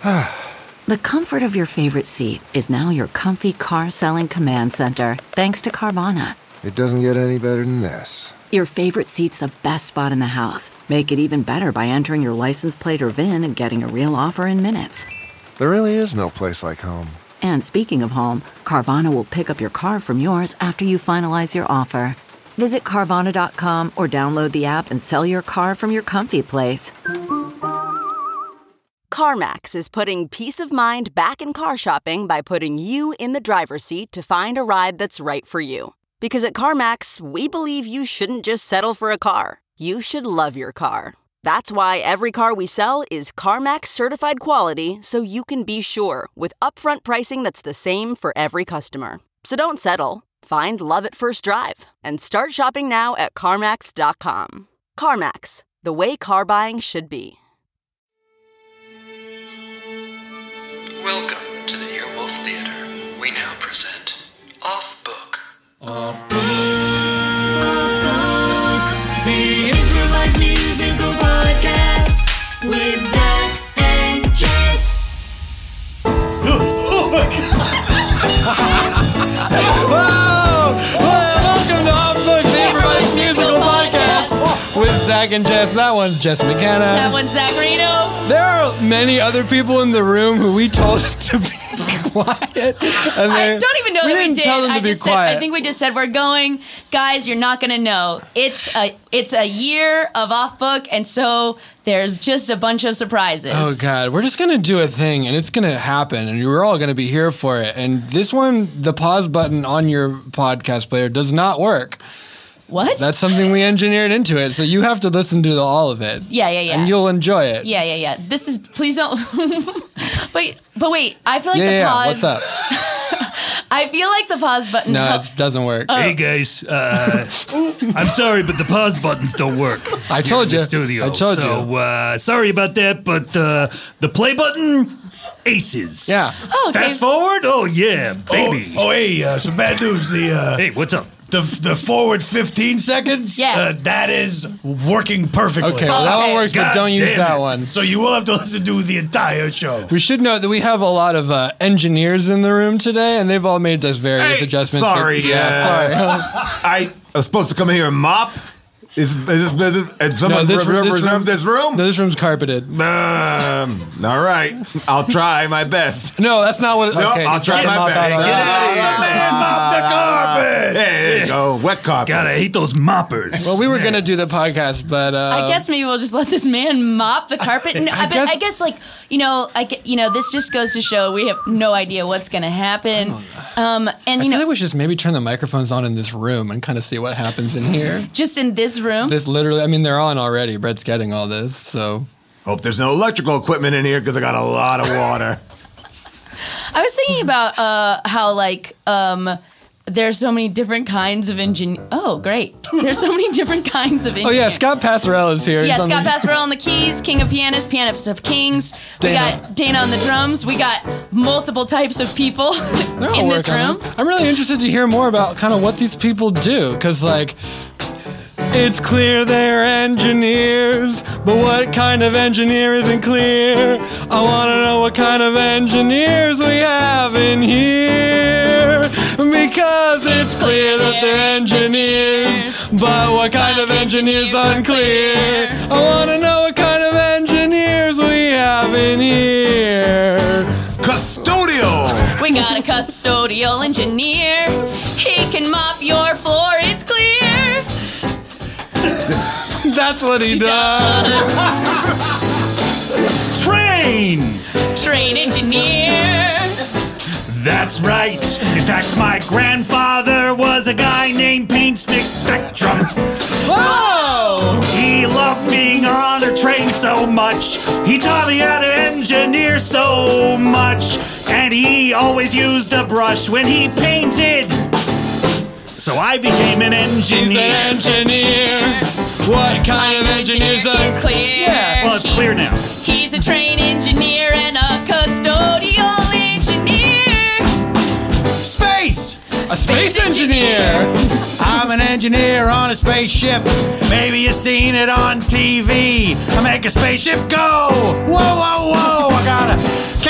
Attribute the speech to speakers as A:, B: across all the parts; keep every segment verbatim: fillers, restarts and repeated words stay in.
A: The comfort of your favorite seat is now your comfy car selling command center, thanks to Carvana.
B: It doesn't get any better than this.
A: Your favorite seat's the best spot in the house. Make it even better by entering your license plate or V I N and getting a real offer in minutes.
B: There really is no place like home.
A: And speaking of home, Carvana will pick up your car from yours after you finalize your offer. Visit Carvana dot com or download the app and sell your car from your comfy place.
C: CarMax is putting peace of mind back in car shopping by putting you in the driver's seat to find a ride that's right for you. Because at CarMax, we believe you shouldn't just settle for a car. You should love your car. That's why every car we sell is CarMax certified quality, so you can be sure with upfront pricing that's the same for every customer. So don't settle. Find love at first drive and start shopping now at CarMax dot com. CarMax, the way car buying should be.
D: Welcome to the Earwolf Theater. We now present Off Book.
E: Off Book. Off Book. The improvised musical podcast with Zach and Jess.
F: Oh my god! Whoa! Welcome to Off Book, the improvised musical podcast with Zach and Jess. That one's Jess McKenna.
G: That one's Zach Reno.
F: There are many other people in the room who we told to be quiet. And
G: I don't even know
F: we
G: that we
F: didn't
G: did.
F: tell them to
G: I
F: be
G: just said,
F: quiet.
G: I think we just said we're going. Guys, you're not going to know. It's a it's a year of Off Book, and so there's just a bunch of surprises.
F: Oh, God. We're just going to do a thing, and it's going to happen, and you're all going to be here for it. And this one, the pause button on your podcast player does not work.
G: What?
F: That's something we engineered into it, so you have to listen to the, all of it.
G: Yeah, yeah, yeah.
F: And you'll enjoy it.
G: Yeah, yeah, yeah. This is, please don't, but, but wait, I feel like
F: Yeah,
G: the
F: yeah,
G: pause.
F: what's up?
G: I feel like the pause button.
F: No,
G: helps.
F: it doesn't work.
G: Oh.
H: Hey guys, uh, I'm sorry, but the pause buttons don't work.
F: I told
H: here
F: you.
H: in the studio.
F: I told
H: so,
F: you.
H: Uh, sorry about that, but uh, the play button, aces.
F: Yeah.
G: Oh, okay.
H: Fast forward, oh yeah, baby.
I: Oh, oh hey, uh, some bad news. The uh,
H: Hey, what's up?
I: the the forward fifteen seconds.
G: Yeah.
I: uh, that is working perfectly.
F: Okay, well, that
G: Okay.
F: one works, but
H: God
F: don't use
H: damn
F: that
H: it.
F: one.
I: So you will have to listen to the entire show.
F: We should note that we have a lot of uh, engineers in the room today, and they've all made those various
J: Hey,
F: adjustments.
J: sorry,
F: yeah,
J: uh,
F: sorry.
J: I was supposed to come here and mop. Is, is this, is this, and someone
F: No, this
J: re-
F: room- this
J: reserved
F: room-
J: this room?
F: No, this room's carpeted.
J: Um, all right. I'll try my best.
F: No, that's not what. It,
J: No,
F: okay,
J: I'll
F: just
J: try
F: get
J: my
F: mop
J: best.
F: out of
J: Get
F: there.
J: out of here.
I: The man mopped the carpet.
J: Hey, there you go. Wet carpet.
H: God, I hate those moppers.
F: Well, we were gonna do the podcast, but uh,
G: I guess maybe we'll just let this man mop the carpet. No, I,
F: I
G: but
F: guess-
G: I guess like you know, I ge- you know, this just goes to show we have no idea what's going to happen. Um, and
F: I
G: you
F: feel
G: know,
F: like we should just maybe turn the microphones on in this room and kind of see what happens in here.
G: just in this room.
F: This literally, I mean, they're on already. Brett's getting all this, so.
J: Hope there's no electrical equipment in here because I got a lot of water.
G: I was thinking about uh, how like um, there's so many different kinds of engine. Oh, great! There's so many different kinds of.
F: Oh yeah, Scott Passarella is here.
G: Yeah,
F: He's on
G: Scott
F: the-
G: Passarella on the keys, King of Pianists, Pianist of Kings. We
F: Dana.
G: got Dana on the drums. We got multiple types of people
F: They're all
G: in this
F: working on
G: room.
F: it. I'm really interested to hear more about kind of what these people do, because like. It's clear they're engineers, but what kind of engineer isn't clear? I want to know what kind of engineers we have in here, because it's clear that they're engineers, but what kind of engineers unclear? I want to know what kind of engineers we have in here.
J: Custodial.
G: We got a custodial engineer. He can mop your floor. It's clear.
F: That's what he does.
H: Train.
G: Train engineer.
H: That's right. In fact, my grandfather was a guy named Paintstick Spectrum.
F: Whoa!
H: He loved being on a train so much. He taught me how to engineer so much. And he always used a brush when he painted. So I became an engineer.
F: He's an engineer. What kind of engineers are?
G: It's clear.
F: Yeah.
H: Well, it's clear now.
G: He's a train engineer and a custodial engineer.
I: Space.
F: A space engineer.
I: I'm an engineer on a spaceship. Maybe you've seen it on T V. I make a spaceship go. Whoa, whoa, whoa. I got a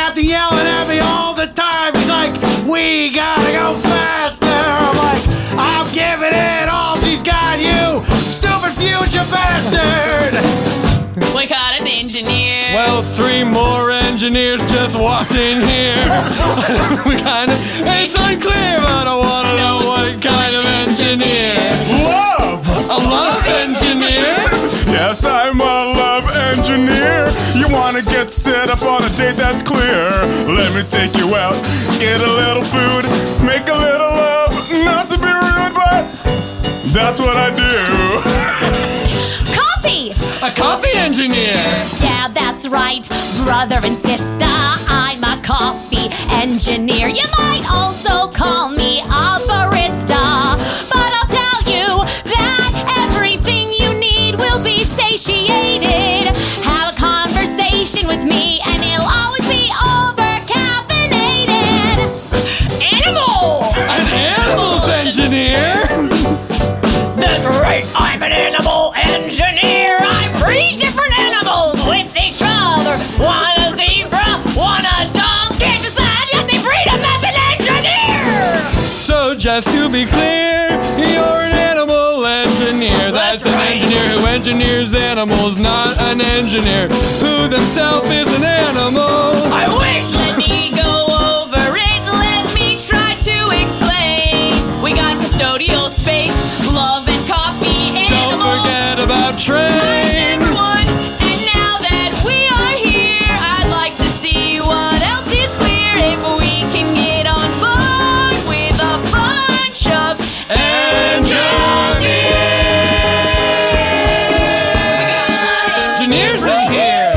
I: a bastard!
G: We got an engineer.
F: Well, three more engineers just walked in here. we kind of, it's unclear, but I want to know what kind of engineer.
J: Love!
F: A love engineer?
J: Yes, I'm a love engineer. You wanna get set up on a date, that's clear. Let me take you out, get a little food, make a little love. Not to be rude, but that's what I do.
K: Coffee!
F: A coffee engineer.
K: Yeah, that's right, brother and sister. I'm a coffee engineer. You might also call me a barista. But I'll tell you that everything you need will be satiated. Have a conversation with me and it'll always be over-caffeinated. Animal!
F: An animals engineer?
K: That's right, I'm an animal engineer. I breed different animals with each other. One a zebra, one a donkey. Decide, let me breed them as an engineer.
F: So just to be clear, you're an animal engineer. That's,
K: That's
F: an
K: right.
F: engineer who engineers animals, not an engineer who themselves is an animal.
K: I wish.
G: Let me go over it. Let me try to explain. We got custodial space, love and coffee,
F: Don't
G: animal.
F: forget about
G: I'm
F: train.
G: number one. And now that we are here, I'd like to see what else is clear. If we can get on board with a bunch of
F: Engineers in here.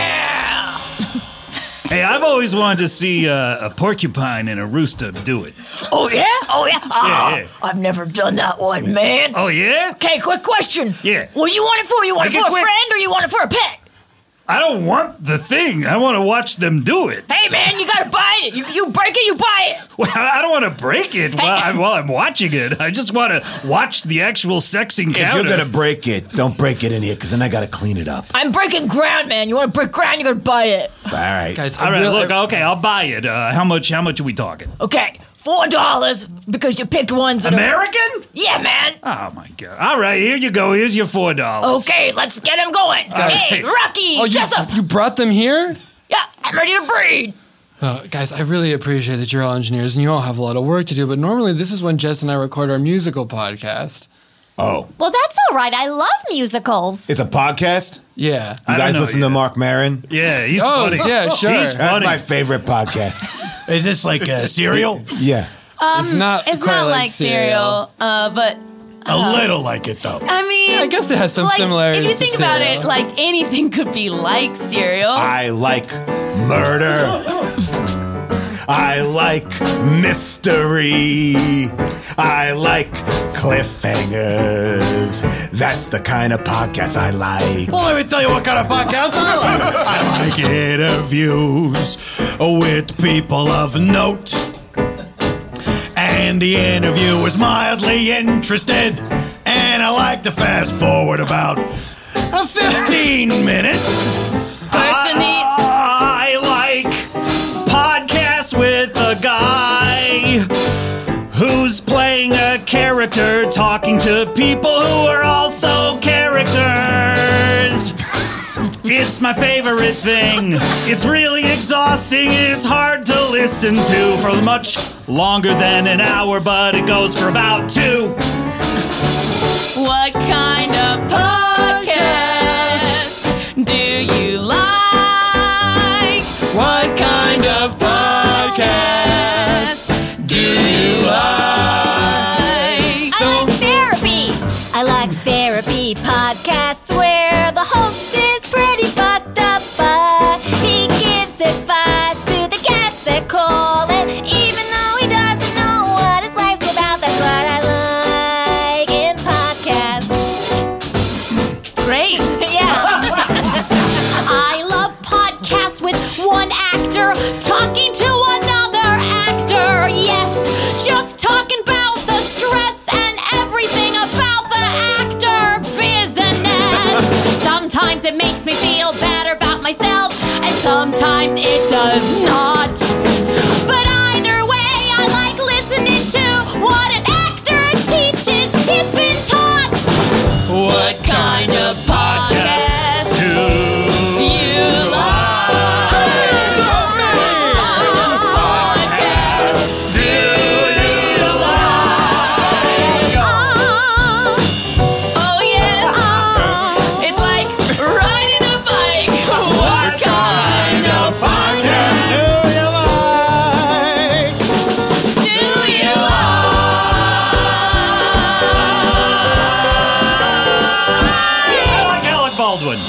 H: Hey, I've always wanted to see uh, a porcupine and a rooster do it.
K: Oh, yeah? Oh, yeah? Ah,
H: yeah.
K: I've never done that one, man.
H: Oh, yeah?
K: Okay, quick question.
H: Yeah.
K: What do you want it for? You want
H: Make
K: it
H: it
K: for a
H: quick.
K: friend or you want it for a pet?
H: I don't want the thing. I want to watch them do it.
K: Hey, man, you gotta buy it. You, you break it, you buy it.
H: Well, I don't want to break it while I'm, while I'm watching it. I just want to watch the actual sex encounter.
I: If you're gonna break it, don't break it in here, because then I gotta clean it up.
K: I'm breaking ground, man. You wanna break ground, you gotta buy it.
I: All right.
F: Guys,
H: All
F: I
H: right,
F: really-
H: look, okay, I'll buy it. Uh, how much? How much are we talking?
K: Okay, four dollars because you picked ones that
H: American?
K: are... Yeah, man.
H: Oh my god! All right, here you go. Here's your four dollars.
K: Okay, let's get him going. Hey, Rocky,
F: Oh, you,
K: Jessup.
F: you brought them here?
K: Yeah, I'm ready to breed.
F: Oh, guys, I really appreciate that you're all engineers and you all have a lot of work to do, but normally this is when Jess and I record our musical podcast.
I: Oh,
L: Well, that's all right. I love musicals.
I: it's a podcast?
F: Yeah.
I: You
H: I don't
I: guys
H: know
I: listen
H: yet.
I: to Mark Maron?
H: Yeah, he's
F: Oh,
H: funny.
F: yeah, sure.
H: He's
I: That's
H: funny.
I: my favorite podcast.
M: Is this like a cereal?
I: Yeah.
F: it's not
G: It's
F: quite
G: not
F: like
G: like cereal, uh, but
M: A little like it, though.
G: I mean,
F: Yeah, I guess it has some
G: like,
F: similarities
G: If you
F: to
G: think about
F: cereal.
G: it, like anything could be like cereal.
I: I like murder. I like mystery. I like cliffhangers. That's the kind of podcast I like.
M: Well, let me tell you what kind of podcast I like. I like interviews with people of note. And the interviewer's mildly interested. And I like to fast forward about uh, fifteen minutes.
G: Person eat.
H: I like podcasts with a guy who's playing a character talking to people who are also characters. It's my favorite thing. It's really exhausting. It's hard to listen to for much longer than an hour, but it goes for about two.
G: What kind of podcast do you like?
F: What kind of podcast do you like?
L: I like therapy. I like therapy podcasts where the host is pretty fucked up, but he gives advice to the guests that call, and even though he doesn't know what his life's about, that's what I like in podcasts.
G: Great.
L: Yeah. I love podcasts with one actor talking to another actor. Yes, just talking about the stress and everything about the actor business. Sometimes it makes me feel better about myself, and sometimes it does not. But either way, I like listening to what an actor teaches he's been taught.
F: What kind of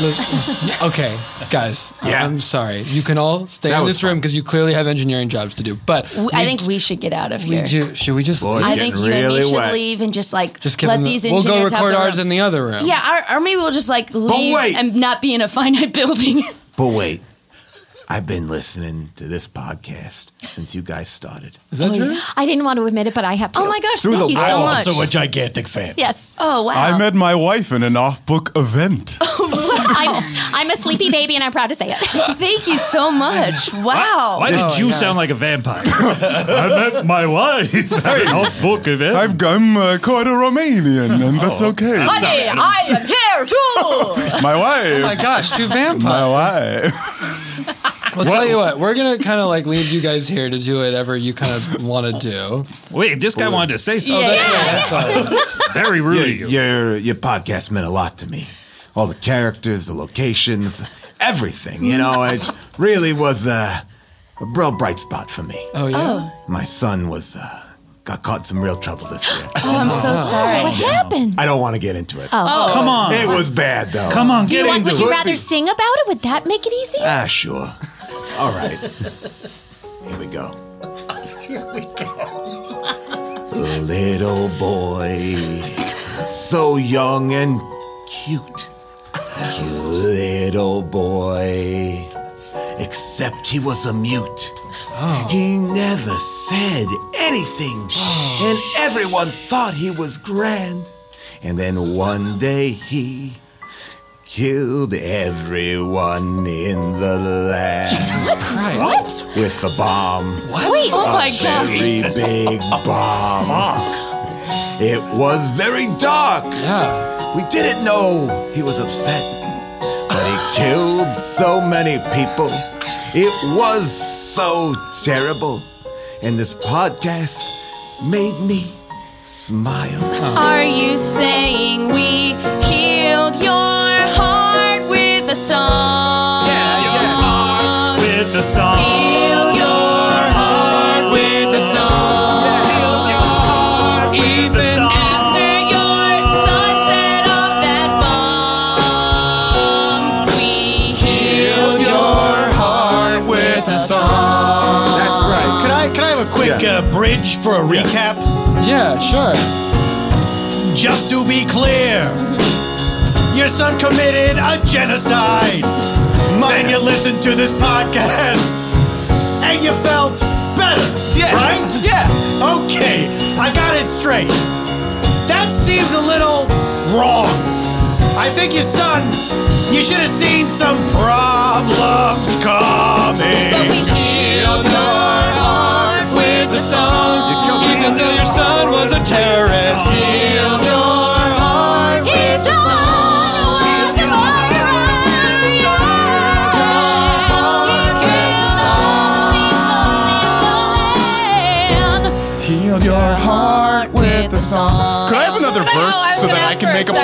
F: Okay, guys.
M: Yeah.
F: I'm sorry. You can all stay
M: That
F: in
M: was
F: this room because you clearly have engineering jobs to do. But
G: W- I think we should get out of
F: we
G: here.
F: do, should we just?
M: Boy, it's
G: I think
M: getting
G: you and me
M: really
G: should
M: wet.
G: leave and just like
F: Just give
G: let
F: them the-
G: these
F: we'll
G: engineers
F: go
G: have
F: record
G: their
F: ours
G: own-
F: in the other room.
G: Yeah, or, or maybe we'll just like leave
M: wait.
G: and not be in a finite building.
M: But wait, I've been listening to this podcast since you guys started.
F: Is that true?
K: I didn't want to admit it, but I have to.
G: Oh my gosh,
M: Through
G: thank
M: the
G: you so
M: I'm
G: much.
M: also a gigantic fan.
K: Yes.
G: Oh wow.
J: I met my wife in an off-book event.
K: I'm, I'm a sleepy baby, and I'm proud to say it.
G: Thank you so much. Wow.
H: Why did
F: Oh,
H: you
F: yes.
H: sound like a vampire? I met my wife at an off-book event.
J: I've I'm uh, quite a Romanian, and that's okay.
G: Honey, I am here too.
J: My wife.
F: Oh my gosh, two vampires.
J: My wife.
F: We'll tell you what. We're gonna kind of like leave you guys here to do whatever you kind of want to do.
H: Wait, this guy wanted to say something.
F: Oh, that's right. That's right.
H: Very rude of you.
M: Your your podcast meant a lot to me. All the characters, the locations, everything. You know, it really was uh, a real bright spot for me.
F: Oh yeah.
M: My son was uh, got caught in some real trouble this year.
G: Oh, I'm so sorry.
K: What happened?
M: I don't want to get into it.
K: Oh.
H: Come on.
M: It was bad though.
H: Come on,
K: Do
H: get
K: you want,
H: into
K: would
H: it.
K: you rather sing about it? Would that make it easier?
M: Ah, sure. All right. Here we go. Here we go. Little boy, so young and cute. Cute little boy, except he was a mute. He never said anything, and everyone thought he was grand. And then one day he killed everyone in the land.
F: Christ.
M: With a bomb.
F: What?
G: Wait, oh
M: a
G: my God.
M: very big bomb. It was very dark.
F: Yeah.
M: We didn't know he was upset, but he killed so many people. It was so terrible. And this podcast made me smile.
G: Are you saying we healed your heart with a song?
H: Yeah, yeah. With the song.
G: Healed your heart with a song.
H: Healed your heart with the song.
G: After your son set off that bomb, we healed your heart with a song.
M: That's right.
I: Could I, could I have a quick
M: Yeah.
I: uh, bridge for a recap?
F: Yeah. Sure.
I: Just to be clear, your son committed a genocide. Then you listened to this podcast and you felt better.
M: Yeah.
I: Right?
M: Yeah.
I: Okay, I got it straight. That seems a little wrong. I think your son, you should have seen some problems coming.
G: But we healed your heart with a song.
F: Even though your son was a terrorist.
G: Healed your heart with a song.
J: Heal your heart with a song. Could I have another
G: I know,
J: verse
G: I was
J: so
G: gonna
J: that I
G: ask
J: can
G: for a
J: make a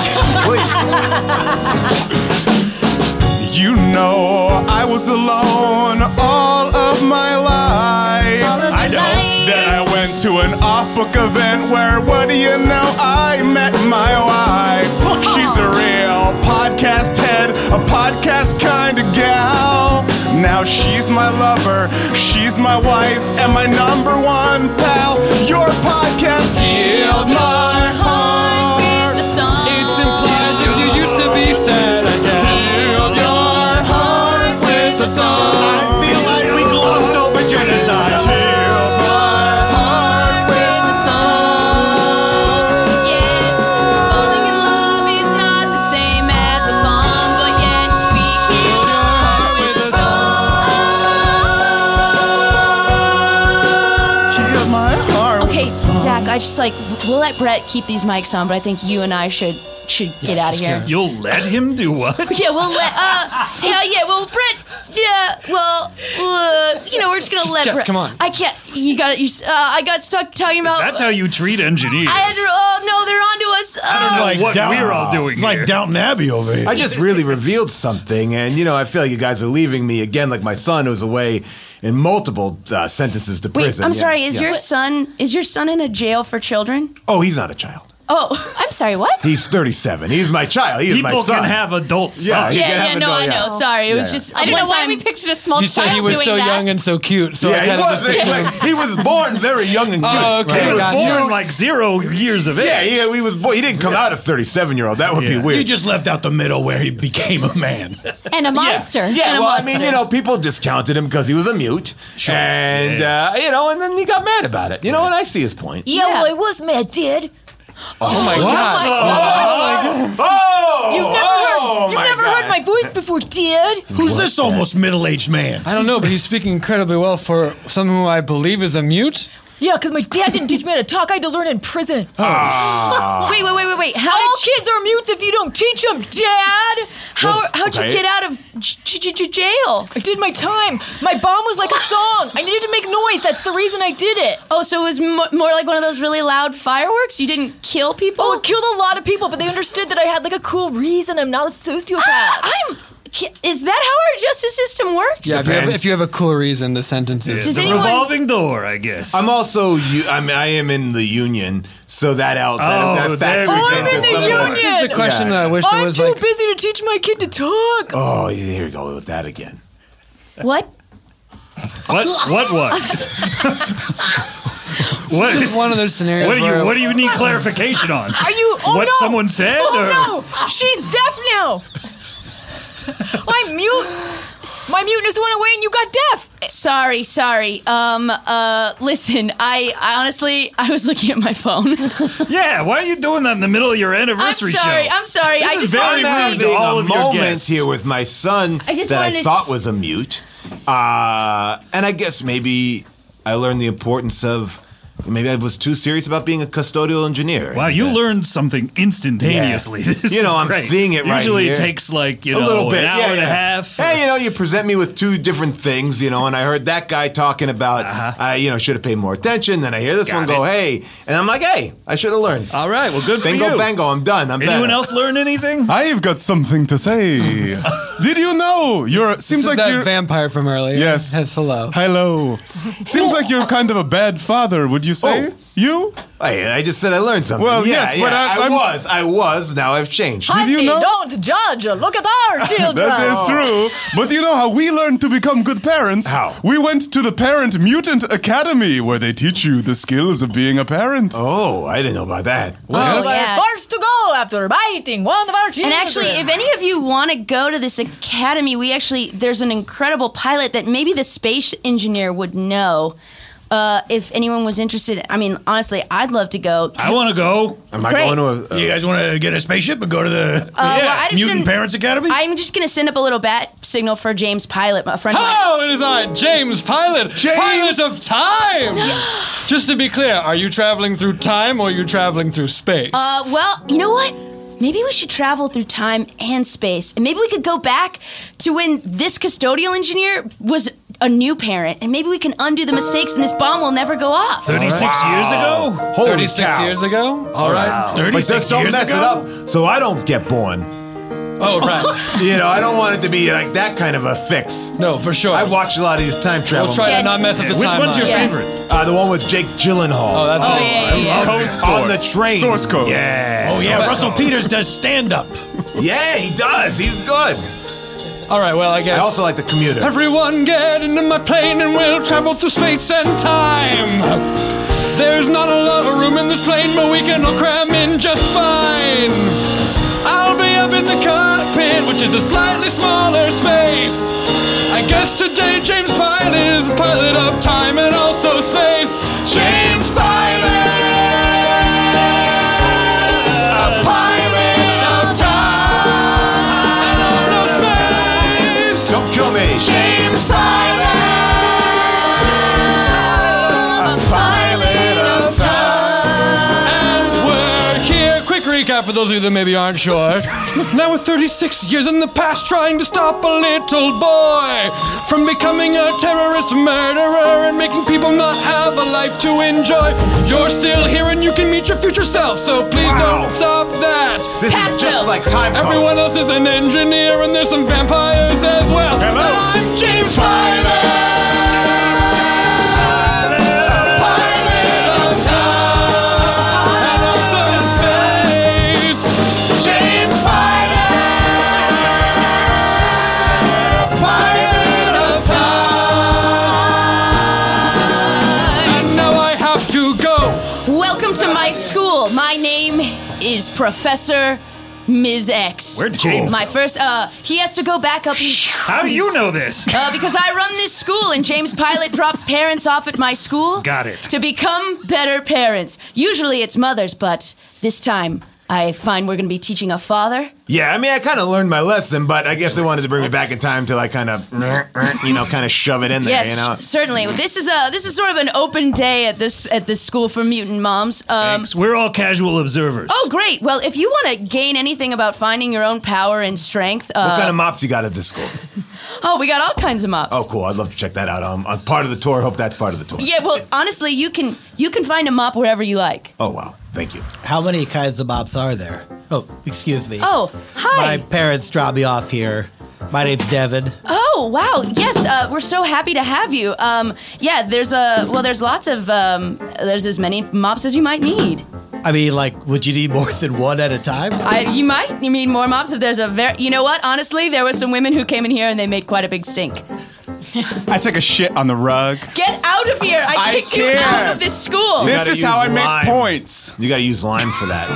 G: second
J: point? You know, I was alone all of my life.
G: All of
J: I
G: the
J: know.
G: life.
J: Then I went to an off-book event where, what do you know, I met my wife. She's a real podcast head, a podcast kind of gal. Now she's my lover, she's my wife, and my number one pal. Your podcast healed my heart.
G: with a song.
F: It's implied that you used to be sad, I guess.
J: Healed your heart with a song.
I: I feel like we glossed over genocide.
J: Healed my heart with a song.
G: Yeah, falling in love is not the same as a bomb, but yet we healed your heart with a song.
J: Healed my heart with
G: Okay,
J: a song.
G: Zach, I just like we'll let Brett keep these mics on, but I think you and I should should get out of
F: just
G: here.
F: kidding.
H: You'll let him do what?
G: Yeah, we'll let. Uh, yeah, yeah. Well, Brett. Yeah. Well, uh, you know, we're just gonna
F: Just-
G: let.
F: Jess,
G: Brett,
F: come on.
G: I can't. You got it. You. s- Uh, I got stuck talking about.
H: That's how you treat engineers.
G: I had to, oh no, they're onto us.
H: I don't know
G: Uh,
I: Like
H: what
I: Down-
H: we're all doing
I: It's like
H: here.
I: Downton Abbey over here.
M: I just really revealed something, and you know, I feel like you guys are leaving me again, like my son who's away in multiple uh, sentences to
G: Wait,
M: prison.
G: I'm
M: Yeah,
G: sorry. Is
M: yeah.
G: your son is your son in a jail for children?
M: Oh, he's not a child.
K: Oh, I'm sorry, what?
M: He's thirty-seven. He's my child. He's my
H: People
M: son.
H: can have adult sons.
M: Yeah, he
K: Yeah,
M: can have
K: yeah, no,
M: adult-
K: I know.
M: yeah.
K: Sorry, it
M: Yeah,
K: was
M: yeah.
K: just.
L: I don't know
K: one
L: why
K: time-
L: we pictured a small
F: You said
L: child
F: he was
L: doing
F: so
L: that.
F: young and so cute, so I
M: Yeah, he
F: kind of
M: was.
F: just
M: He,
F: assumed.
M: he was born very young and cute.
F: Oh, okay,
H: He was
F: gotcha.
H: born like zero years of age.
M: Yeah, yeah, he was. Born, he didn't come out a thirty-seven-year-old. That would
H: Yeah.
M: be weird.
I: You just left out the middle where he became a man.
K: And a monster.
M: Yeah,
K: and a
M: well,
K: monster.
M: I mean, you know, people discounted him because he was a mute, and uh, you know, and then he got mad about it. You know, and I see his point.
K: Yeah, well, I was mad, did.
F: Oh my god!
M: Oh,
L: You've never,
M: oh,
L: heard, you've
M: my
L: never
M: God.
L: heard my voice before, did?
I: Who's this almost middle-aged man?
F: I don't know, but he's speaking incredibly well for someone who I believe is a mute.
L: Yeah, because my dad didn't teach me how to talk. I had to learn in prison.
M: Ah.
G: Wait, wait, wait, wait, wait. How
L: All
G: did
L: kids are mutes if you don't teach them, Dad.
G: how
M: Well,
G: how'd
M: okay.
G: you get out of j- j- j- jail?
L: I did my time. My bomb was like a song. I needed to make noise. That's the reason I did it.
G: Oh, so it was mo- more like one of those really loud fireworks? You didn't kill people?
L: Oh, it killed a lot of people, but they understood that I had like a cool reason. I'm not a sociopath.
G: I'm. Is that how our justice system works?
F: Yeah, if you, have, if you have a cool reason, the sentence is.
H: It's a
G: anyone-
H: revolving door, I guess.
M: I'm also. u- I mean, I am in the union, so that out.
H: Oh,
M: that,
H: there
M: that
H: we
M: factors
H: go.
L: I'm in
M: into
L: the
M: some of
L: union.
F: This is the question
M: Yeah.
F: that I wish there
L: I'm
F: was
L: too
F: like.
L: busy to teach my kid to talk.
M: Oh, here we go with that again.
G: What?
H: What? What was? what?
F: Just one of those scenarios.
H: What do
F: where
H: you What do you need clarification on?
L: Are you? Oh
H: What
L: no!
H: someone said,
L: Oh
H: or-
L: no! She's deaf now. I'm mute. My muteness went away, and you got deaf.
G: Sorry, sorry. Um, uh, listen, I, I honestly, I was looking at my phone.
H: Yeah, why are you doing that in the middle of your
G: I'm
H: anniversary
G: sorry,
H: show?
G: I'm sorry.
H: This
G: I
H: is
G: just
H: very
G: wanted
H: rude
G: to
H: to
G: say.
H: all
M: a
H: of your
M: moment
H: guests.
M: here with my son
G: I just
M: that I
G: wanted to
M: thought
G: s-
M: was a mute, uh, and I guess maybe I learned the importance of. Maybe I was too serious about being a custodial engineer.
H: Wow, you
M: Uh,
H: learned something instantaneously.
M: Yeah.
H: This
M: You know,
H: is
M: I'm
H: great.
M: seeing it right
H: Usually
M: here.
H: it takes like, you
M: a
H: know,
M: little bit,
H: an hour
M: yeah,
H: and
M: yeah.
H: a half.
M: Hey, you know, you present me with two different things, you know, and I heard that guy talking about, uh uh, you know, should have paid more attention. Then I hear this
H: Got
M: one go,
H: it.
M: hey, and I'm like, hey, I should have learned.
H: All right, well, good for
M: Bingo,
H: you.
M: bango, I'm done. I'm
H: Anyone
M: better.
H: else learn anything?
J: I've got something to say. Did you know you're?
F: This
J: Seems
F: is
J: like
F: that
J: you're.
F: vampire from earlier.
J: Yes.
F: Yes, hello.
J: Hello. Seems like you're kind of a bad father. Would you say?
M: Oh.
J: You?
M: Hey, I just said I learned something.
J: Well,
M: yeah,
J: yes, but
M: yeah,
J: I-
M: I
J: I'm-
M: was, I was. Now I've changed.
J: Did you
L: Honey,
J: know-
L: don't judge. Look at our children.
J: That is true. But you know how we learned to become good parents?
M: How?
J: We went to the Parent Mutant Academy, where they teach you the skills of being a parent.
M: Oh, I didn't know about that.
L: Oh,
J: Yes.
L: we're
G: Yeah.
L: first to go after biting one of our children.
G: And actually, if any of you want to go to this academy, we actually, there's an incredible pilot that maybe the space engineer would know. Uh, if anyone was interested, I mean, honestly, I'd love to go.
H: I want to go.
M: Am I
G: Great.
M: going to a.
I: You guys want to get a spaceship and go to the
G: Uh, well, I just
I: Mutant
G: didn't-
I: Parents Academy?
G: I'm just gonna send up a little bat signal for James Pilot, a friend of mine.
F: Hello, it is I, James Pilot,
J: James!
F: Pilot of Time. Just to be clear, are you traveling through time or are you traveling through space?
G: Uh, well, you know what? Maybe we should travel through time and space, and maybe we could go back to when this custodial engineer was a new parent, and maybe we can undo the mistakes, and this bomb will never go off.
H: thirty-six years ago?
M: Holy
F: thirty-six
M: cow.
F: years ago. All right.
M: But
I: thirty-six
M: just don't
I: years
M: mess
I: ago?
M: it up so I don't get born.
F: Oh, right.
M: You know, I don't want it to be like that kind of a fix.
F: No, for sure.
M: I watched a lot of these time travel.
F: We'll try
G: Yeah.
F: to not mess up the
H: Which
F: timeline.
H: one's your
G: Yeah.
H: favorite?
M: Uh, the one with Jake Gyllenhaal.
F: Oh, that's
G: Oh,
F: right.
G: yeah, yeah, yeah.
J: Code source.
M: on the train.
J: Source code.
M: Yeah.
I: Oh, yeah, Russell Peters does stand-up.
M: Yeah, he does. He's good.
F: All right. Well, I guess.
M: I also like The Commuter.
F: Everyone get into my plane and we'll travel through space and time. There's not a lot of room in this plane, but we can all cram in just fine. I'll be up in the cockpit, which is a slightly smaller space. I guess today James Pilot is a pilot of time and also space. James Pilot, a pilot of time and also space.
M: Don't kill me.
F: James Pilot, a pilot of time. And we're here. Quick recap for those of you that maybe aren't sure. Now we're thirty-six years in the past trying to stop a little boy from becoming a terrorist murderer and making people not have a life to enjoy. You're still here and you can meet your future self, so please
M: Wow.
F: don't stop that.
M: This is just like time code.
F: Everyone else is an engineer and there's some vampires as well.
J: Hello.
F: And I'm James Pilot. A pilot of time and also space.
G: is Professor Miz X.
H: Where'd James
G: My
H: go?
G: first, uh, he has to go back up. He's,
H: How do you know this?
G: Uh, because I run this school, and James Pilot drops parents off at my school.
H: Got it.
G: To become better parents. Usually it's mothers, but this time I find we're going to be teaching a father.
M: Yeah, I mean, I kind of learned my lesson, but I guess they wanted to bring me back in time to like kind of, you know, kind of shove it in there,
G: Yes,
M: you know?
G: certainly. This is a this is sort of an open day at this at this school for mutant moms. Um,
H: Thanks. We're all casual observers.
G: Oh, great. Well, if you want to gain anything about finding your own power and strength, uh,
M: What kind of mops you got at this school?
G: oh, we got all kinds of mops.
M: Oh, cool. I'd love to check that out. Um, I'm part of the tour. Hope that's part of the tour.
G: Yeah, well, honestly, you can you can find a mop wherever you like.
M: Oh, wow. Thank you.
I: How many kinds of mops are there? Oh, excuse me.
G: Oh, hi.
I: My parents dropped me off here. My name's Devin.
G: Oh, wow. Yes, uh, we're so happy to have you. Um, yeah, there's a well, there's lots of um, there's as many mops as you might need.
I: I mean, like, would you need more than one at a time?
G: I, you might. You need more mops if there's a very. You know what? Honestly, there were some women who came in here and they made quite a big stink.
J: I took a shit on the rug.
G: Get out of here! I
J: I
G: kicked you
J: can't.
G: out of this school.
M: You
J: This
M: gotta
J: is how I
M: use
J: make
M: lime.
J: points.
M: You gotta use lime for that.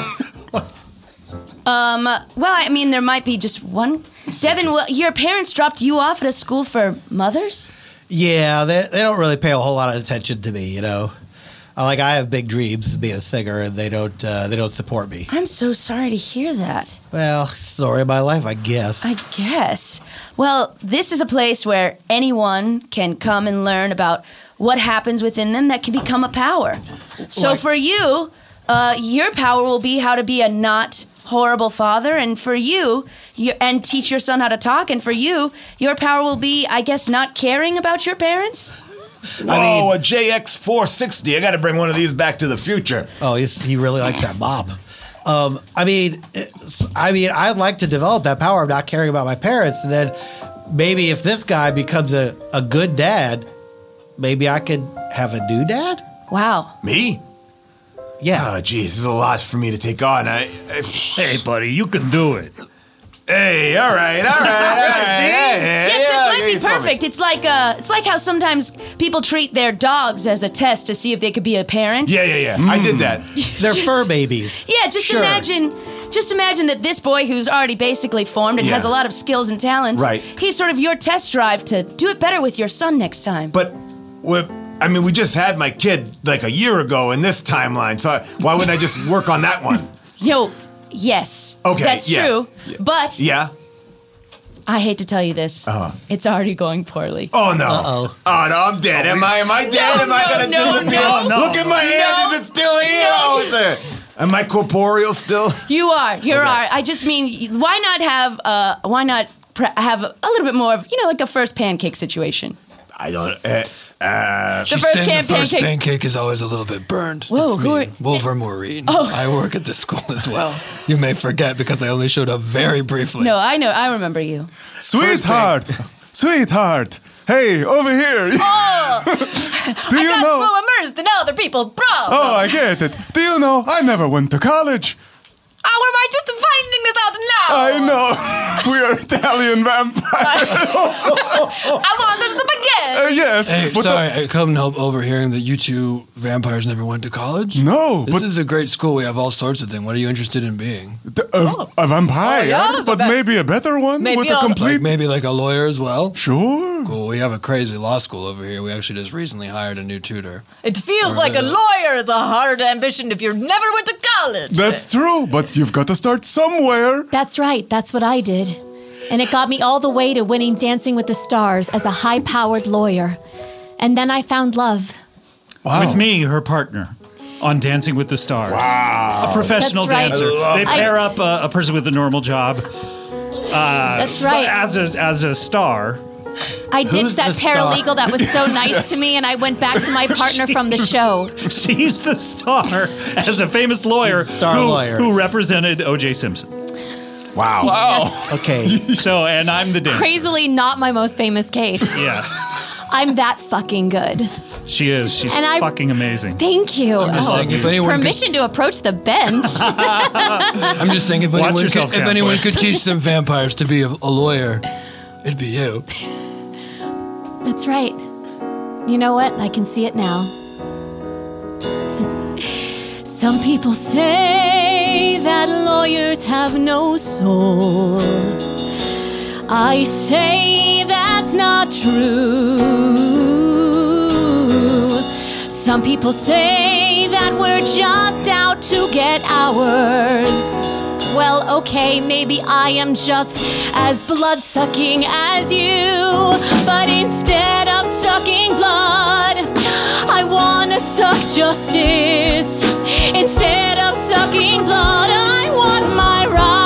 G: Um. Well, I mean, there might be just one. Devin, well, your parents dropped you off at a school for mothers?
I: Yeah, they, they don't really pay a whole lot of attention to me, you know. Uh, Like, I have big dreams of being a singer, and they don't uh, they don't support me.
G: I'm so sorry to hear that.
I: Well, story of my life, I guess.
G: I guess. Well, this is a place where anyone can come and learn about what happens within them that can become a power. So
I: Like-
G: for you, uh, your power will be how to be a not horrible father, and for you, you, and teach your son how to talk, and for you, your power will be, I guess, not caring about your parents?
M: Whoa, a J X four sixty. I gotta bring one of these back to the future.
I: Oh, he's, he really likes that mop. Um, I mean, it's- I mean, I'd like to develop that power of not caring about my parents, and then maybe if this guy becomes a, a good dad, maybe I could have a new dad?
G: Wow.
M: Me?
I: Yeah.
M: Oh, geez, this is a lot for me to take on. I, I,
H: Hey, buddy, you can do it.
M: Hey, all right, all right, all right.
H: See?
M: Hey, hey,
G: Yes,
M: yeah,
G: this might
M: yeah,
G: be
M: you told me.
G: perfect. It's like uh, it's like how sometimes people treat their dogs as a test to see if they could be a parent.
M: Yeah, yeah, yeah. I did that.
I: They're
G: Just-
I: fur babies.
G: Yeah, just
I: Sure.
G: imagine, just imagine that this boy who's already basically formed and
M: Yeah.
G: has a lot of skills and talents.
M: Right.
G: He's sort of your test drive to do it better with your son next time.
M: But, we I mean, we just had my kid like a year ago in this timeline, so why wouldn't I just work on that one?
G: Yo, yes.
M: Okay,
G: That's
M: yeah.
G: true. But
M: Yeah?
G: I hate to tell you this.
M: Uh-huh.
G: It's already going poorly.
M: Oh, no.
I: Uh-oh.
M: Oh, no, I'm dead. Am I, am I dead?
G: No,
M: am I
G: no,
M: going to
G: no,
M: disappear?
G: no,
H: no.
M: Look at my
G: No.
M: hand. Is it still here?
G: No.
M: Oh, it's there. Am I corporeal still?
G: You are. You
M: Okay.
G: are. I just mean, why not have? Uh, why not pre- have a little bit more of, you know, like a first pancake situation?
M: I don't. Uh, uh,
G: The first can pancake.
F: pancake is always a little bit burned.
G: Whoa,
F: That's
G: who
F: me,
G: are-
F: Wolver Maureen.
G: Oh.
F: I work at this school as well. You may forget because I only showed up very briefly.
G: No, I know. I remember you.
J: Sweetheart, sweetheart. Hey, over here.
G: Oh,
J: Do you
G: I got
J: know?
G: so immersed in other people's problems.
J: Oh, I get it. Do you know? I never went to college.
G: How am I just finding this out now?
J: I know. We are Italian vampires.
G: I want this to begin.
J: Uh, yes.
F: Hey,
J: but
F: sorry, I couldn't help overhearing that you two vampires never went to college.
J: No,
F: This
J: but
F: is a great school. We have all sorts of things. What are you interested in being?
J: the- a, a vampire,
G: Oh, yeah,
J: but
G: the va-
J: maybe a better one
G: Maybe
J: with a
G: I'll-
J: complete.
F: Like maybe like a lawyer as well?
J: Sure.
F: Cool. We have a crazy law school over here. We actually just recently hired a new tutor.
N: It feels
F: Or
N: like a
F: the-
N: lawyer is a hard ambition if you never went to college.
J: That's true, but you've got to start somewhere.
K: That's right, that's what I did. And it got me all the way to winning Dancing with the Stars as a high powered lawyer. And then I found love.
H: With me, her partner, on Dancing with the Stars. Wow. A professional
K: That's right.
H: dancer.
K: I love
H: They
K: it.
H: pair up a, a person with a normal job. Uh,
K: That's right.
H: As a, as a star.
K: I ditched
H: Who's
K: that
H: the star?
K: paralegal that was so nice to me, and I went back to my partner from the show.
H: She's the star as a famous lawyer,
I: star
H: who,
I: lawyer.
H: who represented O J Simpson.
M: Wow.
H: Wow.
I: Okay.
H: So, and I'm the dancer.
K: Crazily, not my most famous case.
H: Yeah.
K: I'm that fucking good.
H: She is. She's
K: And I-
H: fucking amazing.
K: Thank you.
F: I'm just saying, if anyone could-
K: Permission to approach the bench.
F: I'm just saying, if
H: Watch
F: anyone,
H: yourself,
F: could, if
H: Chancellor.
F: anyone could teach some vampires to be a, a lawyer, it'd be you.
K: That's right. You know what? I can see it now. Some people say
L: that lawyers have no soul. I say that's not true. Some people say that we're just out to get ours. Well, okay, maybe I am just as blood-sucking as you. But instead of sucking blood, I wanna suck justice. Instead of sucking blood, I want my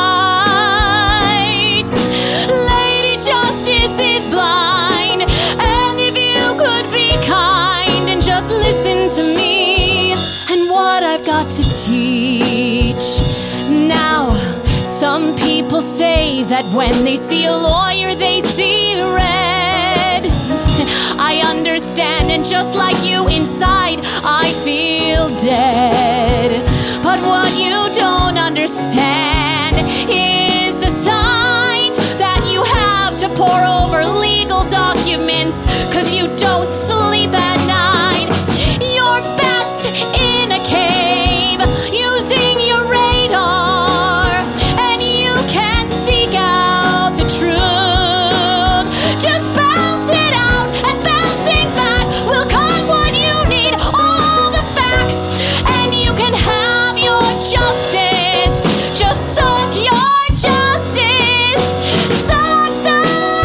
L: rights. Lady Justice is blind, and if you could be kind and just listen to me and what I've got to teach. Now, some people say that when they see a lawyer, they see red. I understand, and just like you inside, I feel dead. But what you don't understand is the sight that you have to pore over legal documents, 'cause you don't sleep at night. Your bat's in a cave using your radar, and you can't seek out the truth. Just bounce it out, and bouncing back will come what you need, all the facts, and you can have your justice. Just suck your justice. Suck the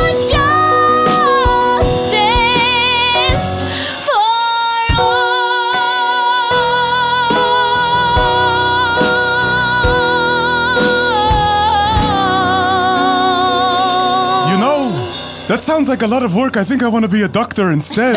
L: justice for
J: You know, that sounds like a lot of work. I think I want to be a doctor instead.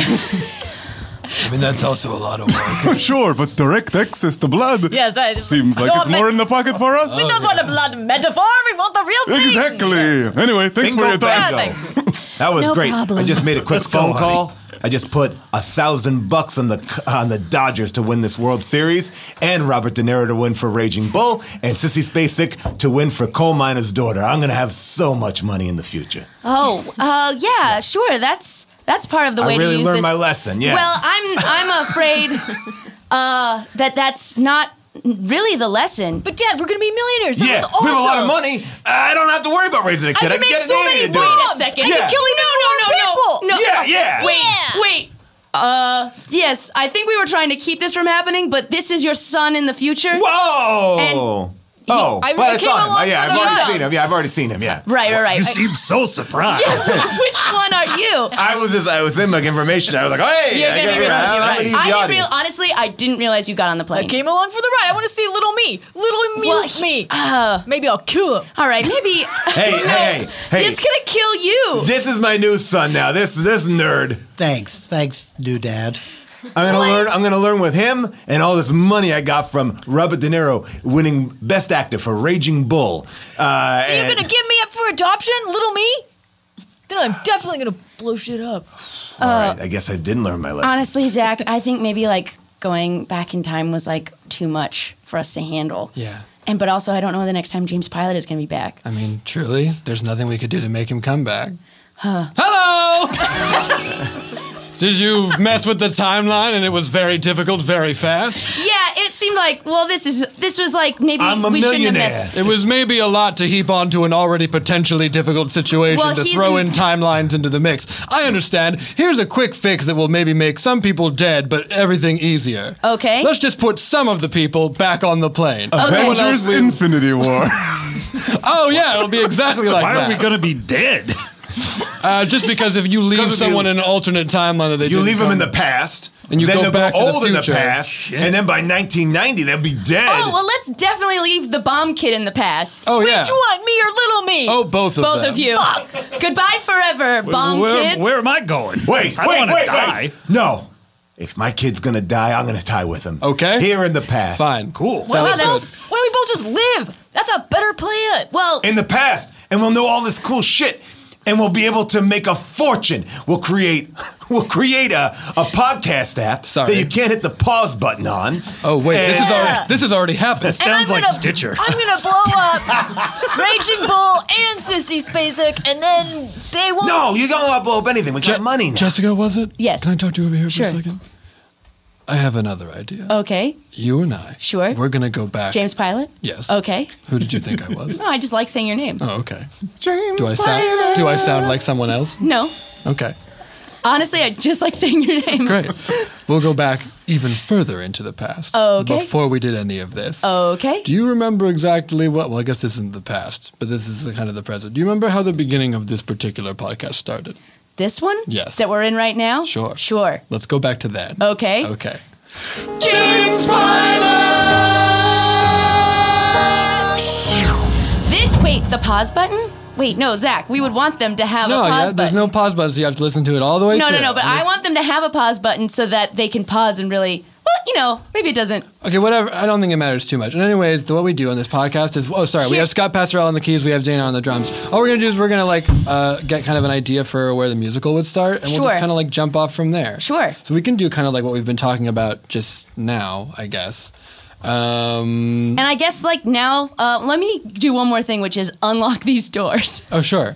I: I mean, that's also a lot of work.
J: Sure, but direct access to blood
N: Yes, I-
J: seems like
N: No,
J: it's more
N: but-
J: in the pocket for us.
N: We don't want a blood metaphor. We want the real thing.
J: Exactly. Anyway, thanks
M: Bingo,
J: for your time.
M: bango. That was
N: No
M: great.
N: problem.
M: I just made a quick
I: Let's go,
M: phone
I: honey.
M: call. I just put a thousand bucks on the on the Dodgers to win this World Series, and Robert De Niro to win for Raging Bull, and Sissy Spacek to win for Coal Miner's Daughter. I'm gonna have so much money in the future.
G: Oh, uh, yeah, sure. That's that's part of the way
M: I really
G: to use
M: learned
G: this.
M: my lesson. Yeah.
G: Well, I'm I'm afraid uh, that that's not really the lesson.
N: But Dad, we're gonna be millionaires. That
M: yeah,
N: was awesome.
M: we have a lot of money. I don't have to worry about raising a
N: I
M: kid. I,
N: can
M: can
N: make
M: get
N: so
M: a nanny
N: many
M: to do
N: bombs.
M: it.
G: Wait a second.
N: I
M: Yeah.
N: can kill even more people.
G: No,
M: Yeah, yeah.
G: Wait,
N: Yeah.
G: wait. Uh, yes, I think we were trying to keep this from happening, but this is your son in the future.
M: Whoa.
G: And
M: oh,
N: I-
M: well,
N: I
M: I
N: came
M: saw him.
N: along
M: Oh, yeah,
N: for
M: I've
N: the
M: already
N: ride.
M: seen him. Yeah, I've already seen him. Yeah.
G: Right, right, right.
H: You seem so surprised.
G: Yes, which one are you?
M: I was just, I was in like information. I was like, hey,
G: You're
M: I
G: gonna
M: got
G: be rich.
M: here.
G: You're
M: I'm
G: right.
M: gonna use
G: I
M: the
G: didn't real,
M: audience.
G: honestly, I didn't realize you got on the plane.
N: I came along for the ride. I want to see little me. Little me.
G: Well, he-
N: me.
G: Uh,
N: Maybe I'll kill him.
G: all right, maybe.
M: Hey,
G: no,
M: hey, hey.
G: It's gonna kill you.
M: This is my new son now. This this nerd.
I: Thanks. Thanks, new dad.
M: I'm gonna learn. I'm gonna learn with him and all this money I got from Robert De Niro winning Best Actor for Raging Bull. Uh,
N: Are you
M: and-
N: gonna give me up for adoption, little me? Then I'm definitely gonna blow shit up.
M: all right, I guess I didn't learn my lesson.
G: Honestly, Zach, I think maybe like going back in time was like too much for us to handle.
F: Yeah.
G: And but also, I don't know the next time James Pilot is gonna be back.
F: I mean, truly, there's nothing we could do to make him come back.
G: Huh.
F: Hello! Did you mess with the timeline and it was very difficult, very fast?
G: Yeah, it seemed like well, this is this was like maybe
M: I'm a
G: we shouldn't have
M: millionaire.
G: messed.
F: It was maybe a lot to heap onto an already potentially difficult situation
G: Well,
F: to
G: he's
F: throw
G: in-
F: in timelines into the mix. I understand. Here's a quick fix that will maybe make some people dead, but everything easier.
G: Okay.
F: Let's just put some of the people back on the plane.
G: Okay.
F: Everyone
J: Avengers
F: else we-
J: Infinity War.
F: Oh yeah, it'll be exactly like
H: Why
F: that.
H: are we gonna be dead?
F: Uh, just because if you leave
M: 'Cause if
F: someone
M: you-
F: in an alternate timeline that they
M: You
F: didn't
M: leave them
F: come-
M: in the past,
F: And you
M: then
F: go
M: they'll
F: back
M: go
F: to the
M: old in the
F: future.
M: past,
H: Shit.
M: and then by nineteen ninety they'll be dead.
G: Oh well, let's definitely leave the bomb kid in the past.
F: Oh yeah.
N: Which one, me or little me?
F: Oh, both of
G: Both
F: them.
G: of you. Goodbye forever, bomb
H: where,
G: kids.
H: where am I going?
M: Wait,
H: I don't
M: wait,
H: wanna
M: wait,
H: die.
M: wait. No. If my kid's gonna die, I'm gonna die with him.
F: Okay.
M: Here in the past.
F: Fine.
H: Cool.
N: Why don't, we
F: Sounds
N: both, why don't we both just live? That's a better plan.
G: Well,
M: In the past. And we'll know all this cool shit. And we'll be able to make a fortune. We'll create we'll create a, a podcast app
F: Sorry.
M: that you can't hit the pause button on.
F: Oh wait, this is
M: And-
F: already this has already happened.
H: This sounds
N: I'm
H: like
N: gonna-
H: Stitcher.
N: I'm gonna blow up Raging Bull and Sissy Spacek, and then they won't.
M: No, you don't want to blow up anything. We got
F: Je-
M: money now.
F: Jessica, was it?
G: Yes.
F: Can I talk to you over here
G: Sure.
F: for a second? I have another idea.
G: Okay.
F: You and I.
G: Sure.
F: We're going to go back.
G: James Pilot?
F: Yes.
G: Okay.
F: Who did you think I was?
G: No, I just like saying your name.
F: Oh, okay.
I: James
F: Do I sound
I: Pilot.
F: Do I sound like someone else?
G: No.
F: Okay.
G: Honestly, I just like saying your name.
F: Great. We'll go back even further into the past.
G: Okay.
F: Before we did any of this.
G: Okay.
F: Do you remember exactly what? Well, I guess this isn't the past, but this is kind of the present. Do you remember how the beginning of this particular podcast started?
G: This one?
F: Yes.
G: That we're in right now?
F: Sure.
G: Sure.
F: Let's go back to then.
G: Okay.
F: Okay.
E: James Pilot!
G: This, wait, the pause button? Wait, no, Zach, we would want them to have
F: No,
G: a pause
F: yeah,
G: button.
F: there's no pause button, so you have to listen to it all the way
G: No,
F: through.
G: no, no, but
F: And
G: I
F: it's-
G: want them to have a pause button so that they can pause and really, well, you know, maybe it doesn't.
F: Okay, whatever. I don't think it matters too much. And anyways, what we do on this podcast is, oh, sorry, we
G: Here-
F: have Scott Passarella on the keys, we have Dana on the drums. All we're going to do is we're going to, like, uh, get kind of an idea for where the musical would start, and we'll
G: Sure.
F: just kind of, like, jump off from there.
G: Sure.
F: So we can do kind of like what we've been talking about just now, I guess. Um,
G: And I guess, like, now, uh, let me do one more thing, which is unlock these doors.
F: oh, sure.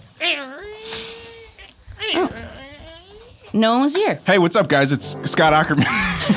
G: Oh. No one was here.
J: Hey, what's up, guys? It's Scott Ackerman.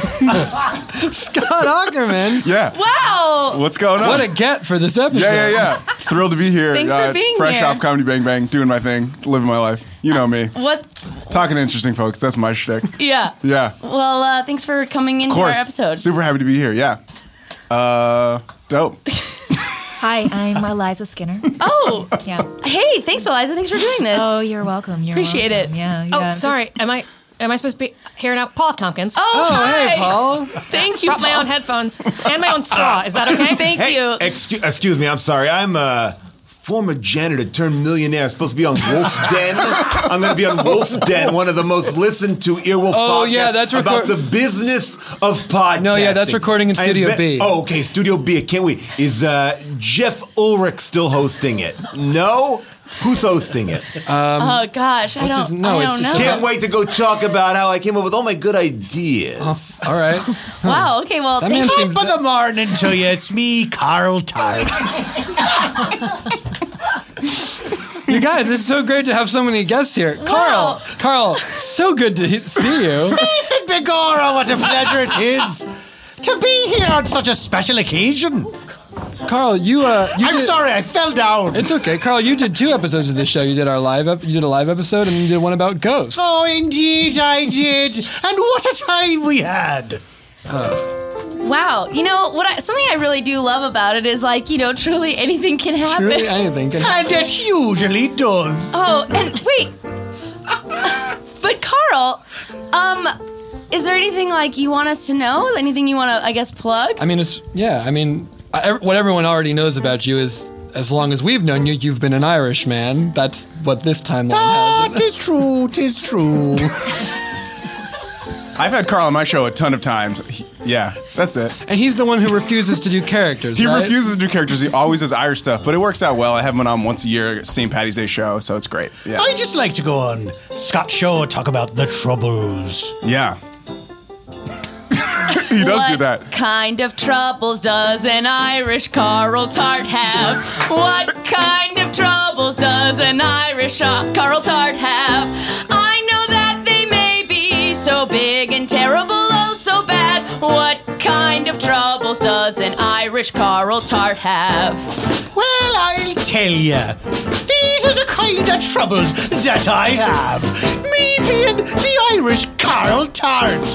F: Scott Ackerman?
J: Yeah.
G: Wow.
J: What's going on?
F: What a get for this episode.
J: Yeah, yeah, yeah. Thrilled to be here.
G: Thanks for being
J: fresh
G: here.
J: off Comedy Bang Bang, doing my thing, living my life. You know me.
G: What?
J: Talking to interesting folks. That's my shtick.
G: Yeah.
J: Yeah.
G: Well, uh, thanks for coming
J: Of
G: into
J: course.
G: our episode.
J: Super happy to be here. Yeah. Uh, dope.
O: Hi, I'm Eliza Skinner.
G: Oh.
O: Yeah.
G: Hey, thanks, Eliza. Thanks for doing this.
O: Oh, you're welcome. You're
G: Appreciate
O: welcome.
G: it.
O: Yeah, yeah.
N: Oh, sorry. Am I am I supposed to be here now? Paul F. Tompkins.
G: Oh,
F: Oh,
G: hi.
F: hey, Paul.
G: Thank you,
N: Brought my
G: Paul.
N: own headphones and my own straw. Is that okay?
G: Thank
M: Hey,
G: you.
M: excuse, excuse me, I'm sorry. I'm a former janitor turned millionaire. I'm supposed to be on Wolf Den. I'm going to be on Wolf Den, one of the most listened to Earwolf
F: Oh,
M: podcasts
F: yeah, that's
M: about
F: record-
M: the business of podcasting.
F: No, yeah, that's recording in
M: I
F: Studio
M: inve-
F: B.
M: Oh, okay, Studio B. I can't wait. Is uh, Jeff Ulrich still hosting it? No? Who's hosting it?
G: oh, gosh. I
F: what's
G: don't,
F: his- no,
G: I
F: it's-
G: don't
F: it's
G: know.
F: a-
M: Can't wait to go talk about how I came up with all my good ideas.
F: All right.
G: Wow, okay, well,
F: That
G: thank
F: man
G: you.
F: seems...
I: Top of the morning to you. It's me, Carl Tart.
F: You guys, it's so great to have so many guests here. Carl, Carl, so good to he- see you.
I: Nathan Begora, what a pleasure it is to be here on such a special occasion.
F: Carl, you uh, you
I: I'm
F: did-
I: sorry, I fell down.
F: It's okay, Carl. You did two episodes of this show. You did our live, ep- you did a live episode, and you did one about ghosts.
I: Oh, indeed I did. And what a time we had.
G: Wow, you know what? I, something I really do love about it is like, you know, truly anything can happen.
F: Truly anything can
I: And it usually does.
G: Oh, and wait, but Carl, um, is there anything like you want us to know? Anything you want to, I guess, plug?
F: I mean, it's yeah. I mean, I, what everyone already knows about you is, as long as we've known you, you've been an Irishman. That's what this timeline
I: Ah,
F: has.
I: tis true, tis true.
J: I've had Carl on my show a ton of times. He- yeah, that's it.
F: And he's the one who refuses to do characters.
J: He
F: right?
J: refuses to do characters. He always does Irish stuff, but it works out well. I have him on once a year, Saint Patty's Day show, so it's great. Yeah.
I: I just like to go on Scott's show and talk about the troubles.
J: Yeah. He does
G: what
J: do that.
G: kind of troubles does an Irish Carl Tart have? What kind of troubles does an Irish uh, Carl Tart have? I know that they may be so big and terrible, oh so bad. What kind of troubles does an Irish Carl Tart have?
I: Well, I'll tell ya. These are the kind of troubles that I have. Me being the Irish Carl Tart.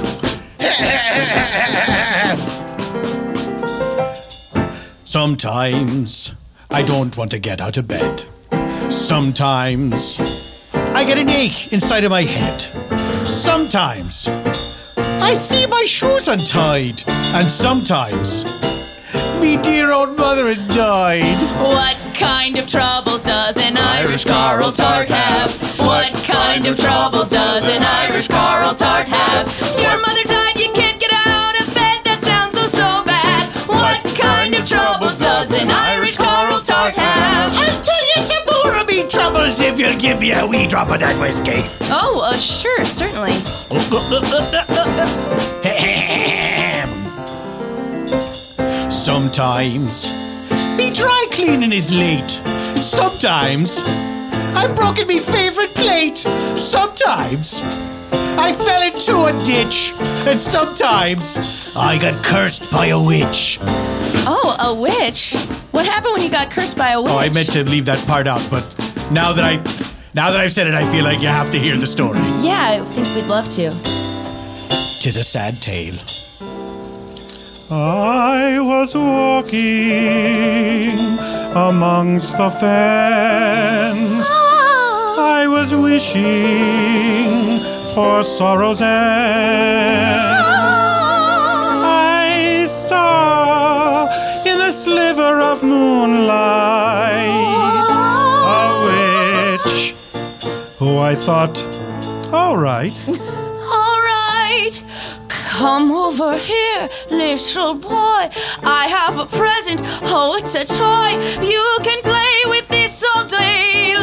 I: Sometimes I don't want to get out of bed. Sometimes I get an ache inside of my head. Sometimes I see my shoes untied. And sometimes me dear old mother has died.
G: What kind of troubles does an Irish Carl Tart have? What kind of troubles does an Irish Carl Tart have? Your mother died, you can't get out of bed, that sounds so, so bad. What kind of troubles does an Irish Carl Tart have?
I: I'll tell you some more of me troubles if you'll give me a wee drop of that whiskey.
G: Oh, uh, sure, certainly.
I: Sometimes me dry cleaning is late. Sometimes I've broken me favorite plate. Sometimes I fell into a ditch, and sometimes I got cursed by a witch.
G: Oh, a witch? What happened when you got cursed by a witch?
I: Oh, I meant to leave that part out, but now that I, now that I've said it, I feel like you have to hear the story.
G: Yeah, I think we'd love to.
I: Tis a sad tale.
H: I was walking amongst the fens. I was wishing for sorrow's end. I saw in a sliver of moonlight a witch who I thought, all right.
G: All right. Come over here, little boy. I have a present. Oh, it's a toy. You can play with this all day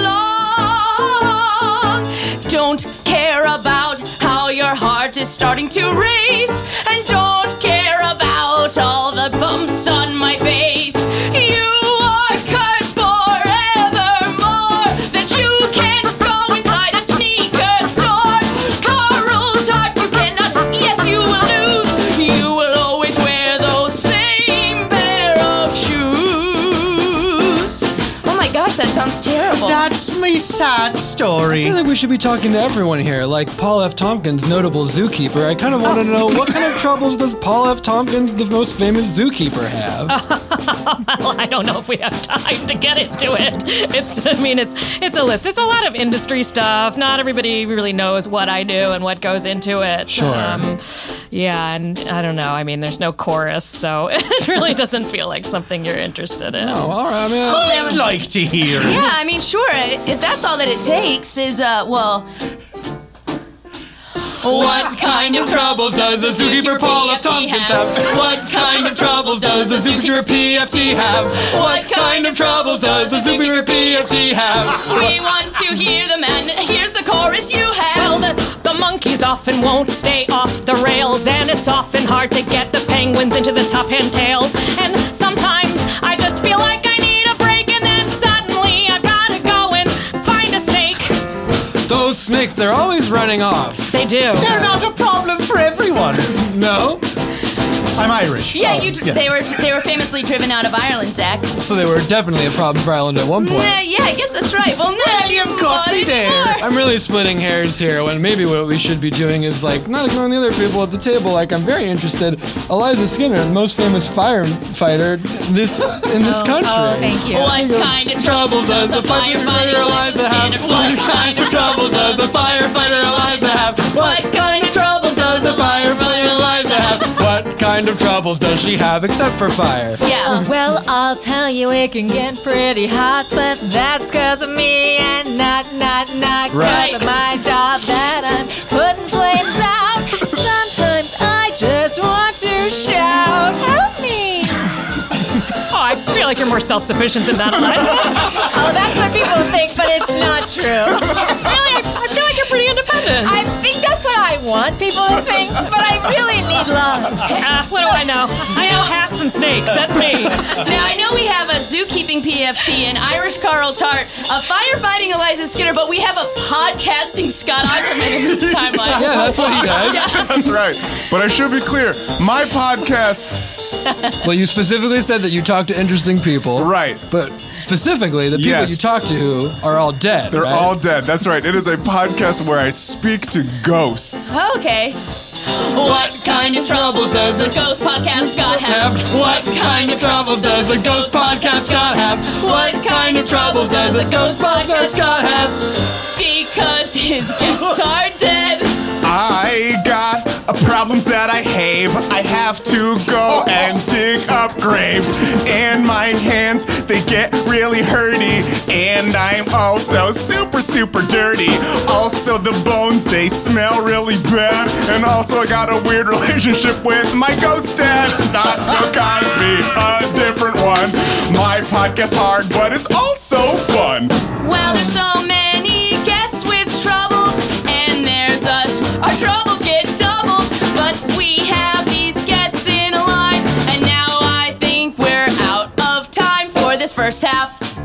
G: long. Don't care about how your heart is starting to race. And don't care about all the bumps on my face. You are cursed forevermore. That you can't go inside a sneaker store. Carl Tart, you cannot. Yes, you will lose. You will always wear those same pair of shoes. Oh my gosh, that sounds terrible.
I: That's me sad story.
F: I feel like we should be talking to everyone here, like Paul F. Tompkins, notable zookeeper. I kind of want to know what kind of troubles does Paul F. Tompkins, the most famous zookeeper, have?
P: Well, I don't know if we have time to get into it. It's, I mean, it's it's a list. It's a lot of industry stuff. Not everybody really knows what I do and what goes into it.
F: Sure.
P: Um, yeah, and I don't know. I mean, there's no chorus, so it really doesn't feel like something you're interested in.
F: Oh, all right, man.
I: I'd like to hear it.
G: Yeah, I mean, sure. If that's all that it takes is, uh, well...
F: What kind of troubles does a zookeeper Paul F. Tompkins have? What kind of troubles does a zookeeper P F T have? What kind of troubles does a zookeeper P F T have?
G: We want to hear them, and here's the chorus you have.
P: Well, the, the monkeys often won't stay off the rails, and it's often hard to get the penguins into the top hand tails. And sometimes I just feel like I need a break, and then suddenly I've got to go and find a snake.
F: Those snakes, they're always running off.
P: They do.
I: They're not a problem for everyone.
F: No?
I: I'm Irish.
G: Yeah,
I: Oh,
G: you.
I: yeah.
G: They were they were famously driven out of Ireland, Zach.
F: So they were definitely a problem for Ireland at one point.
G: Nah, yeah, I guess that's right. Well, now
I: Well, you've got me there.
F: I'm really splitting hairs here when maybe what we should be doing is like not ignoring the other people at the table. Like I'm very interested. Eliza Skinner, the most famous firefighter this in this country.
O: Oh, thank you.
G: What kind of troubles does a firefighter
F: Eliza have? What kind of troubles does a firefighter Eliza have?
G: What kind of troubles does a
F: firefighter Eliza have? What kind of troubles does she have except for fire?
G: Yeah.
O: Well, I'll tell you, it can get pretty hot, but that's cause of me and not, not, not cause
F: Right.
O: of my job that I'm putting flames out. Sometimes I just want to shout, help me.
P: Oh, I feel like you're more self-sufficient than that, Eliza.
O: Oh, that's what people think, but it's not true.
P: Really, I, I feel like you're pretty independent.
O: I think that's what I want people to think, but I really need love.
P: Ah, what do I know? I know hats and snakes. That's me.
G: Now, I know we have a zookeeping P F T, an Irish Carl Tart, a firefighting Eliza Skinner, but we have a podcasting Scott Ackerman in this timeline.
F: Yeah, that's what he does.
J: That's right. But I should be clear. My podcast.
F: Well, you specifically said that you talk to interesting people.
J: Right.
F: But specifically, the people
J: Yes.
F: you talk to who are all dead.
J: They're
F: right?
J: all dead. That's right. It is a podcast where I speak to ghosts.
G: Okay. What kind of troubles does a ghost podcast Scott have?
F: What kind of troubles does a ghost podcast Scott have? What kind of troubles does a ghost podcast Scott have?
G: Because his guests are dead.
J: I got uh, problems that I have. I have to go and dig up graves. And my hands, they get really hurty. And I'm also super, super dirty. Also, the bones, they smell really bad. And also, I got a weird relationship with my ghost dad. Not Bill Cosby, a different one. My podcast's hard, but it's also fun.
G: Well, there's so many guests with troubles, and there's us. Our troubles get doubled, but we have these guests in a line, and now I think we're out of time for this first half.
F: Yeah,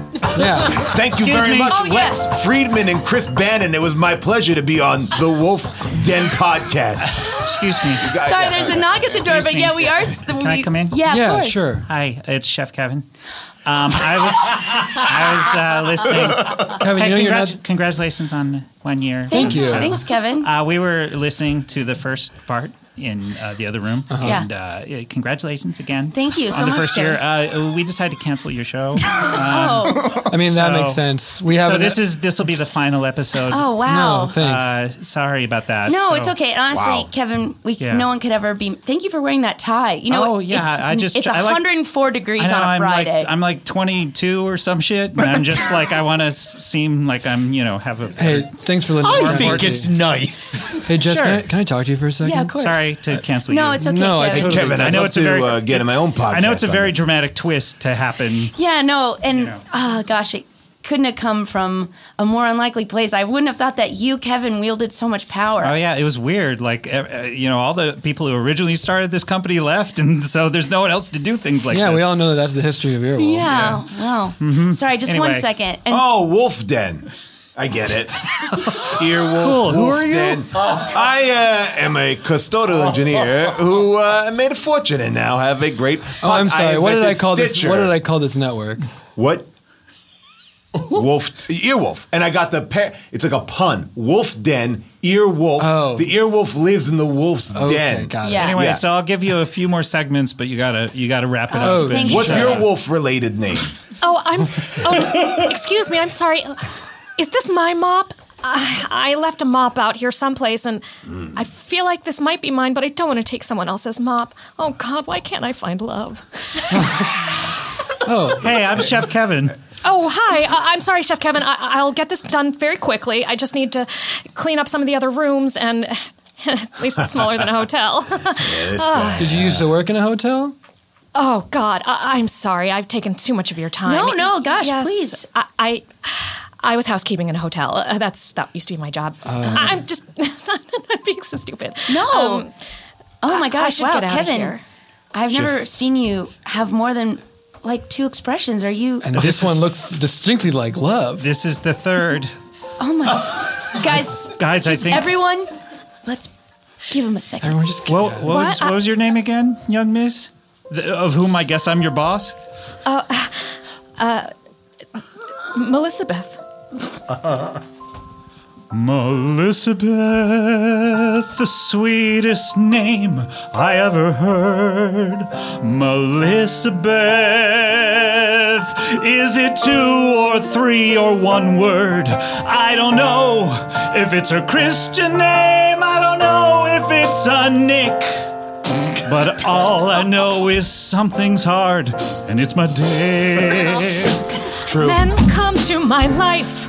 F: Yeah.
M: Thank you
H: Excuse
M: very
H: me?
M: much,
G: Oh, yeah.
M: Lex Friedman and Chris Bannon. It was my pleasure to be on the Wolf Den podcast.
H: Excuse me.
G: Sorry, there's a knock at the door,
H: Excuse
G: but
H: me.
G: yeah, we are.
H: Can I come in?
G: Yeah, of
F: Yeah,
G: course.
F: sure.
H: Hi, it's Chef Kevin. Um, I was I was uh, listening.
F: Kevin,
H: Hey,
F: you know you're
H: congrat-
F: not.
H: congratulations on one year.
G: Thanks,
F: you.
G: Thanks, Kevin.
H: Uh, we were listening to the first part in uh, the other room,
G: Yeah.
H: and uh, yeah, congratulations again.
G: Thank you so
H: on the
G: much,
H: first year.
G: Kevin.
H: Uh, we decided to cancel your show. Um,
G: Oh.
F: I mean, that
H: so-
F: makes sense. We have
H: So
F: an-
H: this is this will be the final episode.
G: Oh, wow.
F: No, thanks.
H: Uh, sorry about that.
G: No,
H: So-
G: it's okay. And honestly,
H: Wow.
G: Kevin, we
H: Yeah.
G: no one could ever be. Thank you for wearing that tie. You know,
H: Oh, yeah,
G: it's,
H: I just-
G: it's
H: I like-
G: one hundred four degrees
H: I know,
G: on a
H: I'm
G: Friday.
H: Like, I'm like twenty-two or some shit, and I'm just like I want to seem like I'm you know have a.
F: Hey, thanks for listening.
I: I think it's nice.
F: Hey, Jess,
H: Sure.
F: can, I, can I talk to you for a second?
G: Yeah, of course.
H: Sorry to cancel
G: No,
H: you.
G: it's okay,
F: No, I
G: Kevin.
F: totally.
M: Kevin,
H: I
M: I'd
H: know
M: love
H: it's a
M: to
H: very-
M: uh, get in my own podcast.
H: I know it's a
M: on
H: very
M: it.
H: dramatic twist to happen.
G: Yeah, no, and oh gosh, it couldn't have come from a more unlikely place. I wouldn't have thought that you, Kevin, wielded so much power.
H: Oh yeah, it was weird. Like uh, uh, you know, all the people who originally started this company left, and so there's no one else to do things like
F: yeah,
H: this.
F: we all know that that's the history of Earwolf.
G: Yeah. Wow.
H: Mm-hmm.
G: Sorry, just one
H: Anyway.
G: second. And
M: Oh, Wolf Den. I get it. Earwolf.
H: Cool. Who
M: Wolf
H: are you?
M: Den. I uh, am a custodial engineer who uh, made a fortune and now have a great.
F: Oh, I'm
M: I
F: sorry. What did I
M: invented
F: call this?
M: Stitcher.
F: What did I call this network?
M: What? Wolf, earwolf, and I got the pair. It's like a pun. Wolf den, earwolf.
F: Oh.
M: The earwolf lives in the wolf's
F: Okay,
M: den.
F: got it.
G: Yeah.
H: Anyway,
M: Yeah.
H: so I'll give you a few more segments, but you gotta you gotta wrap it
F: Oh,
H: up.
G: thank
H: and-
G: you.
M: What's
G: Sure.
M: your wolf-related name?
K: Oh, I'm. Oh, excuse me. I'm sorry. Is this my mop? I, I left a mop out here someplace, and I feel like this might be mine, but I don't want to take someone else's mop. Oh God, why can't I find love?
F: Oh,
H: Hey, I'm Chef Kevin.
K: Oh, hi. Uh, I'm sorry, Chef Kevin. I- I'll get this done very quickly. I just need to clean up some of the other rooms, and at least it's smaller than a hotel.
F: did you used to work in a hotel?
K: Oh God, I- I'm sorry. I've taken too much of your time.
G: No, no, gosh,
K: Yes,
G: please.
K: I, I, I was housekeeping in a hotel. Uh, that's that used to be my job. I'm just I'm being so stupid.
G: No.
K: Um,
G: oh my
K: I
G: gosh,
K: should
G: wow,
K: get out of
G: Kevin.
K: here.
G: I've never
M: Just-
G: seen you have more than like two expressions. Are you?
F: And this one looks distinctly like love.
H: This is the third.
G: Oh my, guys,
H: Guys, I
G: just
H: think-
G: everyone, let's give him a second.
F: Everyone just.
H: What, what, was,
K: What?
H: what was your name again, young miss? The, of whom I guess I'm your boss?
K: Melissabeth.
H: Melissabeth, the sweetest name I ever heard. Melissabeth, is it two or three or one word? I don't know if it's a Christian name. I don't know if it's a Nick. But all I know is something's hard, and it's my dick.
M: True.
K: Then come to my life,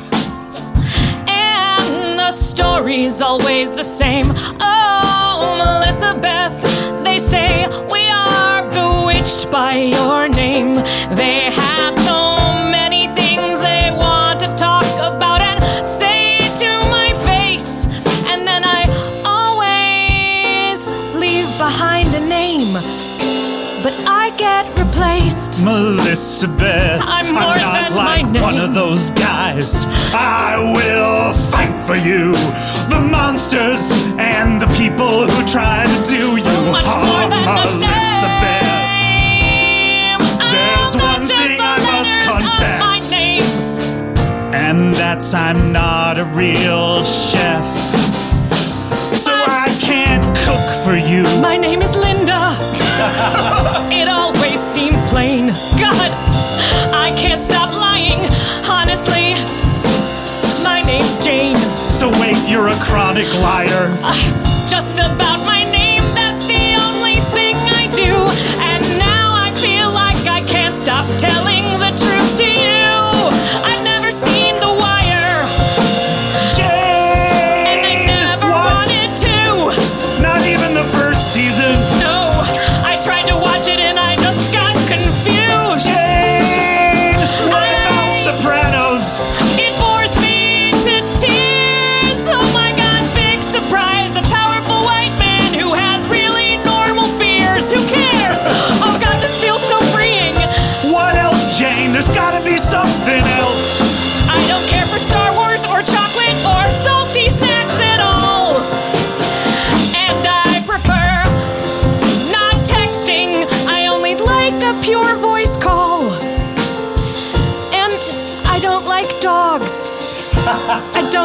K: and the story's always the same. Oh, Melissabeth, they say we are bewitched by your name. They have so many things they want to talk about and say to my face, and then I always leave behind a name, but I get replaced.
H: Melissabeth,
K: I'm more
H: not
K: than my
H: like one
K: name.
H: of those guys. I will fight for you, the monsters and the people who try to do
K: So
H: you
K: much
H: harm.
K: more than a
H: Melissabeth,
K: name.
H: there's
K: Oh,
H: one
K: not just
H: thing
K: the
H: I must
K: letters of
H: confess.
K: my name.
H: and that's I'm not a real chef. So I can't cook for you.
K: My name is Linda. It always seemed plain. God, I can't stop lying. Honestly, my name's Jane.
H: So wait, you're a chronic liar.
K: Uh, just about my name, that's the only thing I do. And now I feel like I can't stop telling the truth to you. I've never seen The Wire,
H: Jane!
K: and I never
H: What?
K: wanted to.
H: Not even the first season.
K: No, I tried to watch it and I just got confused.
H: Jane! What about
K: I-
H: Sopranos?
K: It bores me to tears. Oh my God, big surprise. A powerful white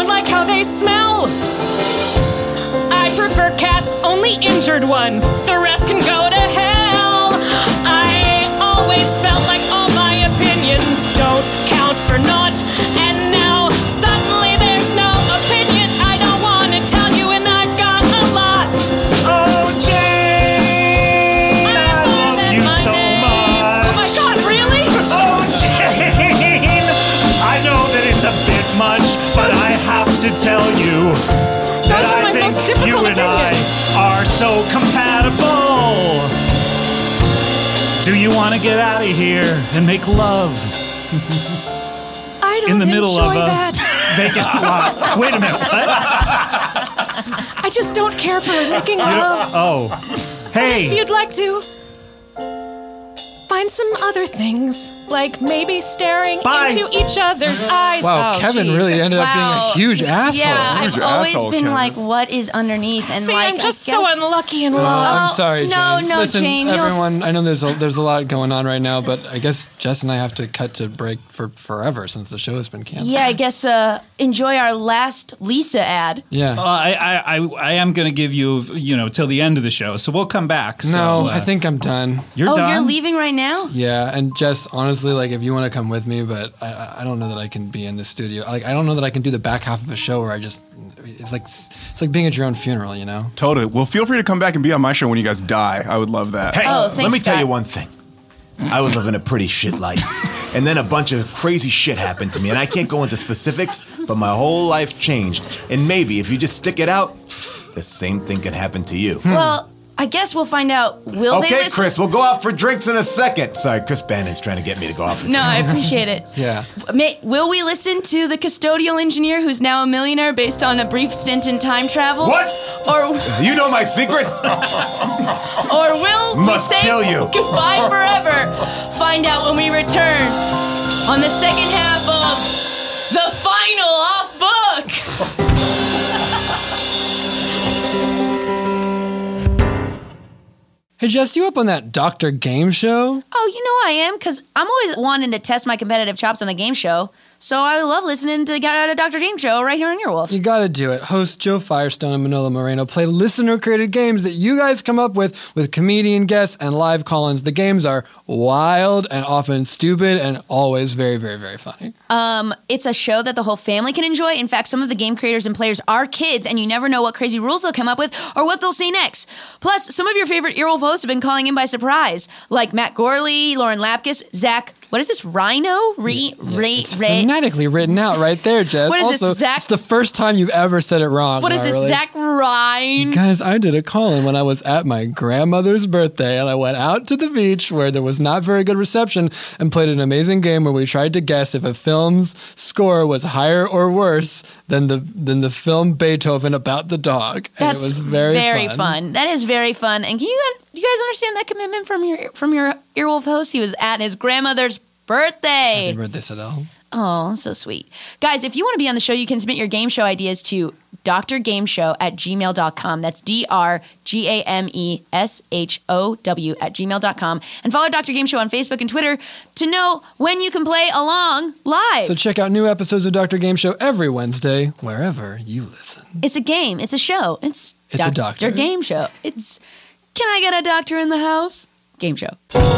P: don't like how they smell. I prefer cats, only injured ones. The rest can go to hell. I always felt like all my opinions don't count for naught. And now suddenly there's no opinion I don't want to tell you, and I've got a lot.
H: Oh, Jane, I, love you so much.
P: Oh my God, really?
H: Oh, Jane, I know that it's a bit much, but I have to tell you that
P: Those are my
H: I
P: most
H: think
P: difficult
H: you and
P: opinions.
H: I are so compatible. Do you want to get out of here and make love?
P: I don't
H: In the middle
P: enjoy
H: of a
P: that.
H: vacant lot. Wait a minute. What?
P: I just don't care for making
H: You don't-
P: love.
H: oh.
P: If
H: Hey.
P: you'd like to find some other things, like maybe staring
H: Bye.
P: into each other's eyes.
F: Wow,
P: Oh,
F: Kevin
P: geez.
F: really ended up being
G: Wow.
F: a huge asshole.
G: Yeah,
F: Huge
G: I've always
F: asshole,
G: been
F: Kevin.
G: like, what is underneath? And
P: See,
G: like,
P: I'm just
G: I
P: so
G: guess-
P: unlucky in
F: Uh,
P: love.
F: I'm sorry, Jane.
G: no, no,
F: Listen,
G: Jane, you'll-
F: everyone, I know there's a, there's a lot going on right now, but I guess Jess and I have to cut to break for forever since the show has been canceled.
G: Yeah, I guess uh, enjoy our last Lisa ad.
F: Yeah.
H: Uh, I, I, I, I am going to give you, you know, till the end of the show, so we'll come back. So,
F: No,
H: uh,
F: I think I'm done.
H: You're
G: oh,
H: done?
G: you're leaving right now?
F: Yeah, and Jess, honestly, like if you want to come with me, but I, I- I don't know that I can be in the studio. Like I don't know that I can do the back half of a show where I just it's like it's like being at your own funeral, you know.
J: Totally. Well, feel free to come back and be on my show when you guys die. I would love that.
M: Hey,
G: Oh,
M: let
G: thanks,
M: me tell
G: Scott.
M: you one thing. I was living a pretty shit life. And then a bunch of crazy shit happened to me. And I can't go into specifics, but my whole life changed. And maybe if you just stick it out, the same thing can happen to you.
G: Well, I guess we'll find out. Will they
M: Okay,
G: listen?
M: Chris, we'll go out for drinks in a second. Sorry, Chris Bannon's trying to get me to go out for
G: No,
M: drinks.
G: I appreciate it.
F: Yeah.
G: May, will we listen to the custodial engineer who's now a millionaire based on a brief stint in time travel?
M: What?
G: Or
M: You know my secret?
G: or will
M: Must
G: we say
M: kill you.
G: goodbye forever? Find out when we return on the second half of the final off book.
F: Hey Jess, you up on that Doctor Game show?
G: Oh, you know I am, because I'm always wanting to test my competitive chops on a game show. So I love listening to Get Out of Doctor James Show right here on Earwolf.
F: You gotta do it. Hosts Joe Firestone and Manolo Moreno play listener-created games that you guys come up with with comedian guests and live call-ins. The games are wild and often stupid and always very, very, very funny.
G: Um, it's a show that the whole family can enjoy. In fact, some of the game creators and players are kids, and you never know what crazy rules they'll come up with or what they'll say next. Plus, some of your favorite Earwolf hosts have been calling in by surprise, like Matt Gorley, Lauren Lapkus, Zach. What is this? Rhino? Re, Ray,
F: It's
G: Ray.
F: phonetically written out right there, Jess.
G: What is this,
F: also,
G: Zach-
F: it's the first time you've ever said it wrong.
G: What is this,
F: Marley.
G: Zach Rhine?
F: Guys, I did a call-in when I was at my grandmother's birthday, and I went out to the beach where there was not very good reception and played an amazing game where we tried to guess if a film's score was higher or worse than the than the film Beethoven about the dog. And
G: That's
F: it was very,
G: fun. That is very fun. And can you you guys understand that commitment from your from your Earwolf host? He was at his grandmother's birthday.
F: Happy birthday, Sadell.
G: Oh, that's so sweet. Guys, if you want to be on the show, you can submit your game show ideas to drgameshow at gmail dot com. That's D R G A M E S H O W at gmail dot com. And follow Doctor Game Show on Facebook and Twitter to know when you can play along live.
F: So check out new episodes of Doctor Game Show every Wednesday, wherever you listen.
G: It's a game. It's a show. It's,
F: It's a doctor.
G: Game Show. It's Can I Get a Doctor in the House? Game Show.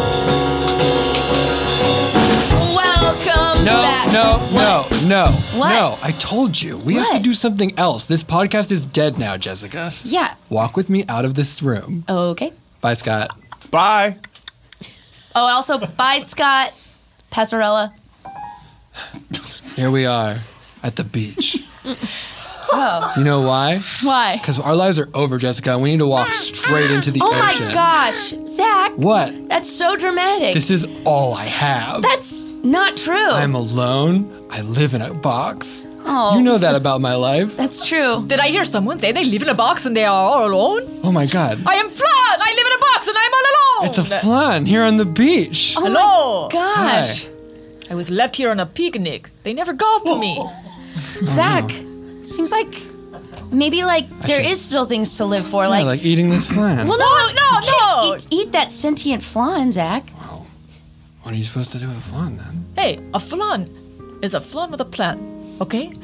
G: Welcome
F: No,
G: back.
F: no, no, no,
G: What?
F: no. I told you. We have to
G: What?
F: do something else. This podcast is dead now, Jessica.
G: Yeah.
F: Walk with me out of this room.
G: Okay.
F: Bye, Scott.
J: Bye.
G: Oh, and also, bye, Scott. Passarella.
F: Here we are at the beach.
G: Oh.
F: You know why?
G: Why?
F: Because our lives are over, Jessica. We need to walk straight into the
G: Oh
F: ocean.
G: my gosh. Zach.
F: What?
G: That's so dramatic.
F: This is all I have.
G: That's not true.
F: I'm alone. I live in a box.
G: Oh.
F: You know that about my life.
G: That's true.
N: Did I hear someone say they live in a box and they are all alone?
F: Oh my God.
N: I am Flan! I live in a box and I'm all alone!
F: It's a flan here on the beach.
N: Oh Hello!
G: Gosh.
F: Hi.
N: I was left here on a picnic. They never got to me.
G: Zach, seems like maybe like there is still things to live for.
F: Yeah,
G: like,
F: like eating this flan.
G: well, no,
N: No, no,
G: you can't
N: no.
G: Eat, eat that sentient flan, Zach.
F: What are you supposed to do with a flan then?
N: Hey, a flan is a flan with a plan, okay?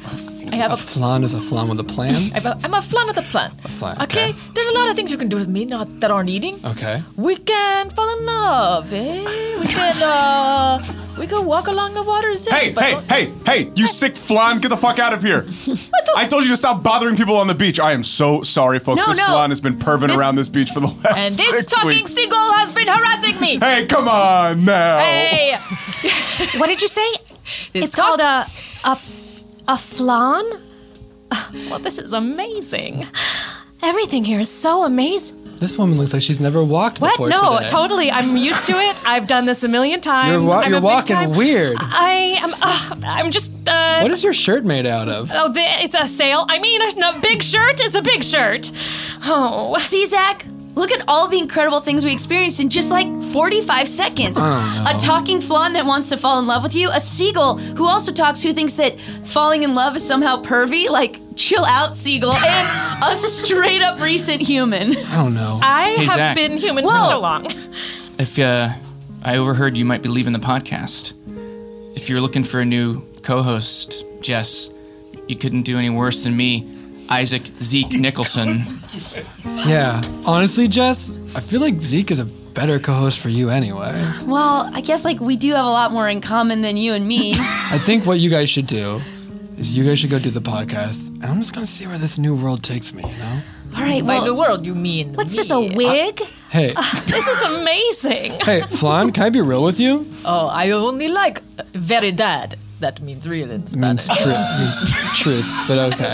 N: I have
F: A
N: a.
F: flan is a flan with a plan?
N: I'm a, I'm a flan with a plan.
F: A flan,
N: Okay?
F: okay.
N: There's a lot of things you can do with me not that aren't eating.
F: Okay.
N: We can fall in love, eh? We can, uh, we can walk along the water's edge.
J: Hey,
N: but
J: hey,
N: don't-
J: hey, hey, you sick flan, get the fuck out of here. I told you to stop bothering people on the beach. I am so sorry, folks.
N: No,
J: this
N: no.
J: flan has been perving
N: This-
J: around this beach for the last
N: And this
J: six
N: talking
J: weeks.
N: seagull has been harassing me.
J: Hey, come on now.
N: Hey.
P: What did you say?
N: This
P: It's
N: talk-
P: called a a a flan. Well, this is amazing. Everything here is so amazing.
F: This woman looks like she's never walked
P: What?
F: before
P: No,
F: today.
P: totally. I'm used to it. I've done this a million times.
F: You're, wa-
P: I'm
F: you're
P: a big
F: walking
P: time-
F: weird.
P: I am. Uh, I'm just. Uh,
F: What is your shirt made out of?
P: Oh, the, it's a sail. I mean, a, a big shirt. It's a big shirt. Oh.
G: See, Zach, look at all the incredible things we experienced in just like forty-five seconds.
F: Oh, no.
G: A talking flan that wants to fall in love with you, a seagull who also talks who thinks that falling in love is somehow pervy, like chill out, seagull, and a straight up recent human.
F: I don't know.
P: I
Q: Hey,
P: have
Q: Zach.
P: been human
G: Whoa.
P: for so long.
Q: If uh, I overheard you might be leaving the podcast, if you're looking for a new co-host, Jess, you couldn't do any worse than me, Isaac Zeke Nicholson.
F: Yeah. Honestly, Jess, I feel like Zeke is a better co-host for you anyway.
G: Well, I guess like we do have a lot more in common than you and me.
F: I think what you guys should do is you guys should go do the podcast, and I'm just gonna see where this new world takes me, you know?
G: All right,
N: By
G: well,
N: the world, you mean
P: What's
N: me.
P: this, a wig?
F: Hey,
P: This is amazing.
F: hey, Flan, can I be real with you?
N: Oh, I only like veridad. That means real in
F: It means
N: Spanish.
F: truth, means truth, but okay.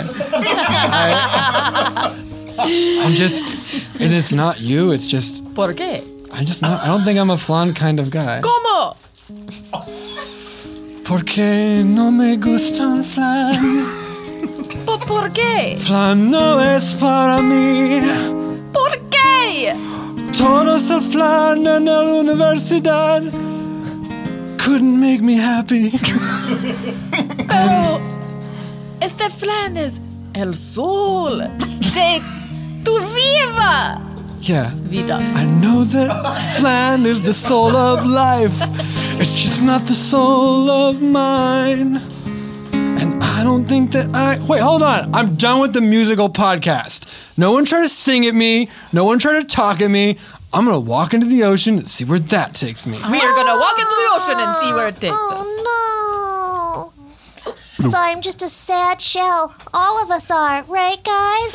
F: I, I'm just, and it's not you, it's just,
N: ¿Por qué?
F: I just not, I don't think I'm a Flan kind of guy.
N: ¿Cómo?
F: Porque no me gustan flan.
N: ¿Por, ¿Por qué?
F: Flan no es para mí.
N: ¿Por qué?
F: Todos el flan en la universidad couldn't make me happy.
N: Pero este flan es el sol de tu vida.
F: Yeah,
N: Vida.
F: I know that flan is the soul of life. It's just not the soul of mine. And I don't think that I... Wait, hold on. I'm done with the musical podcast. No one try to sing at me. No one try to talk at me. I'm going to walk into the ocean and see where that takes me.
N: We are gonna walk into the ocean and see where it takes us.
R: Oh no. So I'm just a sad shell. All of us are, right, guys?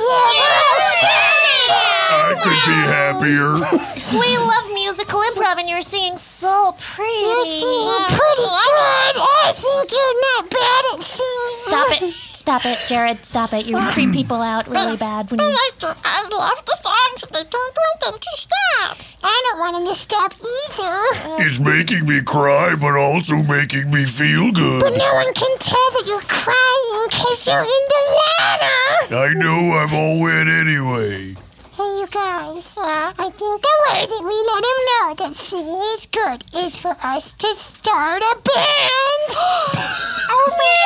J: I could be happier.
R: We love musical improv, and you're singing so pretty.
E: You're singing pretty good. I think you're not bad at singing.
K: Stop it. Stop it, Jared. Stop it. You creep people out really bad when you...
E: I, I love the songs, and I don't want them to stop. I don't want them to stop either.
J: It's making me cry, but also making me feel good.
E: But no one can tell that you're crying because you're in the water.
J: I know I'm all wet anyway.
E: Hey, you guys. Uh, I think the way that we let him know that singing is good is for us to start a band. Oh,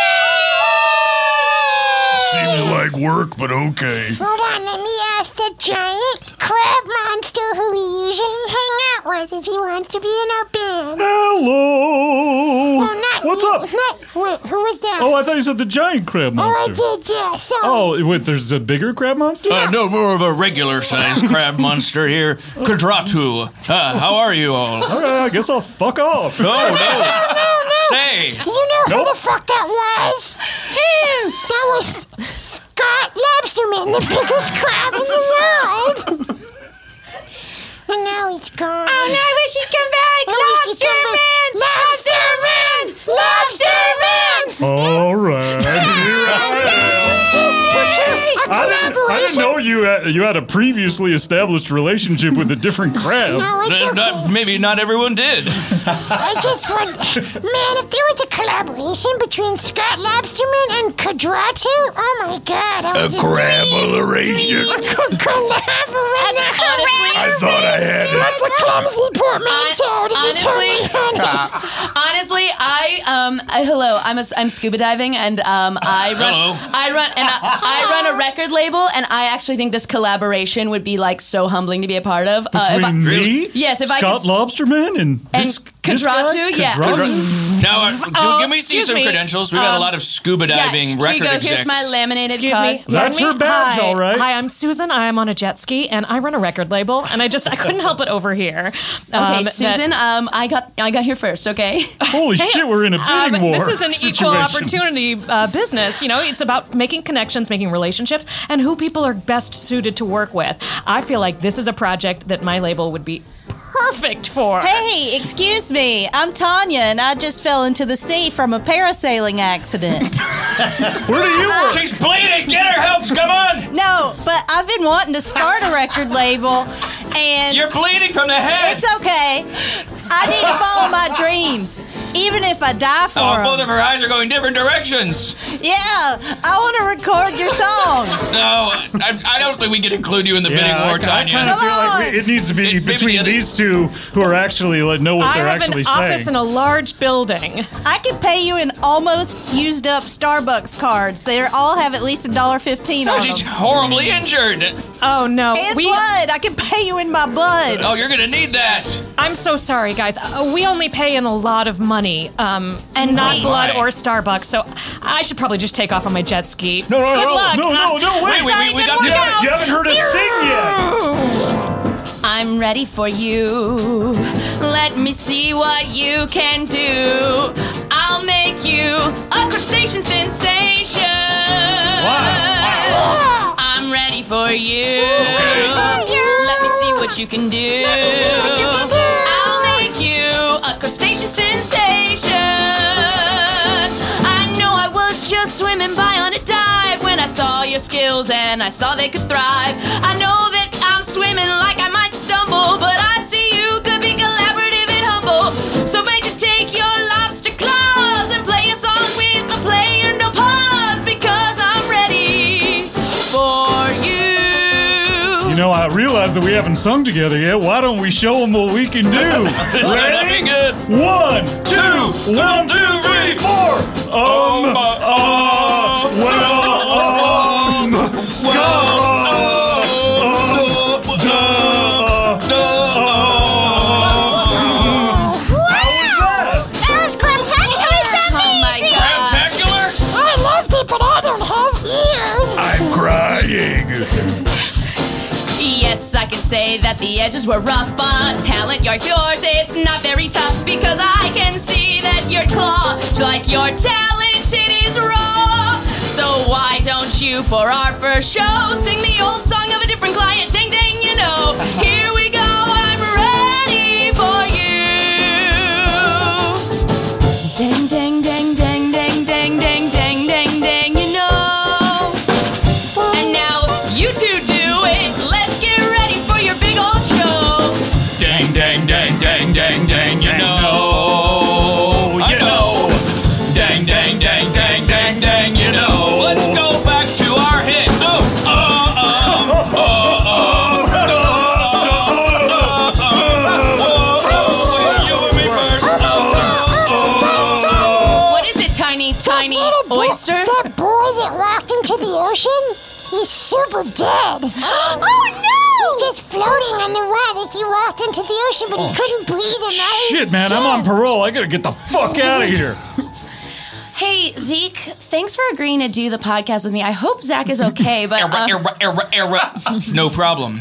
J: Seems like work, but okay.
E: hold on, let me ask the giant crab monster who we usually hang out with if he wants to be in our band.
H: Hello.
E: Oh, not
H: What's
E: me,
H: up?
E: Not, wait, who was that?
H: Oh, I thought you said the giant crab
E: Oh, I
H: monster.
E: did, yeah. So,
H: Oh, wait, there's a bigger crab monster?
Q: Uh, no, more of a regular-sized crab monster here. Quadratu. Uh, how are you all?
H: All right, I guess I'll fuck off.
Q: No, no. Stay.
E: do you know who
H: Nope.
E: the fuck that was? Him. That was Scott Lobsterman, the biggest crab in the world. And now he's gone.
K: Oh, no, I wish he'd come back.
E: I wish he'd come back. Lobsterman! Lobsterman!
H: All right. Here I am. I didn't, I didn't know you had, you had a previously established relationship with a different crab.
E: No, it's
Q: Uh,
E: okay.
Q: not, maybe not everyone did.
E: I just want, man, if there was a collaboration between Scott Lobsterman and Quadratu, oh my god. I
J: A
E: would just
J: collaboration.
E: dream. Collaboration.
J: I thought I had it.
E: That's a clumsy portmanteau, to be
G: honestly,
E: totally honest.
G: honestly, I um, I, hello, I'm a, I'm scuba diving, and um, I run,
Q: Hello.
G: I run, and I, I run a record label, and I actually think this collaboration would be like so humbling to be a part of. Uh, if I-
H: Between me,
G: Yes, if I
H: Scott
G: could-
H: Lobsterman, and this
G: Kadratu, yeah.
Q: Now, uh, do,
P: Oh,
Q: can we see
P: excuse
Q: some
P: me.
Q: credentials? We've got a
P: Um,
Q: lot of scuba diving
G: yeah, here
Q: record
G: you go.
Q: execs.
G: Here's my laminated
P: Excuse
G: card.
P: me.
S: That's
P: Pardon
S: her
P: me?
S: badge,
P: Hi.
S: all right.
P: Hi, I'm Susan. I am on a jet ski, and I run a record label, and I just I couldn't help it over here.
G: Okay,
P: Um, that-
G: Susan, um, I got I got here first, okay?
S: Holy
P: Hey,
S: shit, we're in a bidding
P: um,
S: war.
P: This is an equal
S: situation.
P: opportunity uh, business. You know, it's about making connections, making relationships, and who people are best suited to work with. I feel like this is a project that my label would be perfect for.
T: Hey, excuse me. I'm Tanya, and I just fell into the sea from a parasailing accident.
S: Where do you work?
Q: She's bleeding. Get her help. Come on.
T: No, but I've been wanting to start a record label, and
Q: You're bleeding from the head.
T: it's okay. I need to follow my dreams, even if I die for
Q: Oh,
T: them.
Q: both of her eyes are going different directions.
T: Yeah, I want to record your song.
Q: No, I, I don't think we can include you in the
S: Yeah,
Q: bidding
S: I,
Q: war,
S: I
Q: Tanya.
S: kind of feel like we, it needs to be
Q: It- maybe
S: between
Q: the other-
S: these two who are actually like know what
P: I
S: they're
P: have
S: actually
P: an
S: saying.
P: office in a large building.
T: I can pay you in almost used up Starbucks cards. They all have at least a dollar fifteen
Q: Oh,
T: on
Q: she's
T: them.
Q: horribly injured.
P: Oh no,
T: And
P: we.
T: blood. I can pay you in my blood.
Q: Oh, you're gonna need that.
P: I'm so sorry, guys. Uh, we only pay in a lot of money, um, and not
Q: wait.
P: blood
Q: Why?
P: or Starbucks. So I should probably just take off on my jet ski.
S: No, no,
P: Good
S: no,
P: luck.
S: no, no,
P: Uh,
S: no, wait,
Q: wait,
P: sorry,
Q: we- we
P: didn't
Q: got
P: work
Q: this-
P: out.
S: You haven't heard us sing yet.
G: I'm ready for you. Let me see what you can do. I'll make you a crustacean sensation.
S: Wow.
G: I'm ready for you.
R: ready for you.
G: Let me see what you can do.
R: what you can do.
G: I'll make you a crustacean sensation. I know I was just swimming by on a dive when I saw your skills and I saw they could thrive. I know that I'm swimming like I might stumble, but I see you could be collaborative and humble. So make you take your lobster claws and play a song with the player, no pause, because I'm ready for you.
S: You know, I realize that we haven't sung together yet. Why don't we show them what we can do?
Q: That'd be good.
S: One, two, one, two, three, four. Um, uh, well, um, go.
R: That was craptacular,
G: Oh my god.
Q: Spectacular.
R: I loved it, but I don't have ears.
S: I'm crying.
G: Yes, I can say that the edges were rough, but talent, yours, yours, it's not very tough because I can see that your claw, like your talent, it is raw. So why don't you, for our first show, sing the old song of a different client? Ding, ding, you know. Here we go, I'm ready for you. Ding, ding, ding, ding, ding, ding, ding, ding, ding, ding, you know. And now you two do it. Let's get ready for your big old show.
Q: Dang, dang, dang, dang, dang, dang, you know. I know. Dang, dang, dang, dang, dang, dang, you know. Let's go back to our hit. Oh, oh, oh, oh, oh, oh, oh, oh, you and me first.
G: What is it, tiny, tiny oyster?
R: That boy that walked into the ocean, he's super dead. Oh no! He's just floating on the rod. He walked into the ocean, but he couldn't breathe, and now he's
S: Shit, man, I'm on parole. I gotta get the fuck out of here.
G: Hey, Zeke, thanks for agreeing to do the podcast with me. I hope Zach is okay, but uh,
Q: Error, error, error. No problem.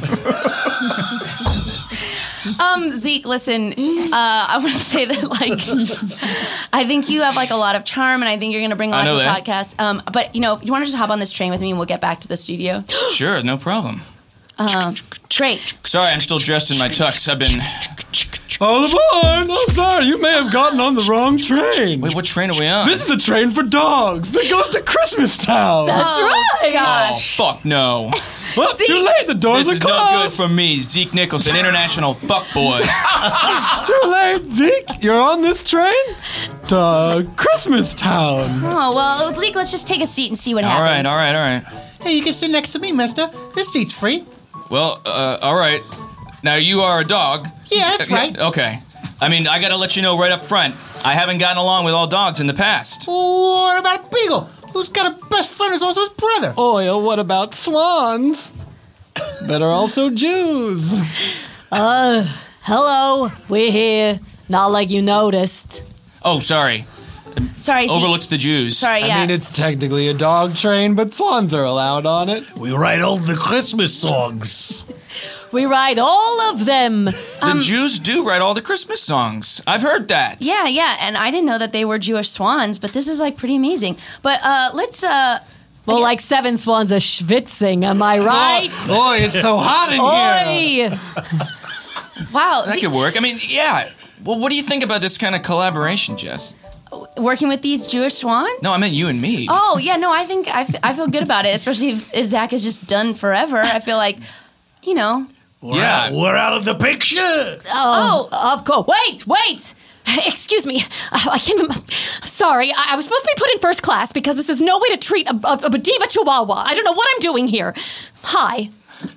G: um, Zeke, listen, uh, I want to say that like, I think you have like a lot of charm, and I think you're gonna bring a
Q: I
G: lot to
Q: know
G: the
Q: that.
G: podcast. Um, but you know, you want to just hop on this train with me, and we'll get back to the studio.
Q: Sure, no problem.
G: Um, great.
Q: Sorry, I'm still dressed in my tux. I've been.
F: All aboard! I'm sorry, you may have gotten on the wrong train.
Q: Wait, what train are we on?
F: This is a train for dogs that goes to Christmas Town.
T: That's right.
G: Gosh.
Q: Oh, fuck no.
F: Well, too late. The doors
Q: This
F: are
Q: is no good
F: closed.
Q: for me, Zeke Nicholson, international fuckboy.
F: Too late, Zeke. You're on this train to Christmas Town.
G: Oh well, Zeke, let's just take a seat and see what
Q: All
G: happens.
Q: right, all right, all right.
I: Hey, you can sit next to me, mister. This seat's free.
Q: Well, uh, all right. Now you are a dog.
I: Yeah, that's
Q: Uh,
I: right.
Q: Okay. I mean, I gotta let you know right up front. I haven't gotten along with all dogs in the past.
I: What about a beagle? Who's got a best friend who's also his brother?
F: Oh, yeah, what about swans? That are also Jews.
N: Uh, hello, we're here.
O: Not like you noticed.
Q: Oh, sorry.
G: Sorry, Zeke.
Q: Overlooked the Jews.
G: Sorry, yeah.
F: I mean, it's technically a dog train, but swans are allowed on it.
I: We write all the Christmas songs.
O: We write all of them.
Q: The Jews do write all the Christmas songs. I've heard that.
G: Yeah, yeah, and I didn't know that they were Jewish swans, but this is like pretty amazing. But uh, let's uh.
O: Well, like seven swans a schwitzing, am I right?
F: Oh, oh, it's so hot in
O: Oy.
F: here.
G: Wow,
Q: That
G: Zeke,
Q: could work. I mean, yeah. Well, what do you think about this kind of collaboration, Jess?
G: working with these Jewish swans.
Q: No, I meant you and me.
G: Oh yeah, no, I think I, f- I feel good about it, especially if, if Zach is just done forever. I feel like, you know.
I: We're yeah, out, we're out of the picture.
O: Oh, oh. Of course. Wait, wait. Excuse me. I can't. Sorry, I, I was supposed to be put in first class because this is no way to treat a, a, a diva chihuahua. I don't know what I'm doing here. Hi.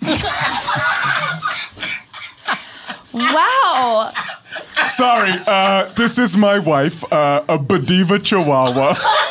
G: Wow.
J: Sorry, uh, this is my wife, uh, a Badiva Chihuahua.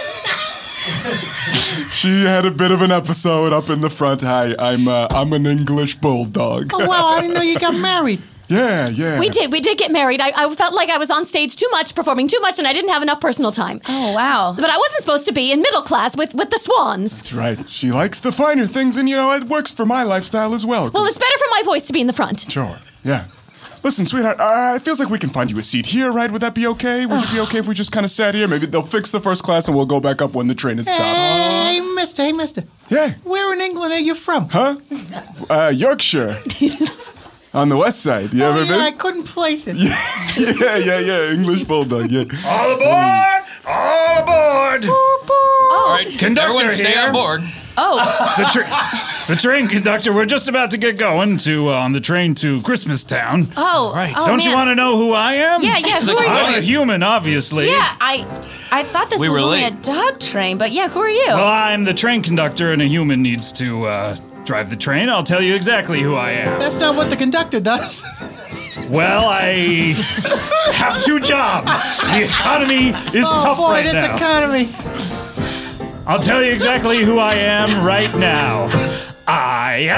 J: She had a bit of an episode up in the front. Hi, I'm uh, I'm an English bulldog.
E: Oh wow, I didn't know you got married.
J: Yeah, yeah.
O: We did. We did get married. I, I felt like I was on stage too much, performing too much, and I didn't have enough personal time.
G: Oh, wow.
O: But I wasn't supposed to be in middle class with, with the swans.
J: That's right. She likes the finer things, and, you know, it works for my lifestyle as well.
O: Well, it's better for my voice to be in the front.
J: Sure, yeah. Listen, sweetheart, uh, it feels like we can find you a seat here, right? Would that be okay? Would it be okay if we just kind of sat here? Maybe they'll fix the first class and we'll go back up when the train is stopped.
E: Hey, mister, hey, mister.
J: Yeah.
E: Where in England are you from?
J: Huh? Uh, Yorkshire. On the west side. You
E: oh,
J: ever
E: yeah,
J: been?
E: I couldn't place it.
J: yeah, yeah, yeah. English bulldog, yeah.
H: All aboard! All aboard!
G: Oh.
Q: All right,
H: Conductor
Q: everyone stay
H: here.
Q: on board.
G: Oh.
H: The, tra- the train conductor, we're just about to get going to uh, on the train to Christmas Town.
G: Oh, right. Oh,
H: Don't
G: man.
H: you want to know who I am?
G: Yeah, yeah, who are you?
H: I'm a human, obviously.
G: Yeah, I I thought this
H: We
G: was
H: were
G: only
H: late.
G: a dog train, but yeah, who are you?
H: Well, I'm the train conductor, and a human needs to uh, drive the train. I'll tell you exactly who I am.
E: That's not what the conductor does.
H: Well, I have two jobs. The economy is
E: oh,
H: tough
E: boy,
H: right
E: this
H: now.
E: economy.
H: I'll tell you exactly who I am right now. I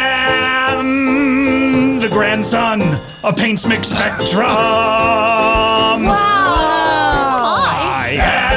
H: am the grandson of Paintsmith Spectrum.
O: Wow.
H: I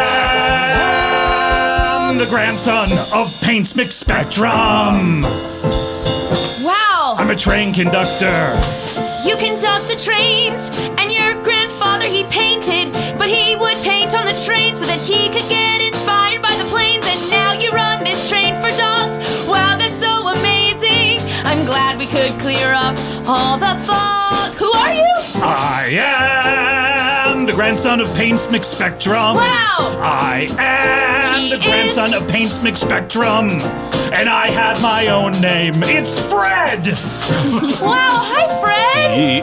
H: am the grandson of Paintsmith Spectrum.
G: Wow.
H: I'm a train conductor.
G: You conduct the trains, and your grandfather he painted, but he would paint on the train so that he could get inspired by the planes. And now you run this train for dogs. Wow, that's so amazing. I'm glad we could clear up all the fog. Who are you?
H: I am the grandson of Paintsmith Spectrum.
G: Wow.
H: I am
G: He
H: the grandson
G: is-
H: of Paintsmith Spectrum. And I have my own name. It's Fred.
G: Wow, hi, Fred.
J: He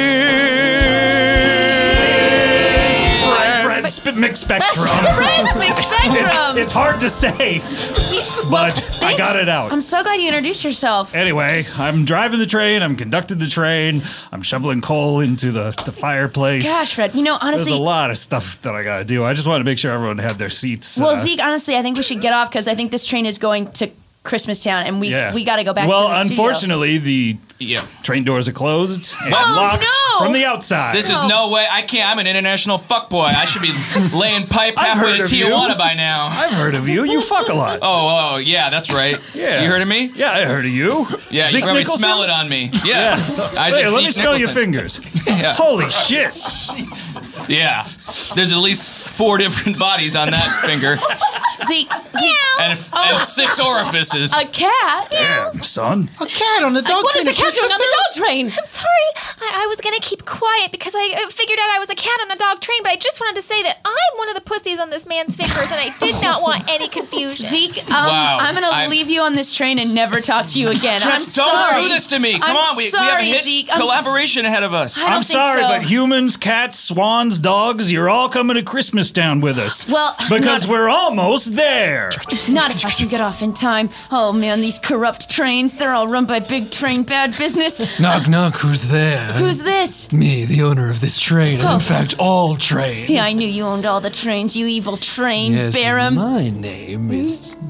J: is
H: Fred, Fred Sp- McSpectrum.
G: Fred McSpectrum.
H: It's, it's hard to say, but I got it out.
G: I'm so glad you introduced yourself.
H: Anyway, I'm driving the train. I'm conducting the train. I'm shoveling coal into the, the fireplace.
G: Gosh, Fred, you know, honestly.
H: There's a lot of stuff that I got to do. I just want to make sure everyone had their seats.
G: Well,
H: uh,
G: Zeke, honestly, I think we should get off because I think this train is going to Christmas Town, and we
H: yeah.
G: we got to go back
H: well,
G: to the studio.
H: unfortunately, the
Q: yeah.
H: train doors are closed and
G: Oh,
H: locked
G: no.
H: from the outside.
Q: This is no way. I can't. I'm an international fuckboy. I should be laying pipe
H: I've
Q: halfway
H: heard
Q: to
H: of you.
Q: Tijuana by now.
H: I've heard of you. You fuck a lot.
Q: Oh, oh, yeah, that's right.
H: Yeah.
Q: You heard of me?
H: Yeah, I heard of you.
Q: Yeah,
H: Zeke
Q: you probably
H: Nicholson?
Q: smell it on me. Yeah. Isaac
H: Hey, let me
Q: Zeke
H: smell your
Q: Nicholson.
H: fingers.
Q: Yeah.
H: Holy shit.
Q: Yeah. There's at least four different bodies on that finger.
G: Zeke, Zeke.
Q: And, and six orifices.
G: A cat?
H: Damn, son.
E: A cat on the dog
O: What is
E: train.
O: the cat doing on the dog train?
L: I'm sorry. I, I was gonna keep quiet because I uh, figured out I was a cat on a dog train, but I just wanted to say that I'm one of the pussies on this man's fingers, and I did not want any confusion.
G: Zeke, um,
Q: Wow.
G: I'm going to
Q: I'm-
G: leave you on this train and never talk to you again.
Q: Just
G: I'm
Q: don't
G: sorry.
Q: do this to me. Come
G: I'm
Q: on, we,
G: sorry,
Q: we have a hit
G: Zeke. I'm
Q: collaboration ahead of us.
G: I don't
H: I'm
G: think
H: sorry,
G: so.
H: but humans, cats, swans, dogs, you're all coming to Christmas Town with us.
G: Well,
H: because
G: not-
H: we're almost there.
G: Not if I can get off in time. Oh man, these corrupt trains, they're all run by big train bad business.
F: Knock, knock, who's there?
G: Who's this?
F: Me, the owner of this train, and
G: Oh.
F: in fact, all trains.
G: Yeah, I knew you owned all the trains, you evil train
F: Yes,
G: baron.
F: my name is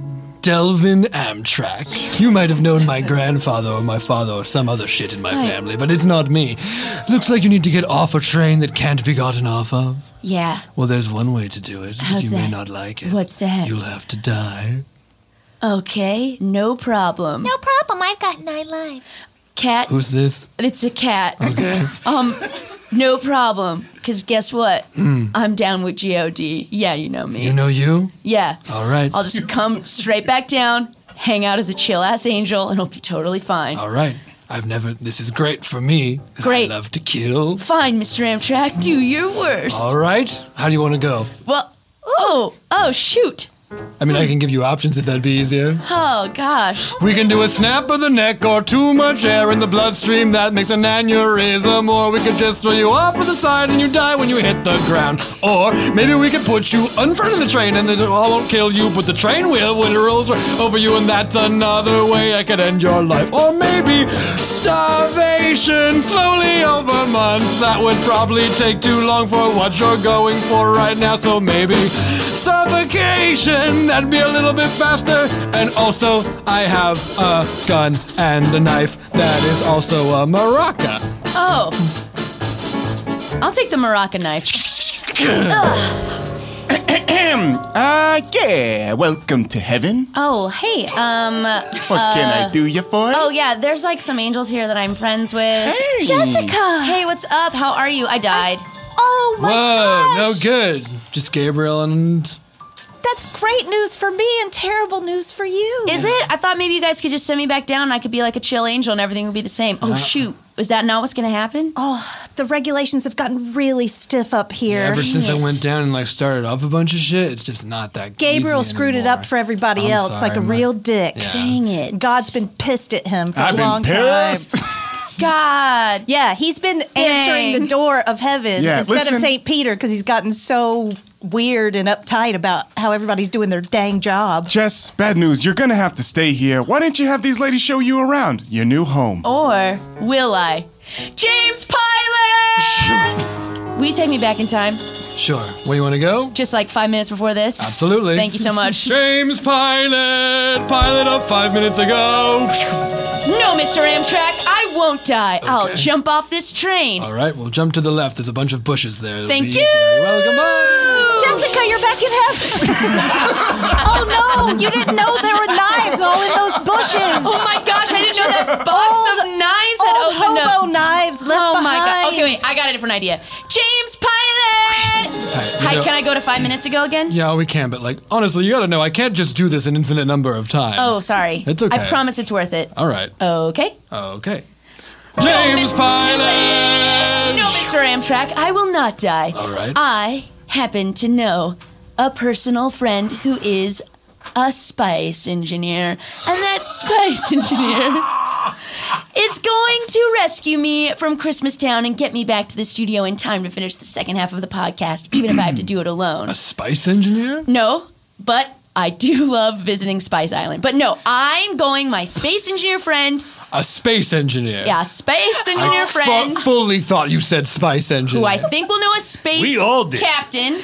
F: Delvin Amtrak. You might have known my grandfather or my father or some other shit in my
G: Right.
F: family, but it's not me. Looks like you need to get off a train that can't be gotten off of.
G: Yeah.
F: Well, there's one way to do it.
G: How's
F: you may
G: that?
F: not like it.
G: What's that?
F: You'll have to die.
G: Okay, no problem.
R: No problem. I've got nine lives.
G: Cat.
F: Who's this?
G: It's a cat.
F: Okay.
G: Um, no problem. Because guess what?
F: Hmm.
G: I'm down with G O D. Yeah, you know me.
F: You know you?
G: Yeah.
F: All right.
G: I'll just come straight back down, hang out as a chill ass angel, and it'll be totally fine.
F: All right. I've never. This is great for me. 'Cause
G: Great.
F: I love to kill.
G: Fine, Mister Amtrak. Do your worst.
F: All right. How do you want to go?
G: Well, oh, oh, shoot.
F: I mean, I can give you options if that'd be easier.
G: Oh, gosh.
F: We can do a snap of the neck or too much air in the bloodstream that makes an aneurysm. Or we could just throw you off to the side and you die when you hit the ground. Or maybe we could put you in front of the train and it all won't kill you, but the train will when it rolls over you, and that's another way I could end your life. Or maybe starvation slowly over months. That would probably take too long for what you're going for right now. So maybe suffocation, that'd be a little bit faster. And also, I have a gun and a knife that is also a maraca.
G: Oh. I'll take the maraca knife.
J: uh, yeah, welcome to heaven.
G: Oh, hey, um...
J: What can I do you for?
G: Oh, yeah, there's like some angels here that I'm friends with.
J: Hey.
T: Jessica!
G: Hey, what's up? How are you? I died.
T: Oh my
F: Whoa,
T: gosh!
F: no good. Just Gabriel and...
T: That's great news for me and terrible news for you.
G: Is it? I thought maybe you guys could just send me back down and I could be like a chill angel and everything would be the same. Oh, shoot. Is that not what's going to happen?
T: Oh, the regulations have gotten really stiff up here.
F: Ever
G: Dang
F: since I
G: it.
F: went down and like started off a bunch of shit, it's just not that
T: Gabriel
F: easy
T: screwed it
F: anymore.
T: up for everybody
F: I'm
T: else like a
F: sorry,
T: real
F: my-
T: dick.
F: Yeah.
G: Dang it.
T: God's been pissed at him for
J: I've
T: a
J: been
T: long
J: pissed.
T: time.
G: God.
T: Yeah, he's been answering
G: Dang.
T: the door of heaven
J: Yeah,
T: instead
J: listen-
T: of Saint Peter because he's gotten so weird and uptight about how everybody's doing their dang job.
J: Jess, bad news. You're gonna have to stay here. Why didn't you have these ladies show you around your new home?
G: Or will I? James Pilot! Will you take me back in time?
F: Sure. Where do you want to go?
G: Just like five minutes before this?
F: Absolutely.
G: Thank you so much.
F: James Pilot, pilot of five minutes ago.
G: No, Mister Amtrak, I won't die. I'll jump off this train.
F: All right, we'll jump to the left. There's a bunch of bushes there. It'll
G: Thank
F: be
G: you.
F: easier. You're welcome. Bye.
T: Jessica, you're back in heaven. Oh no, you didn't know there were knives all in those bushes.
G: Oh my gosh, I didn't know that box
T: old-
G: of knives had
T: old
G: opened up.
T: hobo knives left
G: Oh my god.
T: behind.
G: Okay, wait, I got a different idea. James Pilot!
F: you
G: Hi,
F: know-
G: can I go to five minutes ago again?
F: Yeah, we can, but like, honestly, you gotta know, I can't just do this an infinite number of times.
G: Oh, sorry.
F: It's okay.
G: I promise it's worth it.
F: All right.
G: Okay.
F: Okay. James Pilot!
G: No, Mister Amtrak, I will not die.
F: All right.
G: I happen to know a personal friend who is a spice engineer, and that spice engineer is going to rescue me from Christmas Town and get me back to the studio in time to finish the second half of the podcast, even if I have to do it alone.
F: A spice engineer?
G: No, but I do love visiting Spice Island. But no, I'm going my space engineer friend.
F: A space engineer.
G: Yeah, space engineer
F: I
G: friend.
F: fu- fully thought you said spice engineer.
G: Who I think will know a space
S: We all did.
G: captain.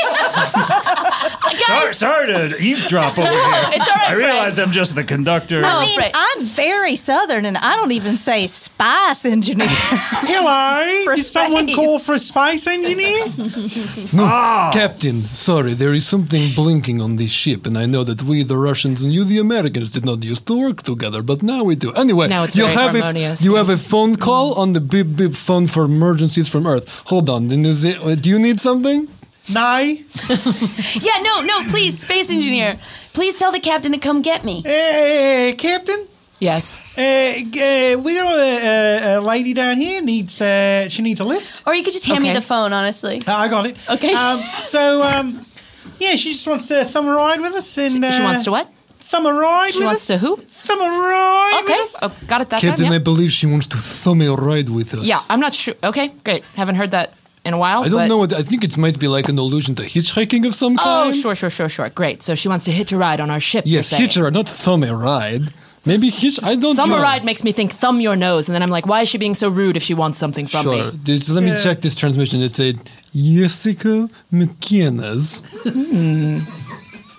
S: Sorry, sorry to eavesdrop over here.
G: It's all right,
S: I realize
G: Fred.
S: I'm just the conductor.
T: I mean, I'm very southern, and I don't even say spice engineer.
H: Hello,
T: For
H: did someone
T: space.
H: call for a spice engineer?
F: No,
S: Ah.
F: Captain, sorry, there is something blinking on this ship, and I know that we, the Russians, and you, the Americans, did not used to work together, but now we do. Anyway,
U: Now it's
F: you
U: very
F: have
U: harmonious,
F: a you
U: yes.
F: have a phone call on the beep beep phone for emergencies from Earth. Hold on, then is it, uh, do you need something?
H: No.
G: Yeah, no, no, please, space engineer. Please tell the captain to come get me.
H: Hey, Captain?
U: Yes.
H: Uh, uh, we got a, a, a lady down here needs uh, she needs a lift.
G: Or you could just hand me
H: Okay.
G: the phone, honestly.
H: Uh, I got it.
G: Okay.
H: Um, so um, yeah, she just wants to thumb a ride with us. And,
U: She- she
H: uh,
U: wants to what?
H: Thumb a ride
U: She
H: with
U: wants
H: us.
U: to who?
H: Thumb a ride
U: Okay.
H: with us.
U: Oh, got it that
F: Captain,
U: time.
F: I
U: Yeah.
F: believe she wants to thumb a ride with us.
U: yeah, I'm not sure. Okay, great. Haven't heard that in a while.
F: I don't
U: but-
F: know what, I think it might be like an allusion to hitchhiking of some
U: Oh,
F: kind.
U: sure, sure, sure, sure. Great. So she wants to hitch a ride on our ship. you're
F: Yes,
U: saying.
F: hitch a, not thumb a ride. Maybe hitch, I don't
U: Thumb
F: know.
U: a ride makes me think thumb your nose, and then I'm like, why is she being so rude if she wants something from
F: Sure.
U: me?
F: This, let me
U: Yeah.
F: check this transmission. It said Jessica McKenna's.
U: Hmm.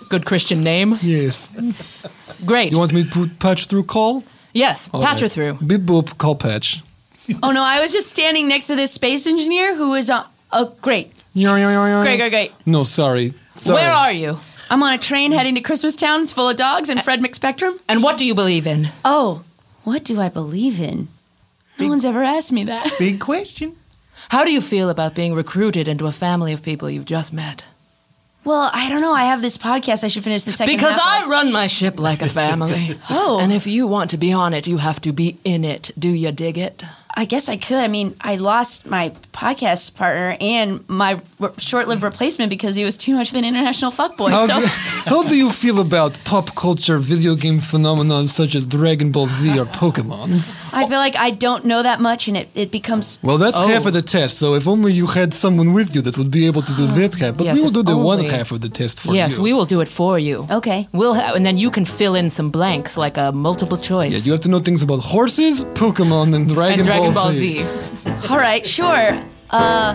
U: Good Christian name.
F: Yes.
U: Great.
F: You want me to put Patch through call?
U: Yes,
F: All
U: patch her
F: right.
U: through.
F: Beep boop, call Patch.
G: Oh no, I was just standing next to this space engineer who was on. Oh, great. Great, great, great.
F: No, sorry. sorry.
U: Where are you?
G: I'm on a train heading to Christmas Town. It's full of dogs and Fred McSpectrum.
U: And what do you believe in?
G: Oh, what do I believe in? No one's ever asked me that.
H: Big question.
U: How do you feel about being recruited into a family of people you've just met?
G: Well, I don't know. I have this podcast. I should finish the second
U: Because
G: half
U: I run my ship like a family.
G: Oh.
U: And if you want to be on it, you have to be in it. Do you dig it?
G: I guess I could. I mean, I lost my podcast partner and my re- short-lived replacement because he was too much of an international fuckboy.
F: How,
G: So
F: do, how do you feel about pop culture video game phenomenon such as Dragon Ball Z or Pokemon?
G: I feel like I don't know that much, and it, it becomes...
F: Well, that's
G: Oh.
F: half of the test, so if only you had someone with you that would be able to do that half. But
U: Yes,
F: we will
U: if
F: do the one
U: only.
F: half of the test for
U: yes,
F: you.
U: we will do it for you.
G: Okay.
U: We'll ha- and then you can fill in some blanks like a multiple choice.
F: Yeah, you have to know things about horses, Pokemon, and Dragon,
U: and Dragon
F: Ball,
U: Ball
F: Z.
U: Z.
G: All right, sure. Uh,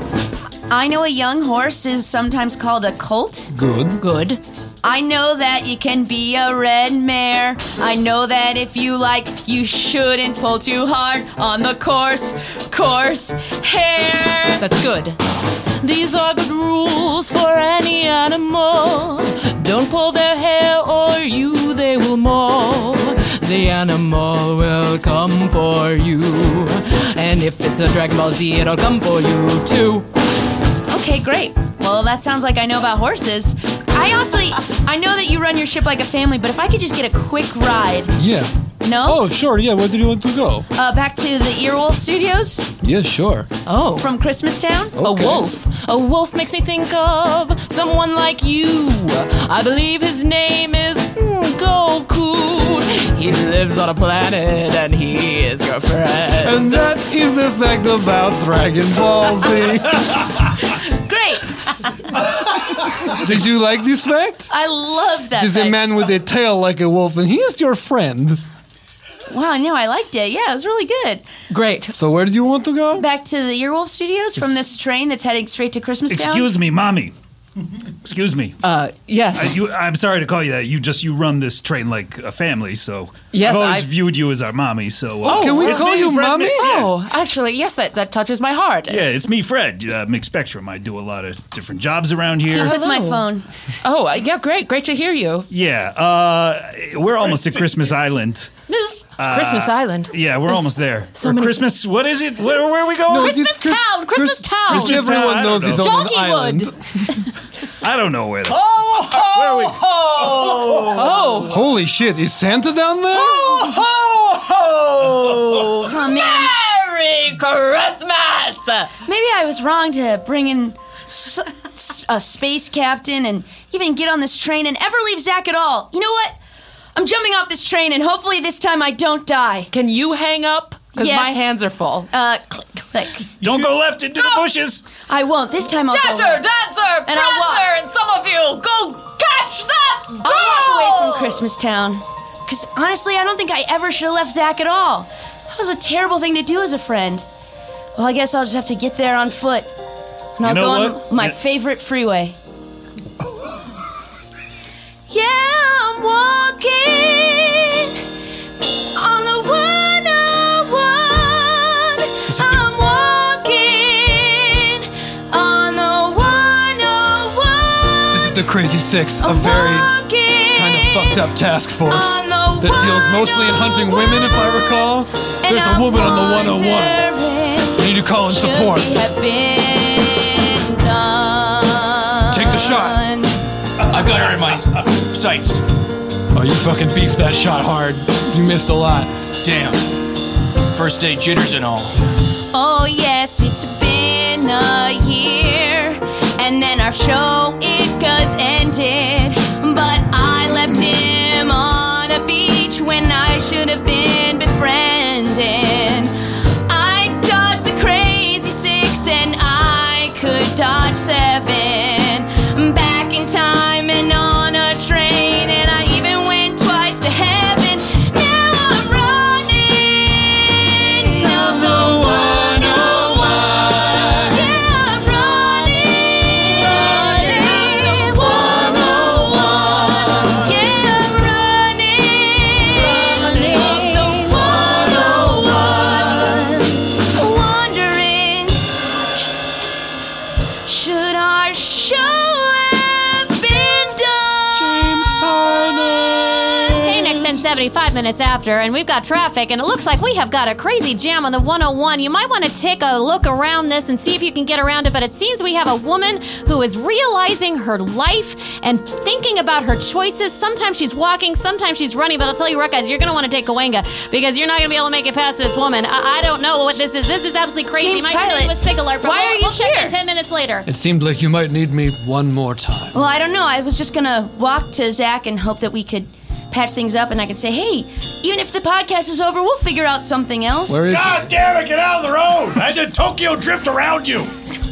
G: I know a young horse is sometimes called a colt.
F: Good.
U: Good.
G: I know that you can be a red mare. I know that if you like, you shouldn't pull too hard on the course, course hair.
U: That's good. These are good rules for any animal. Don't pull their hair or you they will maul. The animal will come for you. And if it's a Dragon Ball Z, it'll come for you too.
G: Okay, great. Well, that sounds like I know about horses. I also, I know that you run your ship like a family, but if I could just get a quick ride.
F: Yeah.
G: No?
F: Oh, sure, yeah, where did you want to go?
G: Uh, back to the Earwolf Studios
F: Yeah, sure.
U: Oh.
G: from Christmas Town.
U: A wolf. A wolf makes me think of someone like you. I believe his name is mm, Goku. He lives on a planet and he is your friend.
F: And that is a fact about Dragon Ball Z.
G: Great.
F: Did you like this fact?
G: I love that.
F: There's a
G: fact.
F: man with a tail like a wolf, and he is your friend.
G: Wow, no, I liked it. Yeah, it was really good.
U: Great.
F: So where did you want to go?
G: Back to the Earwolf Studios from this train that's heading straight to Christmas Town.
S: Excuse me, mommy. Excuse me.
U: Uh, yes.
S: Uh, you, I'm sorry to call you that. You just you run this train like a family, so
U: Yes,
S: I've always
U: I've-
S: viewed you as our mommy. So uh,
U: Oh,
F: Can we
S: it's
F: call
S: me,
F: you
S: Fred
F: mommy?
S: Mc- yeah.
U: Oh, actually, yes, that, that touches my heart.
S: Yeah, it's me, Fred, uh, McSpectrum. I do a lot of different jobs around here.
G: He took my
U: Hello.
G: phone.
U: Oh, uh, yeah, great. Great to hear you.
S: Yeah, uh, we're almost at Christmas Island. Uh,
U: Christmas Island.
S: Yeah, we're
U: There's
S: almost there.
U: so
S: or
U: many-
S: Christmas, what is it? Where, where are we going?
F: No, it's
U: Christmas
F: Chris-
U: Town! Christmas
F: Chris-
U: Town!
S: Christmas
F: Everyone
S: Town, I
F: knows
S: don't
F: he's
S: know.
F: on an
U: Doggywood.
F: island.
S: I don't know where the...
U: Oh, ho,
S: Where are we-
U: ho! Oh,
F: Holy shit, is Santa down there?
U: ho, ho, ho!
G: Oh, man.
U: Merry Christmas!
G: Maybe I was wrong to bring in s- s- a space captain and even get on this train and ever leave Zach at all. You know what? I'm jumping off this train and hopefully this time I don't die.
U: Can you hang up? Because
G: Yes.
U: my hands are full.
G: Uh, click, click.
S: Don't go left into the bushes.
G: I won't. This time I'll
U: Dasher,
G: go. left.
U: Dancer,
G: And I'll walk.
U: Prancer, and some of you, go catch that
G: I'll walk away
U: girl!
G: from Christmas Town. Because honestly, I don't think I ever should have left Zach at all. That was a terrible thing to do as a friend. Well, I guess I'll just have to get there on foot. And I'll
S: You know
G: go
S: what?
G: on my
S: Yeah.
G: favorite freeway. Yeah, I'm walking on the one oh one. I'm walking on the one oh one.
F: This is the Crazy Six, a very kind of fucked up task force
G: On the
F: that deals mostly in hunting women, if I recall. There's a woman on the one oh one. You need to call in support.
G: Have been done.
F: Take the shot.
Q: I've got her in my sights.
F: Oh, you fucking beefed that shot hard. You missed a lot.
Q: Damn. First day jitters and all.
G: Oh yes, it's been a year, and then our show it goes ended. But I left him on a beach when I should have been befriending. I dodged the Crazy Six, and I could dodge seven. Back in time and on a train, and I even went twice to heaven. Now I'm running down the one oh one. Yeah, I'm running, running down the one oh one.
O: seventy-five minutes after, and we've got traffic, and it looks like we have got a crazy jam on the one oh one. You might want to take a look around this and see if you can get around it, but it seems we have a woman who is realizing her life and thinking about her choices. Sometimes she's walking, sometimes she's running, but I'll tell you what, guys, you're going to want to take Cahuenga because you're not going to be able to make it past this woman. I, I don't know what this is. This is absolutely crazy.
G: James
O: My
G: Pilot,
O: name was Sig Alert, but
G: why
O: we'll,
G: are you
O: we'll check
G: here?
O: in ten minutes later.
F: It seemed like you might need me one more time.
G: Well, I don't know. I was just gonna walk to Zach and hope that we could patch things up, and I could say, hey, even if the podcast is over, we'll figure out something else.
F: Where is
I: God damn it, get out of the road! I did Tokyo drift around you!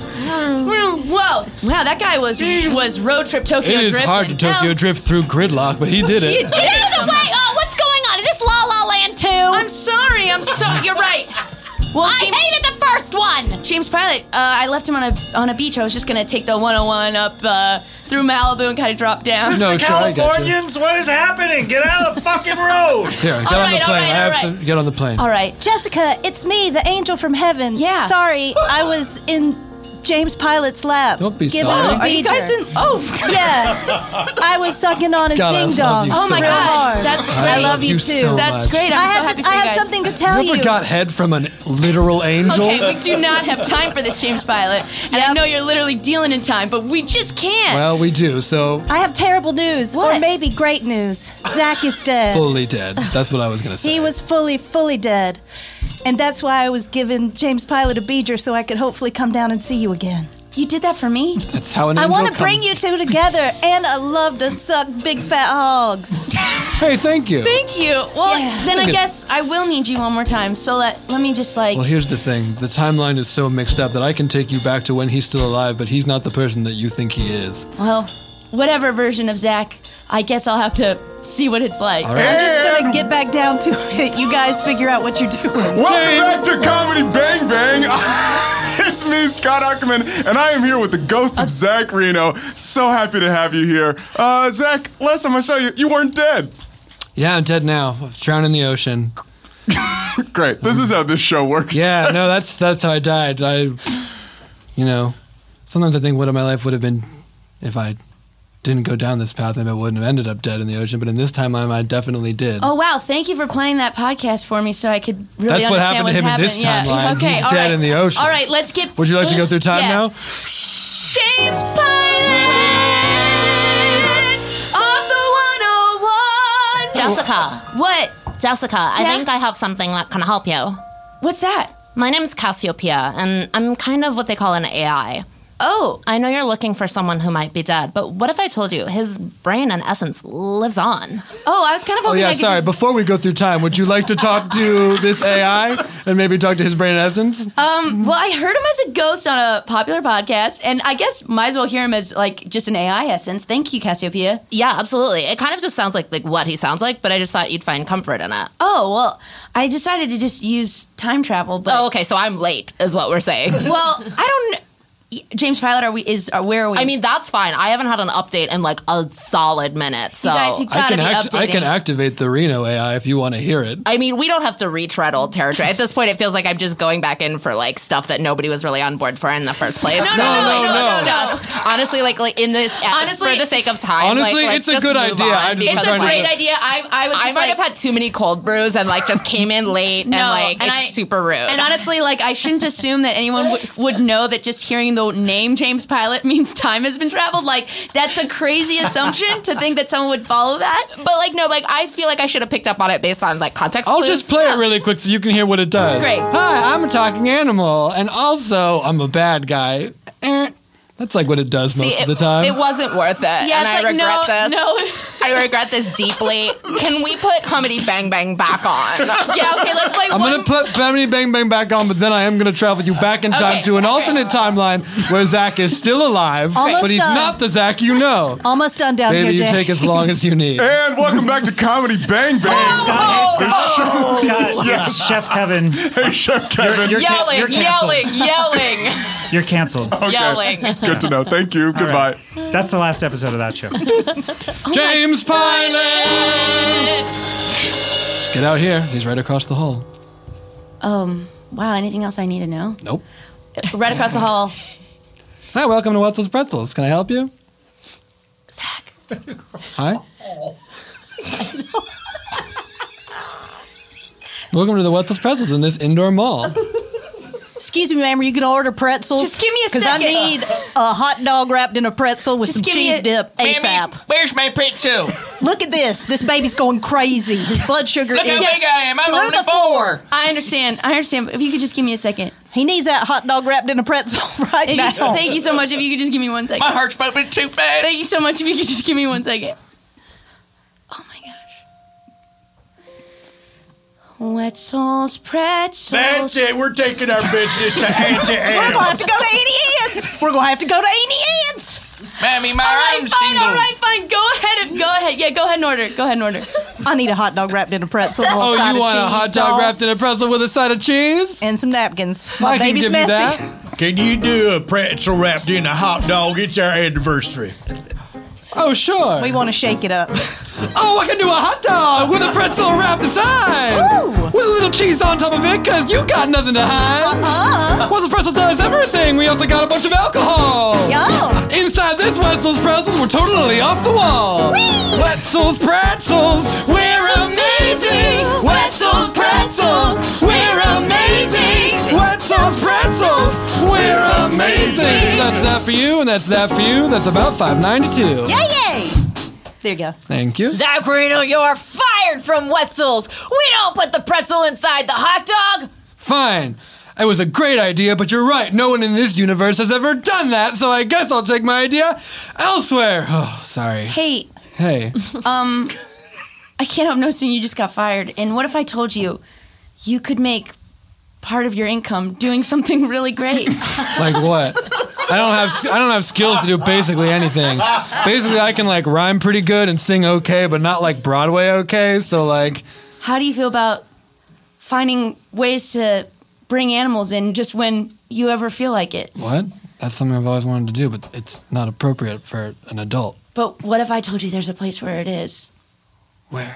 G: Whoa! Wow, that guy was was road trip Tokyo
F: It is
G: drift.
F: hard to Tokyo drift through gridlock, but he did it.
G: He did it
O: Either way, oh, what's going on? Is this La La Land too? I'm
G: sorry. I'm sorry. You're right. Well,
O: I
G: James,
O: hated the first one.
G: James Pilot, uh, I left him on a on a beach. I was just gonna take the one oh one up uh, through Malibu and kind of drop down.
H: Is this the Californians? What is happening? Get out of the fucking road!
F: Here, get
G: All
F: on the
G: right, all
F: plane.
G: right,
F: I have
G: all
F: some, get on the plane.
T: All right, Jessica, it's me, the angel from heaven.
G: Yeah.
T: Sorry, I was in James Pilot's lab.
F: Don't be
T: giving
F: sorry.
T: him
G: Are you guys
T: beater.
G: in? Oh,
T: Yeah, I was sucking on his
F: God, I
T: ding
F: love
T: dong.
F: you
G: oh my
F: so
T: real
F: much.
G: God,
T: hard.
G: that's
F: I
G: great.
T: I love you
F: you
T: too.
F: so
G: That's
F: much.
G: great. I'm
T: I
G: so
T: have
G: happy
T: to,
G: for
T: I
G: you
T: have
G: guys.
T: something to tell
F: You
T: you.
F: ever got head from a literal angel?
G: Okay, we do not have time for this, James Pilot. And I know you're literally dealing in time, but we just can't.
F: Well, we do, so
T: I have terrible news,
G: What?
T: or maybe great news. Zach is dead.
F: fully dead. That's what I was going to say.
T: He was fully, fully dead. And that's why I was giving James Pilot a beager so I could hopefully come down and see you again.
G: You did that for me?
F: That's how an
T: I
F: angel
T: want to bring
F: comes.
T: you two together, and I love to suck big fat hogs.
F: Hey, thank you.
G: Thank you. Well, then I
F: Look at-
G: guess I will need you one more time. So let let me just like.
F: Well, here's the thing. The timeline is so mixed up that I can take you back to when he's still alive, but he's not the person that you think he is.
G: Well, whatever version of Zach, I guess I'll have to see what it's like.
F: All right.
T: I'm just gonna get back down to it. You guys figure out what you're doing.
J: Welcome back to Comedy Bang Bang. It's me, Scott Ackerman, and I am here with the ghost of Zach Reno. So happy to have you here. Uh, Zach, last time I saw you, you weren't dead.
F: Yeah, I'm dead now. I was drowned in the ocean.
J: Great. This is how this show works.
F: Yeah, no, that's that's how I died. I, you know, sometimes I think what my life would have been if I didn't go down this path and I wouldn't have ended up dead in the ocean. But in this timeline, I definitely did.
G: Oh wow! Thank you for playing that podcast for me, so I could really
F: That's what
G: understand
F: happened to
G: what's
F: him in this
G: happening. Yeah.
F: timeline.
G: Okay,
F: He's
G: all
F: dead
G: right.
F: in the ocean.
G: All right, let's get.
F: Would you like to go through time
G: Yeah.
F: now?
G: James Pilot of the one oh one.
B: Jessica.
G: What?
B: Jessica, I
G: Yeah?
B: think I have something that can help you.
G: What's that?
B: My name's Cassiopeia, and I'm kind of what they call an A I.
G: Oh.
B: I know you're looking for someone who might be dead, but what if I told you his brain and essence lives on?
G: Oh, I was kind of
F: Oh
G: hoping I
F: yeah,
G: could
F: sorry. Before we go through time, would you like to talk to this A I and maybe talk to his brain essence?
G: Um, well, I heard him as a ghost on a popular podcast, and I guess might as well hear him as like just an A I essence. Thank you, Cassiopeia.
B: Yeah, absolutely. It kind of just sounds like like what he sounds like, but I just thought you'd find comfort in it.
G: Oh, well, I decided to just use time travel, but
B: Oh, okay, so I'm late, is what we're saying.
G: well, I don't know. James Pilot, are we? Is are, where are we?
B: I mean, that's fine. I haven't had an update in like a solid minute, so
G: You guys, you
F: I
G: gotta
F: can
G: be
F: act- I
G: updating.
F: can activate the Reno A I if you want to hear it.
B: I mean, we don't have to retread old territory. At this point, it feels like I'm just going back in for like stuff that nobody was really on board for in the first place.
G: No,
B: so,
G: no, no, no,
B: let's
G: no, no.
B: just honestly, like, like in this,
G: Honestly-
B: for the sake of time,
F: Honestly,
B: like,
F: it's
B: let's
F: a good
B: just move
F: idea.
B: on
F: I'm just
G: It's
B: because,
G: a
F: trying to
G: great
F: get-
G: idea. I, I was.
B: I
G: Just
B: might
G: like,
B: have had too many cold brews and like just came in late and
G: No,
B: like
G: and
B: it's
G: I-
B: super rude.
G: And honestly, like I shouldn't assume that anyone would, would know that just hearing the name James Pilot means time has been traveled. Like that's a crazy assumption to think that someone would follow that.
B: but like no, like I feel like I should have picked up on it based on like context.
F: I'll
B: clues.
F: just play it really quick so you can hear what it does.
G: Great.
F: Hi, I'm a talking animal, and also I'm a bad guy. Eh. That's like what it does most
B: See,
F: of the
B: it-
F: time.
B: It wasn't worth it.
G: Yeah,
B: and
G: it's
B: I
G: like,
B: regret
G: no,
B: this.
G: no.
B: I regret this deeply. Can we put Comedy Bang Bang back on?
G: Yeah, okay, let's play
F: I'm
G: one.
F: gonna put Family Bang Bang back on, but then I am gonna travel you back in time
G: Okay,
F: to an
G: okay.
F: alternate timeline where Zach is still alive,
T: Almost
F: but he's
T: done.
F: not the Zach you know.
T: Almost done down
F: Baby,
T: here,
F: you
T: Jay.
F: take as long as you need.
J: And welcome back to Comedy Bang Bang.
H: Scott, hey, Scott, Scott,
J: Yeah.
H: it's Chef Kevin.
J: Hey, Chef Kevin.
H: You're, ca-
B: yelling,
H: you're canceled.
B: yelling, yelling,
H: You're canceled.
J: Okay.
B: yelling.
J: Good to know. Thank you. Goodbye.
H: That's the last episode of that show.
F: James Pilot! Just get out here. He's right across the hall.
G: Um. Wow. Anything else I need to know?
F: Nope.
G: Right across the hall.
F: Hi, welcome to Wetzel's Pretzels. Can I help you?
G: Zach.
F: Hi. Welcome to the Wetzel's Pretzels in this indoor mall.
T: Excuse me, ma'am, are you going to order pretzels?
G: Just give me a
T: Because I
G: second.
T: need a hot dog wrapped in a pretzel with
G: Just
T: some
G: give me
T: cheese
G: a-
T: dip ASAP.
Q: Where's my pretzel?
T: Look at this. This baby's going crazy. His blood sugar
Q: Look
T: is
Q: how big I am. I'm
T: through
Q: only
T: the floor.
G: I understand. I understand. But if you could just give me a second.
T: He needs that hot dog wrapped in a pretzel right
G: Thank
T: now.
G: you, thank you so much. If you could just give me one second.
Q: My heart's pumping too fast.
G: Thank you so much. If you could just give me one second. Wetzel's Pretzels.
I: That's it. We're taking our business to Auntie
T: We're
I: Anne.
T: going to have to go to Auntie Anne's. We're going to have to go to Auntie Anne's.
Q: Mammy, my
G: All right,
Q: arms
G: fine,
Q: tingle.
G: all right, fine. Go ahead. And, go ahead. Yeah, go ahead and order. Go ahead and order.
T: I need a hot dog wrapped in a pretzel. And a little
F: Oh,
T: side
F: you
T: of
F: want a
T: cheese
F: hot dog
T: sauce
F: wrapped in a pretzel with a side of cheese?
T: and some napkins. My
F: I can
T: baby's
F: give you
T: messy.
F: that.
I: Can you do a pretzel wrapped in a hot dog? It's our anniversary.
F: Oh, sure.
T: We want to shake it up.
F: Oh, I can do a hot dog with a pretzel wrapped inside. With a little cheese on top of it, because you got nothing to hide.
T: Uh-uh.
F: Wetzel's Pretzel does everything. We also got a bunch of alcohol.
T: Yum.
F: Inside this Wetzel's Pretzels, we're totally off the wall. Wetzel's Pretzels, we're amazing. Wetzel's Pretzels, we're amazing. Wetzel's Pretzels, we're amazing. That's that for you, and that's that for you. That's about five ninety-two.
T: Yay, yay. There you go.
F: Thank you.
N: Zacharino, you're fired from Wetzel's. We don't put the pretzel inside the hot dog.
F: Fine. It was a great idea, but you're right. No one in this universe has ever done that, so I guess I'll take my idea elsewhere. Oh, sorry.
G: Hey,
F: Hey.
G: um, I can't help noticing you just got fired. And what if I told you you could make part of your income doing something really great?
F: Like what? I don't have I don't have skills to do basically anything. Basically, I can like rhyme pretty good and sing okay, but not like Broadway okay. So like,
G: How do you feel about finding ways to bring animals in just when you ever feel like it?
F: what? That's something I've always wanted to do, but it's not appropriate for an adult.
G: But what if I told you there's a place where it is?
F: Where?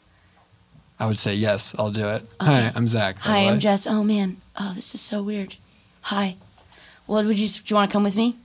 F: I would say yes, I'll do it. Hi, I'm Zach. by
G: Hi,
F: the
G: I'm
F: way.
G: Jess. Oh man. Oh, this is so weird. Hi. Well, would you do you want to come with me?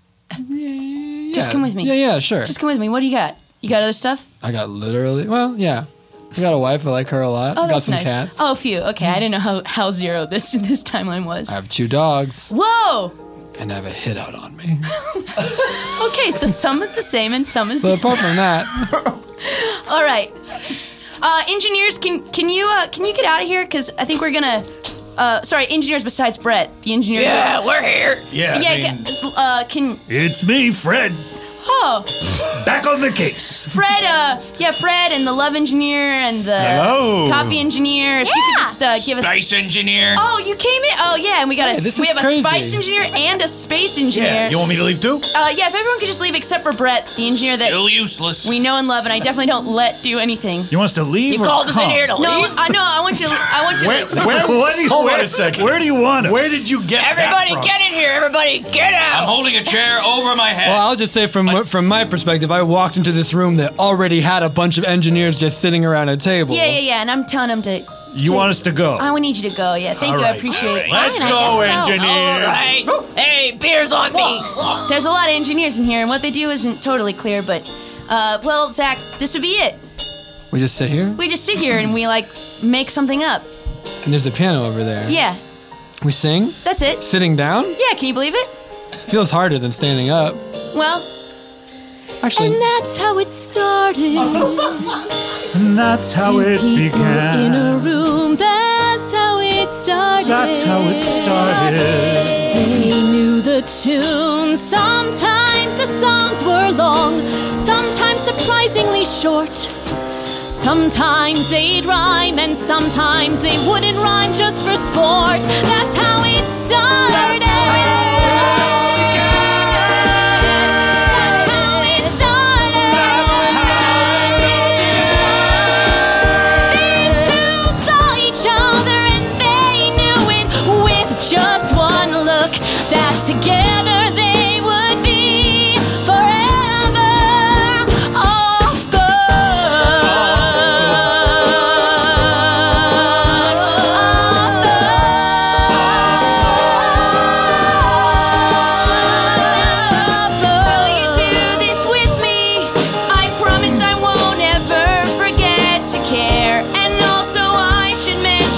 G: Just
F: Yeah.
G: come with me.
F: Yeah, yeah, sure.
G: Just come with me. What do you got? You got other stuff?
F: I got literally. Well, yeah. I got a wife. I like her a lot.
G: Oh,
F: I got
G: that's
F: some
G: nice.
F: cats.
G: Oh, a few. Okay, I didn't know how, how zero this this timeline was.
F: I have two dogs,
G: Whoa.
F: and I have a hit out on me.
G: Okay, so some is the same and some is
F: So
G: different.
F: apart from that,
G: All right. Uh, engineers, can can you uh, can you get out of here? Because I think we're gonna. Uh, sorry, engineers besides Brett, the engineer.
H: Yeah, we're here.
G: Yeah,
H: Yeah, I
G: yeah.
H: mean-
G: ca- uh, can
H: It's me, Fred.
G: oh.
H: Back on the case.
G: Fred, uh, yeah, Fred and the love engineer and the
H: Hello.
G: coffee engineer. If you could just uh, give us.
Q: Space engineer.
G: Oh, you came in. Oh, yeah, and we got
I: Hey,
G: a
I: this
G: we
I: is
G: have
I: crazy.
G: a spice engineer and a space engineer.
I: Yeah, you want me to leave too?
G: Uh, yeah, if everyone could just leave except for Brett, the engineer that
Q: Still useless.
G: we know and love, and I definitely don't let do anything.
H: You want us to leave?
N: You
H: or
N: called us in
H: come?
N: here to
G: No,
N: leave?
G: I know. I want you. To, I want you.
I: Where,
G: to
I: where,
H: What do you-
I: hold
H: where-
I: on a second.
H: where do you want us?
I: Where did you get
N: Everybody
I: that from?
N: get in here. Everybody get
Q: I'm
N: out.
Q: holding a chair over my head.
F: well, I'll just say from from my perspective, I walked into this room that already had a bunch of engineers just sitting around a table.
G: Yeah, yeah, yeah, and I'm telling him to.
H: You
G: to-
H: want us to go?
G: I would need you to go. Yeah, thank
I: All
G: you. I
I: right.
G: appreciate it.
I: Let's
N: Fine, I
I: go,
N: guess so.
I: engineers.
N: All right. Hey, beer's on me.
G: There's a lot of engineers in here, and what they do isn't totally clear. But, uh, well, Zach, this would be it.
F: We just sit here,
G: We just sit here and we like make something up.
F: and there's a piano over there.
G: Yeah,
F: We sing,
G: that's it.
F: sitting down.
G: Yeah, can you believe it?
F: Feels harder than standing up.
G: Well,
F: Actually,
K: And that's how it started.
H: And that's how it
K: People in
H: began.
K: a room. That's how it started.
H: That's how it started.
K: They knew the tune. Sometimes the songs were long, sometimes surprisingly short. Sometimes they'd rhyme and sometimes they wouldn't rhyme just for sport. That's how it started. That's how it started. These two saw each other and they knew it with just one look that together they would be forever.
G: will you do this with me? I promise I won't ever forget to care. And also, I should mention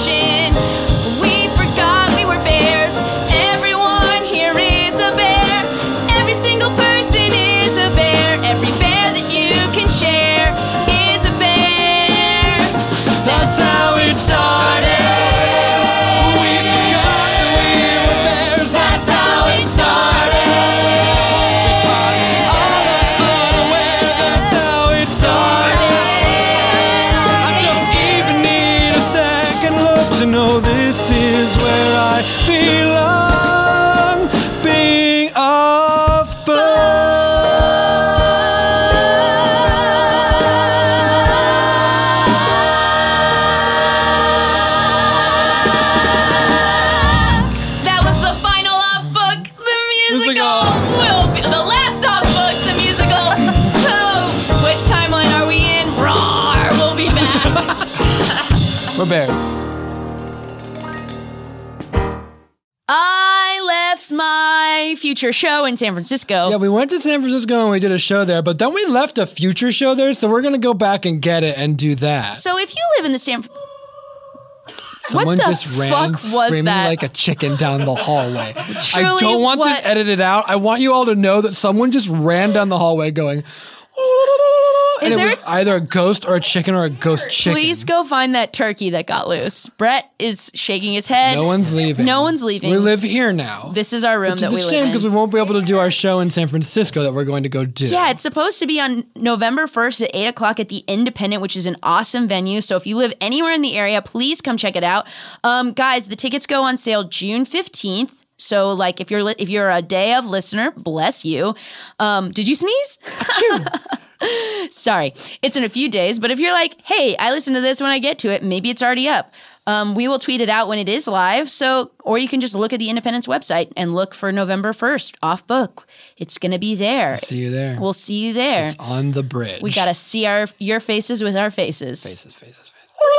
F: Bears.
G: I left my future show in San Francisco.
F: Yeah, we went to San Francisco and we did a show there, but then we left a future show there, so we're going to go back and get it and do that.
G: So if you live in the San
F: Someone
G: what the
F: just ran
G: fuck was
F: screaming
G: that?
F: like a chicken down the hallway. I
G: Truly,
F: don't want
G: what-
F: this edited out. I want you all to know that someone just ran down the hallway going, and
G: Is
F: it
G: there-
F: was either a ghost or a chicken or a ghost chicken.
G: Please go find that turkey that got loose. Brett is shaking his head.
F: No one's leaving.
G: No one's leaving.
F: We live here now.
G: This is our room
F: Which
G: that
F: is
G: we
F: a
G: live
F: shame
G: in.
F: because we won't be able to do our show in San Francisco that we're going to go do.
G: Yeah, it's supposed to be on November first at eight o'clock at the Independent, which is an awesome venue. So if you live anywhere in the area, please come check it out. Um, guys, the tickets go on sale June fifteenth. So, like, if you're li- if you're a day of listener, bless you. Um, did you sneeze? Sorry, it's in a few days. But if you're like, hey, I listen to this when I get to it, maybe it's already up. Um, we will tweet it out when it is live. So, or you can just look at the Independence website and look for November first off book. It's gonna be there.
F: See you there.
G: We'll see you there.
F: It's on the bridge.
G: We gotta see our your faces with our faces.
F: Faces, faces,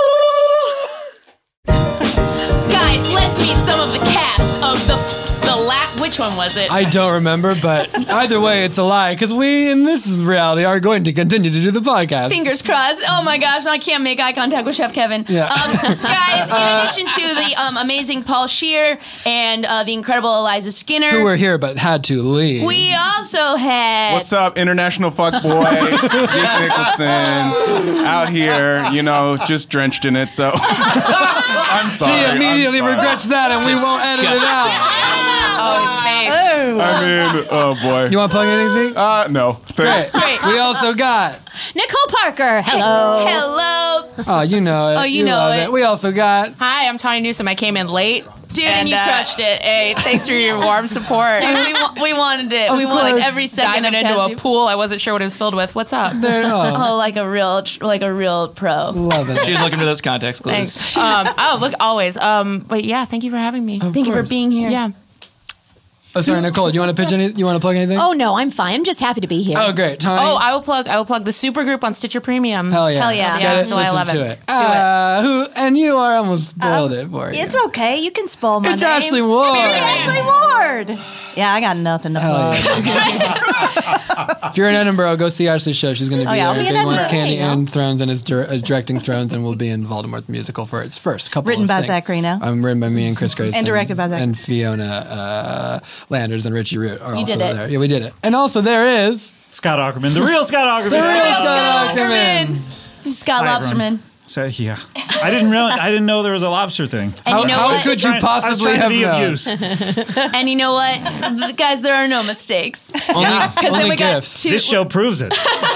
G: Guys, let's meet some of the cast of the the lap. Which one was it?
F: I don't remember, but either way, it's a lie because we, in this reality, are going to continue to do the podcast.
G: Fingers crossed. Oh my gosh, I can't make eye contact with Chef Kevin.
F: Yeah.
G: Um, guys, in addition to the um, amazing Paul Scheer and uh, the incredible Eliza Skinner,
F: Who were here but had to leave.
G: we also had.
J: What's up, international fuckboy? Zeke Nicholson out here, you know, just drenched in it. So I'm sorry.
F: He immediately
J: I'm sorry.
F: regrets that, and we won't edit it out.
B: Oh, his face.
J: I mean, oh boy.
F: You want to plug anything, Zeke?
J: Uh, no. Thanks.
G: Great.
F: We also got.
O: Nicole Parker. Hello.
G: Hello.
F: Oh, you know it.
G: Oh, you know
F: love
G: it.
F: We also got.
B: Hi, I'm Tanya Newsom. I came in late.
G: Dude, and, you
B: uh,
G: crushed it.
B: Hey, thanks for your warm support.
G: Dude, we, wa- we wanted it.
F: Of
G: we wanted
F: course.
G: every second
B: Diving
G: of
B: into a
G: Cassie.
B: pool I wasn't sure what it was filled with. What's up?
F: There, oh,
G: Oh, like a real, like a real pro.
F: love it.
Q: She's looking for those context clues.
B: Thanks. um, oh, look, always. Um, but yeah, thank you for having me.
F: Of
G: Thank you for
F: course.
G: being here.
B: Yeah.
F: Oh, sorry, Nicole. You want to pitch any? You want to plug anything?
O: Oh no, I'm fine. I'm just happy to be here.
F: Oh, great. Tony.
B: Oh, I will plug. I will plug the super group on Stitcher Premium.
F: Hell yeah.
G: Hell yeah.
F: Get
B: Yeah,
F: it,
B: July
F: listen
B: eleventh.
F: to it.
B: Do
F: Uh, who? And you are almost spoiled it for you.
T: It's okay. You can spoil my
F: It's
T: name.
F: Ashley Ward.
T: It's Ashley Ward. Yeah, I got nothing to
F: Hell
T: plug.
F: If you're in Edinburgh, go see Ashley's show. She's going to be
T: Oh, yeah, I'll
F: there.
T: be in
F: Big Ones
T: Edinburgh.
F: Candy
T: There you go.
F: and Thrones, and is dir- uh, directing Thrones, and will be in Voldemort the musical for its first couple.
T: Written
F: of
T: by
F: things.
T: Zach Reno.
F: I'm written by me and Chris Grace,
T: And directed by Zach.
F: and Fiona uh, Landers and Richie Root are
G: You
F: also
G: did it.
F: there. Yeah, we did it. And also there is
S: Scott Ackerman, the real Scott Ackerman.
F: the real Scott Ackerman.
G: Scott
S: Hi,
G: Lobsterman.
S: So yeah, I didn't realize, I didn't know there was a lobster thing.
G: And you know
F: how
G: what?
F: could you
S: Trying- I was
F: possibly
S: trying
F: have
S: to be of
F: known?
S: use.
G: And you know what? Th- Guys, there are no mistakes.
F: Only,
G: Because then
F: only
G: we got
F: gifts.
G: two.
S: This show proves it.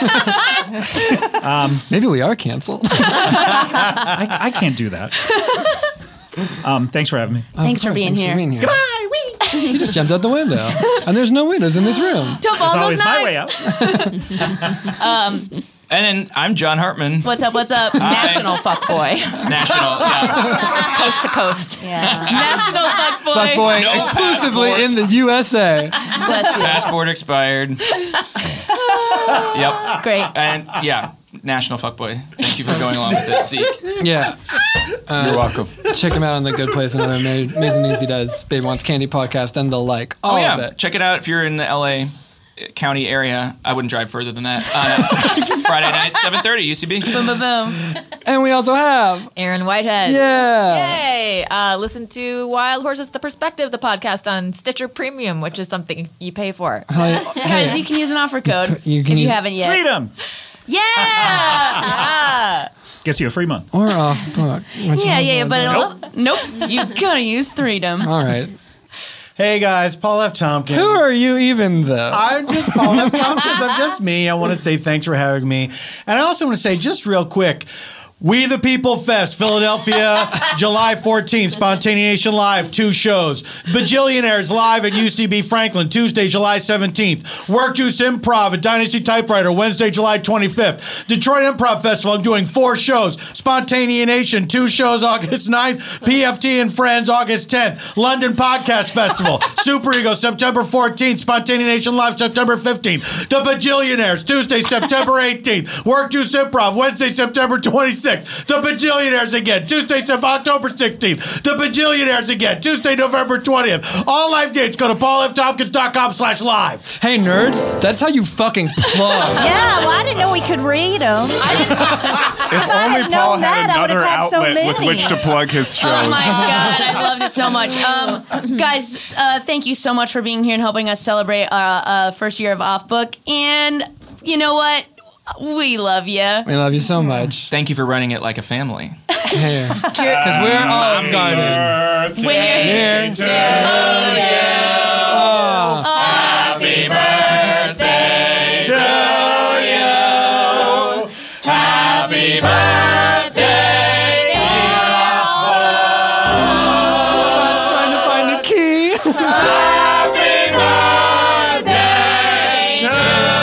F: Maybe we are canceled.
S: I, I can't do that. Um, thanks for having me.
G: Thanks for being
F: Thanks
G: here.
F: for being here.
G: Goodbye. Wee.
F: He just jumped out the window, and there's no windows in this room.
G: Don't fall
S: It's
G: on
S: always
G: those
S: my
G: knives.
S: way out.
G: Um,
Q: And then I'm John Hartman.
G: what's up? What's up?
B: National fuckboy.
Q: National. Yeah.
B: It's coast to coast.
T: Yeah.
G: National fuckboy.
F: Fuck boy,
Q: No
F: exclusively
Q: passport.
F: in the U S A.
G: Bless you.
Q: Passport expired. Yep.
G: Great.
Q: And yeah, national fuckboy. Thank you for going along with it, Zeke.
F: Yeah.
J: You're welcome.
F: Check him out on The Good Place and other ama- amazing things he does. Baby Wants Candy podcast and the like. All
Q: Oh yeah,
F: of it.
Q: check it out if you're in the L A County area. I wouldn't drive further than that. Uh, Friday night, seven thirty, U C B.
G: Boom, boom, boom.
F: And we also have.
N: Aaron Whitehead.
F: Yeah.
N: Yay! Uh, listen to Wild Horses The Perspective, the podcast on Stitcher Premium, which is something you pay for.
F: Hi-
G: Guys, you can use an offer code
F: You can
G: if you
F: use-
G: haven't yet.
S: Freedom.
G: Yeah. yeah.
S: Gets you a free month.
F: Or off book. Which
G: Yeah,
F: one
G: yeah,
F: was
G: but
F: it?
G: it'll, nope. You gotta use Freedom.
F: All right.
I: Hey guys, Paul F. Tompkins.
F: Who are you even though?
I: I'm just Paul F. Tompkins. I'm just me. I want to say thanks for having me. And I also want to say, just real quick, We the People Fest, Philadelphia, July fourteenth, Spontaneation Live, two shows. Bajillionaires live at U C B Franklin, Tuesday, July seventeenth. Work Juice Improv at Dynasty Typewriter, Wednesday, July twenty-fifth. Detroit Improv Festival, I'm doing four shows. Spontaneation, two shows, August ninth. P F T and Friends, August tenth. London Podcast Festival, Super Ego, September fourteenth. Spontaneation Live, September fifteenth. The Bajillionaires, Tuesday, September eighteenth. Work Juice Improv, Wednesday, September twenty-sixth. sixth, the Bajillionaires again. Tuesday, October sixteenth, the Bajillionaires again. Tuesday, November twentieth. All live dates, go to paulftompkins.com slash live.
F: Hey, nerds, that's how you fucking plug.
T: Yeah, well, I didn't know we could read them.
J: If
T: If I
J: only
T: had
J: Paul
T: known that,
J: had
T: I would
J: another
T: have had so
J: outlet with
T: many.
J: which to plug his show.
G: Oh my god, I loved it so much. Um, guys, uh, thank you so much for being here and helping us celebrate our uh, first year of Off Book. And you know what? We love you.
F: We love you so much.
Q: Thank you for running it like a family.
F: Here. Because we're Olive Garden.
G: When you're
F: here to you. Oh.
G: Happy birthday
I: to you.
G: Happy birthday,
F: Trying to find a key.
G: Happy birthday to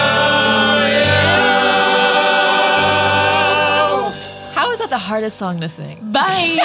N: How is that the hardest song to sing?
G: Bye.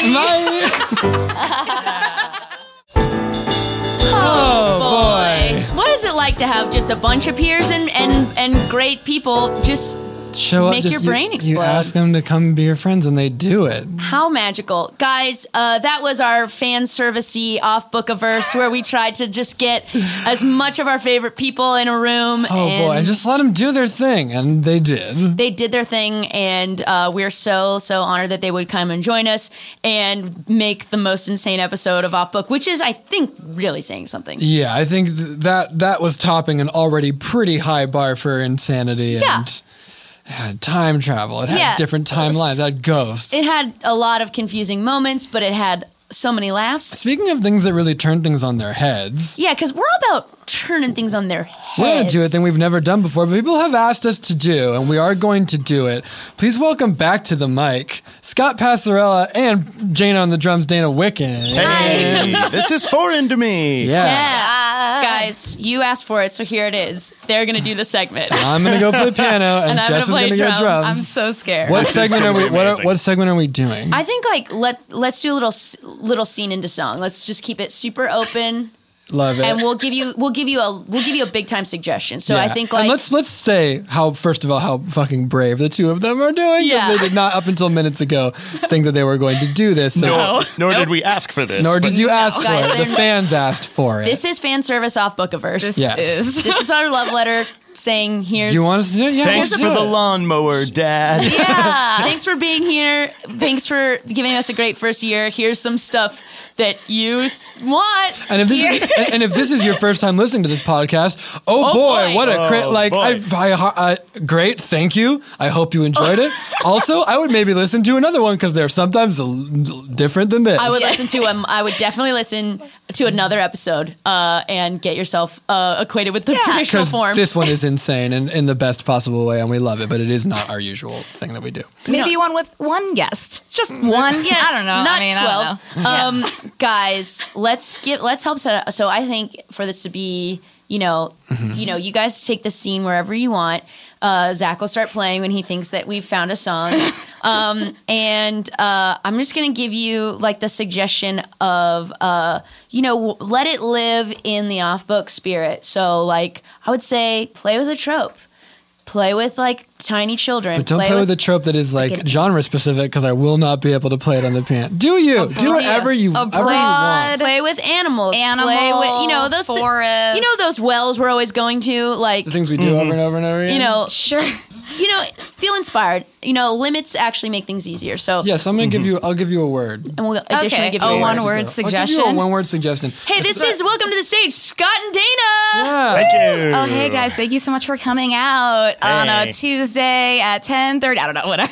F: Oh, boy.
G: What is it like to have just a bunch of peers and, and, and great people just
F: Show up,
G: make
F: just
G: your
F: you-
G: brain explode?
F: You ask them to come be your friends, and they do it.
G: How magical. Guys, uh, that was our fan servicey off Bookiverse where we tried to just get as much of our favorite people in a room.
F: Oh,
G: and
F: boy. And just let them do their thing, and they did.
G: They did their thing, and uh, we're so, so honored that they would come and join us and make the most insane episode of Off Book, which is, I think, really saying something.
F: Yeah, I think th- that that was topping an already pretty high bar for insanity. And
G: Yeah.
F: it had time travel. It had
G: Yeah.
F: different timelines. It had ghosts.
G: It had a lot of confusing moments, but it had so many laughs.
F: Speaking of things that really turn things on their heads,
G: Yeah, because we're all about turning things on their heads.
F: we're going to do a thing we've never done before, but people have asked us to do, and we are going to do it. Please welcome back to the mic, Scott Passarella and Jane on the drums, Dana Wicken.
A: Hey, this is foreign to me.
F: Yeah.
G: Yeah. Guys, you asked for it, so here it is. They're going to do the segment.
F: I'm going to go play piano, and,
G: And I'm
F: Jess is
G: gonna
F: going
G: play
F: to get
G: drums.
F: drums.
G: I'm so scared.
F: What
G: This is
F: segment are
G: gonna
F: we?
G: be
F: What, are,
G: amazing.
F: what segment are we doing?
G: I think like let let's do a little s- little scene into song. Let's just keep it super open.
F: Love it.
G: And we'll give you we'll give you a we'll give you a big time suggestion. So I
F: Yeah.
G: think
F: and
G: like
F: let's let's say how first of all how fucking brave the two of them are doing. 'cause
G: Yeah.
F: They did not up until minutes ago think that they were going to do this. So
A: No, nor did we ask for this.
F: Nor
A: but-
F: did you ask for
G: Guys,
F: it. The
G: they're-
F: fans asked for it.
G: this is fan service off Bookiverse.
F: This Yes. is.
G: this is our love letter saying here's
F: You want us to do it? Yeah,
A: Thanks
F: let's
A: for
F: do
A: the
F: it.
A: lawnmower, Dad.
G: Yeah. Thanks for being here. Thanks for giving us a great first year. Here's some stuff that you s- want.
F: And if this is, and, and if this is your first time listening to this podcast, oh,
G: Oh,
F: boy,
G: boy.
F: what a crit!
A: Oh,
F: like, I,
A: boy.
F: I, uh, great, thank you. I hope you enjoyed it. Also, I would maybe listen to another one because they're sometimes a l- different than this.
G: I would listen to um I would definitely listen to another episode uh, and get yourself uh, acquainted with the traditional
F: because
G: form.
F: this one is insane and in the best possible way, and we love it. But it is not our usual thing that we do.
V: Maybe one with one guest. Just one.
G: Yeah,
V: I don't know.
G: Not
V: I mean,
G: twelve.
V: I don't know.
G: Um, guys, let's give let's help set up. So I think for this to be, you know,
F: Mm-hmm.
G: you know, you guys take the scene wherever you want. Uh, Zach will start playing when he thinks that we've found a song, um, and uh, I'm just gonna give you like the suggestion of, uh, you know, w- let it live in the off-book spirit. So like I would say, play with a trope. Play with like tiny children.
F: But don't play, with a trope that is like genre specific because I will not be able to play it on the piano. Do you? Do whatever you,
G: A
F: whatever you want.
G: Play with animals. play
V: Animal,
G: with you know those thi-
V: forest.
G: you know those wells we're always going to. Like
F: The things we do over and over and over again.
G: you know,
V: sure.
G: You know, feel inspired. You know, limits actually make things easier. So
F: Yes, I'm gonna give you. I'll give you a word.
G: and we'll additionally
V: Okay,
G: give you
V: a
G: a word.
V: one-word
F: I'll
V: suggestion.
F: give you a one-word suggestion.
G: Hey, this is welcome to the stage, Scott and Dana.
F: Yeah.
A: Thank you.
V: Oh, hey guys! Thank you so much for coming out on
A: Hey.
V: a Tuesday at ten thirty. I don't know, whatever,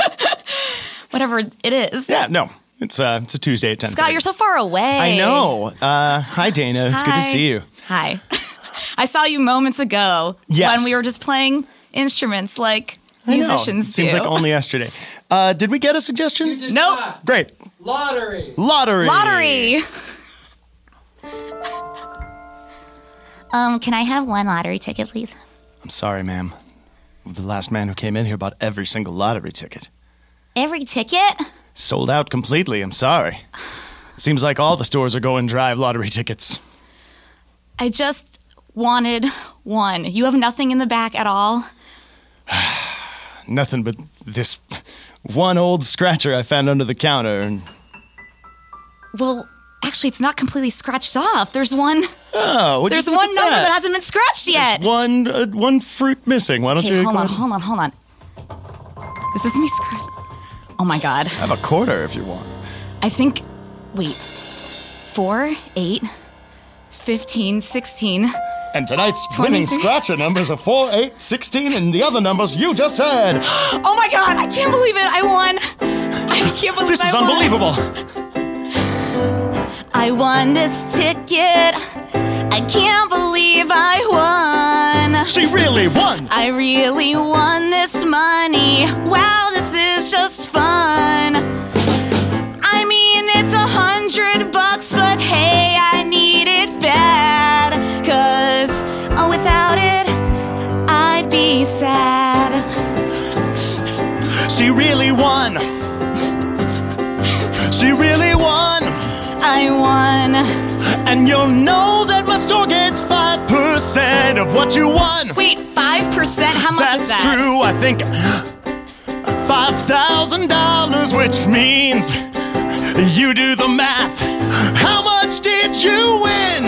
V: whatever it is.
A: Yeah, no, it's uh, it's a Tuesday at ten.
V: Scott, you're so far away.
A: I know. Uh, hi, Dana. It's good to
V: Hi.
A: see you.
V: Hi. I saw you moments ago
A: Yes.
V: when we were just playing instruments like
A: I know.
V: musicians
A: Seems
V: do.
A: like only yesterday. Uh, did we get a suggestion?
V: Nope.
A: Great.
F: Lottery.
A: Lottery.
V: Lottery.
L: Um, can I have one lottery ticket, please?
A: I'm sorry, ma'am. The last man who came in here bought every single lottery ticket.
L: Every ticket?
A: Sold out completely. I'm sorry. Seems like all the stores are going dry of lottery tickets.
V: I just wanted one. You have nothing in the back at all.
A: Nothing but this one old scratcher I found under the counter. And
V: Well, actually, it's not completely scratched off. There's one.
A: oh, what'd
V: There's
A: you think
V: one
A: of
V: number that?
A: that?
V: hasn't been scratched yet.
A: One, uh, one fruit missing. Why don't
V: Okay,
A: you?
V: hold
A: go
V: on,
A: ahead-
V: hold on, hold on. This is me scratch. Oh my god.
A: I have a quarter if you want.
V: I think. Wait. Four, eight, fifteen, sixteen.
A: And tonight's
V: twenty-three.
A: winning scratcher numbers are four, eight, sixteen, and the other numbers you just said.
V: Oh my god, I can't believe it. I won. I can't believe
A: This is
V: I won.
A: unbelievable.
V: I won this ticket. I can't believe I won.
A: She really won.
V: I really won this money. Wow, this is just fun. I mean, it's a hundred bucks, but hey, I need it bad. Cause oh, without it, I'd be sad.
A: She really won. She really won.
V: I won.
A: And you'll know that my store gets five percent of what you won.
V: Wait, five percent? How much
A: That's
V: is that?
A: true, I think five thousand dollars, which means you do the math. How much did you win?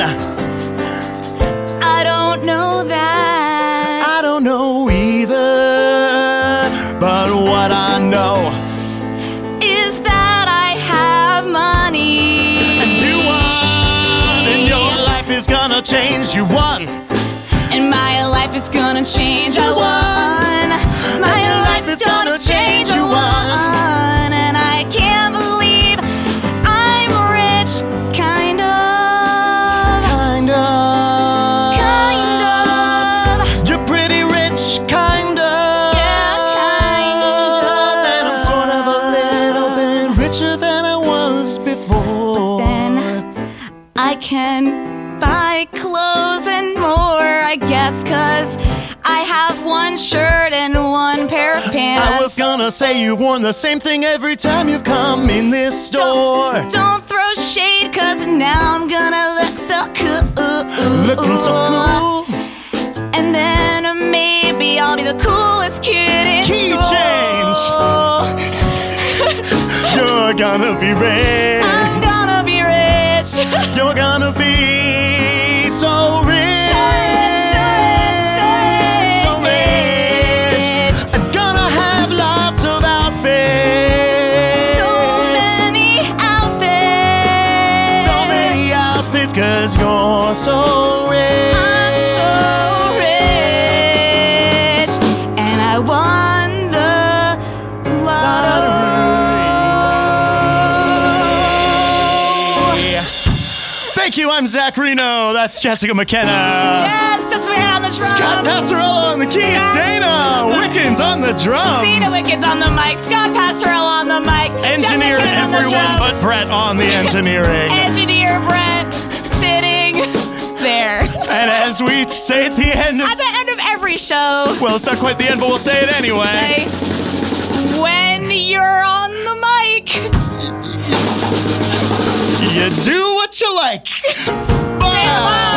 V: I don't know that.
A: I don't know either. But what I know
V: is that I have money.
A: And you won. And your life is gonna change. You won.
V: And my life is gonna change. I won. My life is gonna change. I won. And I can't believe I'm rich. Kind of.
A: Kind of.
V: Kind of.
A: You're pretty rich, kind of.
V: Yeah, kind of.
A: And I'm sort of a little bit richer than I was before.
V: But then I can buy clothes and more, I guess, cause I have one shirt and one pair of pants.
A: I was gonna say you've worn the same thing every time you've come in this store.
V: Don't, don't throw shade, cause now I'm gonna look so cool.
A: Looking so cool.
V: And then maybe I'll be the coolest kid in
A: Key
V: school.
A: change. You're gonna be rich.
V: I'm gonna be rich.
A: You're gonna be so rich.
V: So rich, so rich, so rich.
A: So rich. And gonna have lots of outfits.
V: So many outfits.
A: So many outfits, cause you're so rich.
V: I'm so rich. And I won the lottery.
A: Thank you, I'm Zach Reno. That's Jessica McKenna.
V: Yes, just me on the drums.
A: Scott Passarello on the keys. Dana Wickens on the drums.
V: Dana Wickens on the mic. Scott Passarello on the mic.
A: Engineer
V: Jessica on the
A: everyone but
V: drums.
A: Brett on the engineering.
V: Engineer Brett sitting there.
A: And as we say at the end of,
V: At the end of every show.
A: well, it's not quite the end, but we'll say it anyway.
V: Hey, when you're on the mic,
A: You do what you like. Bye.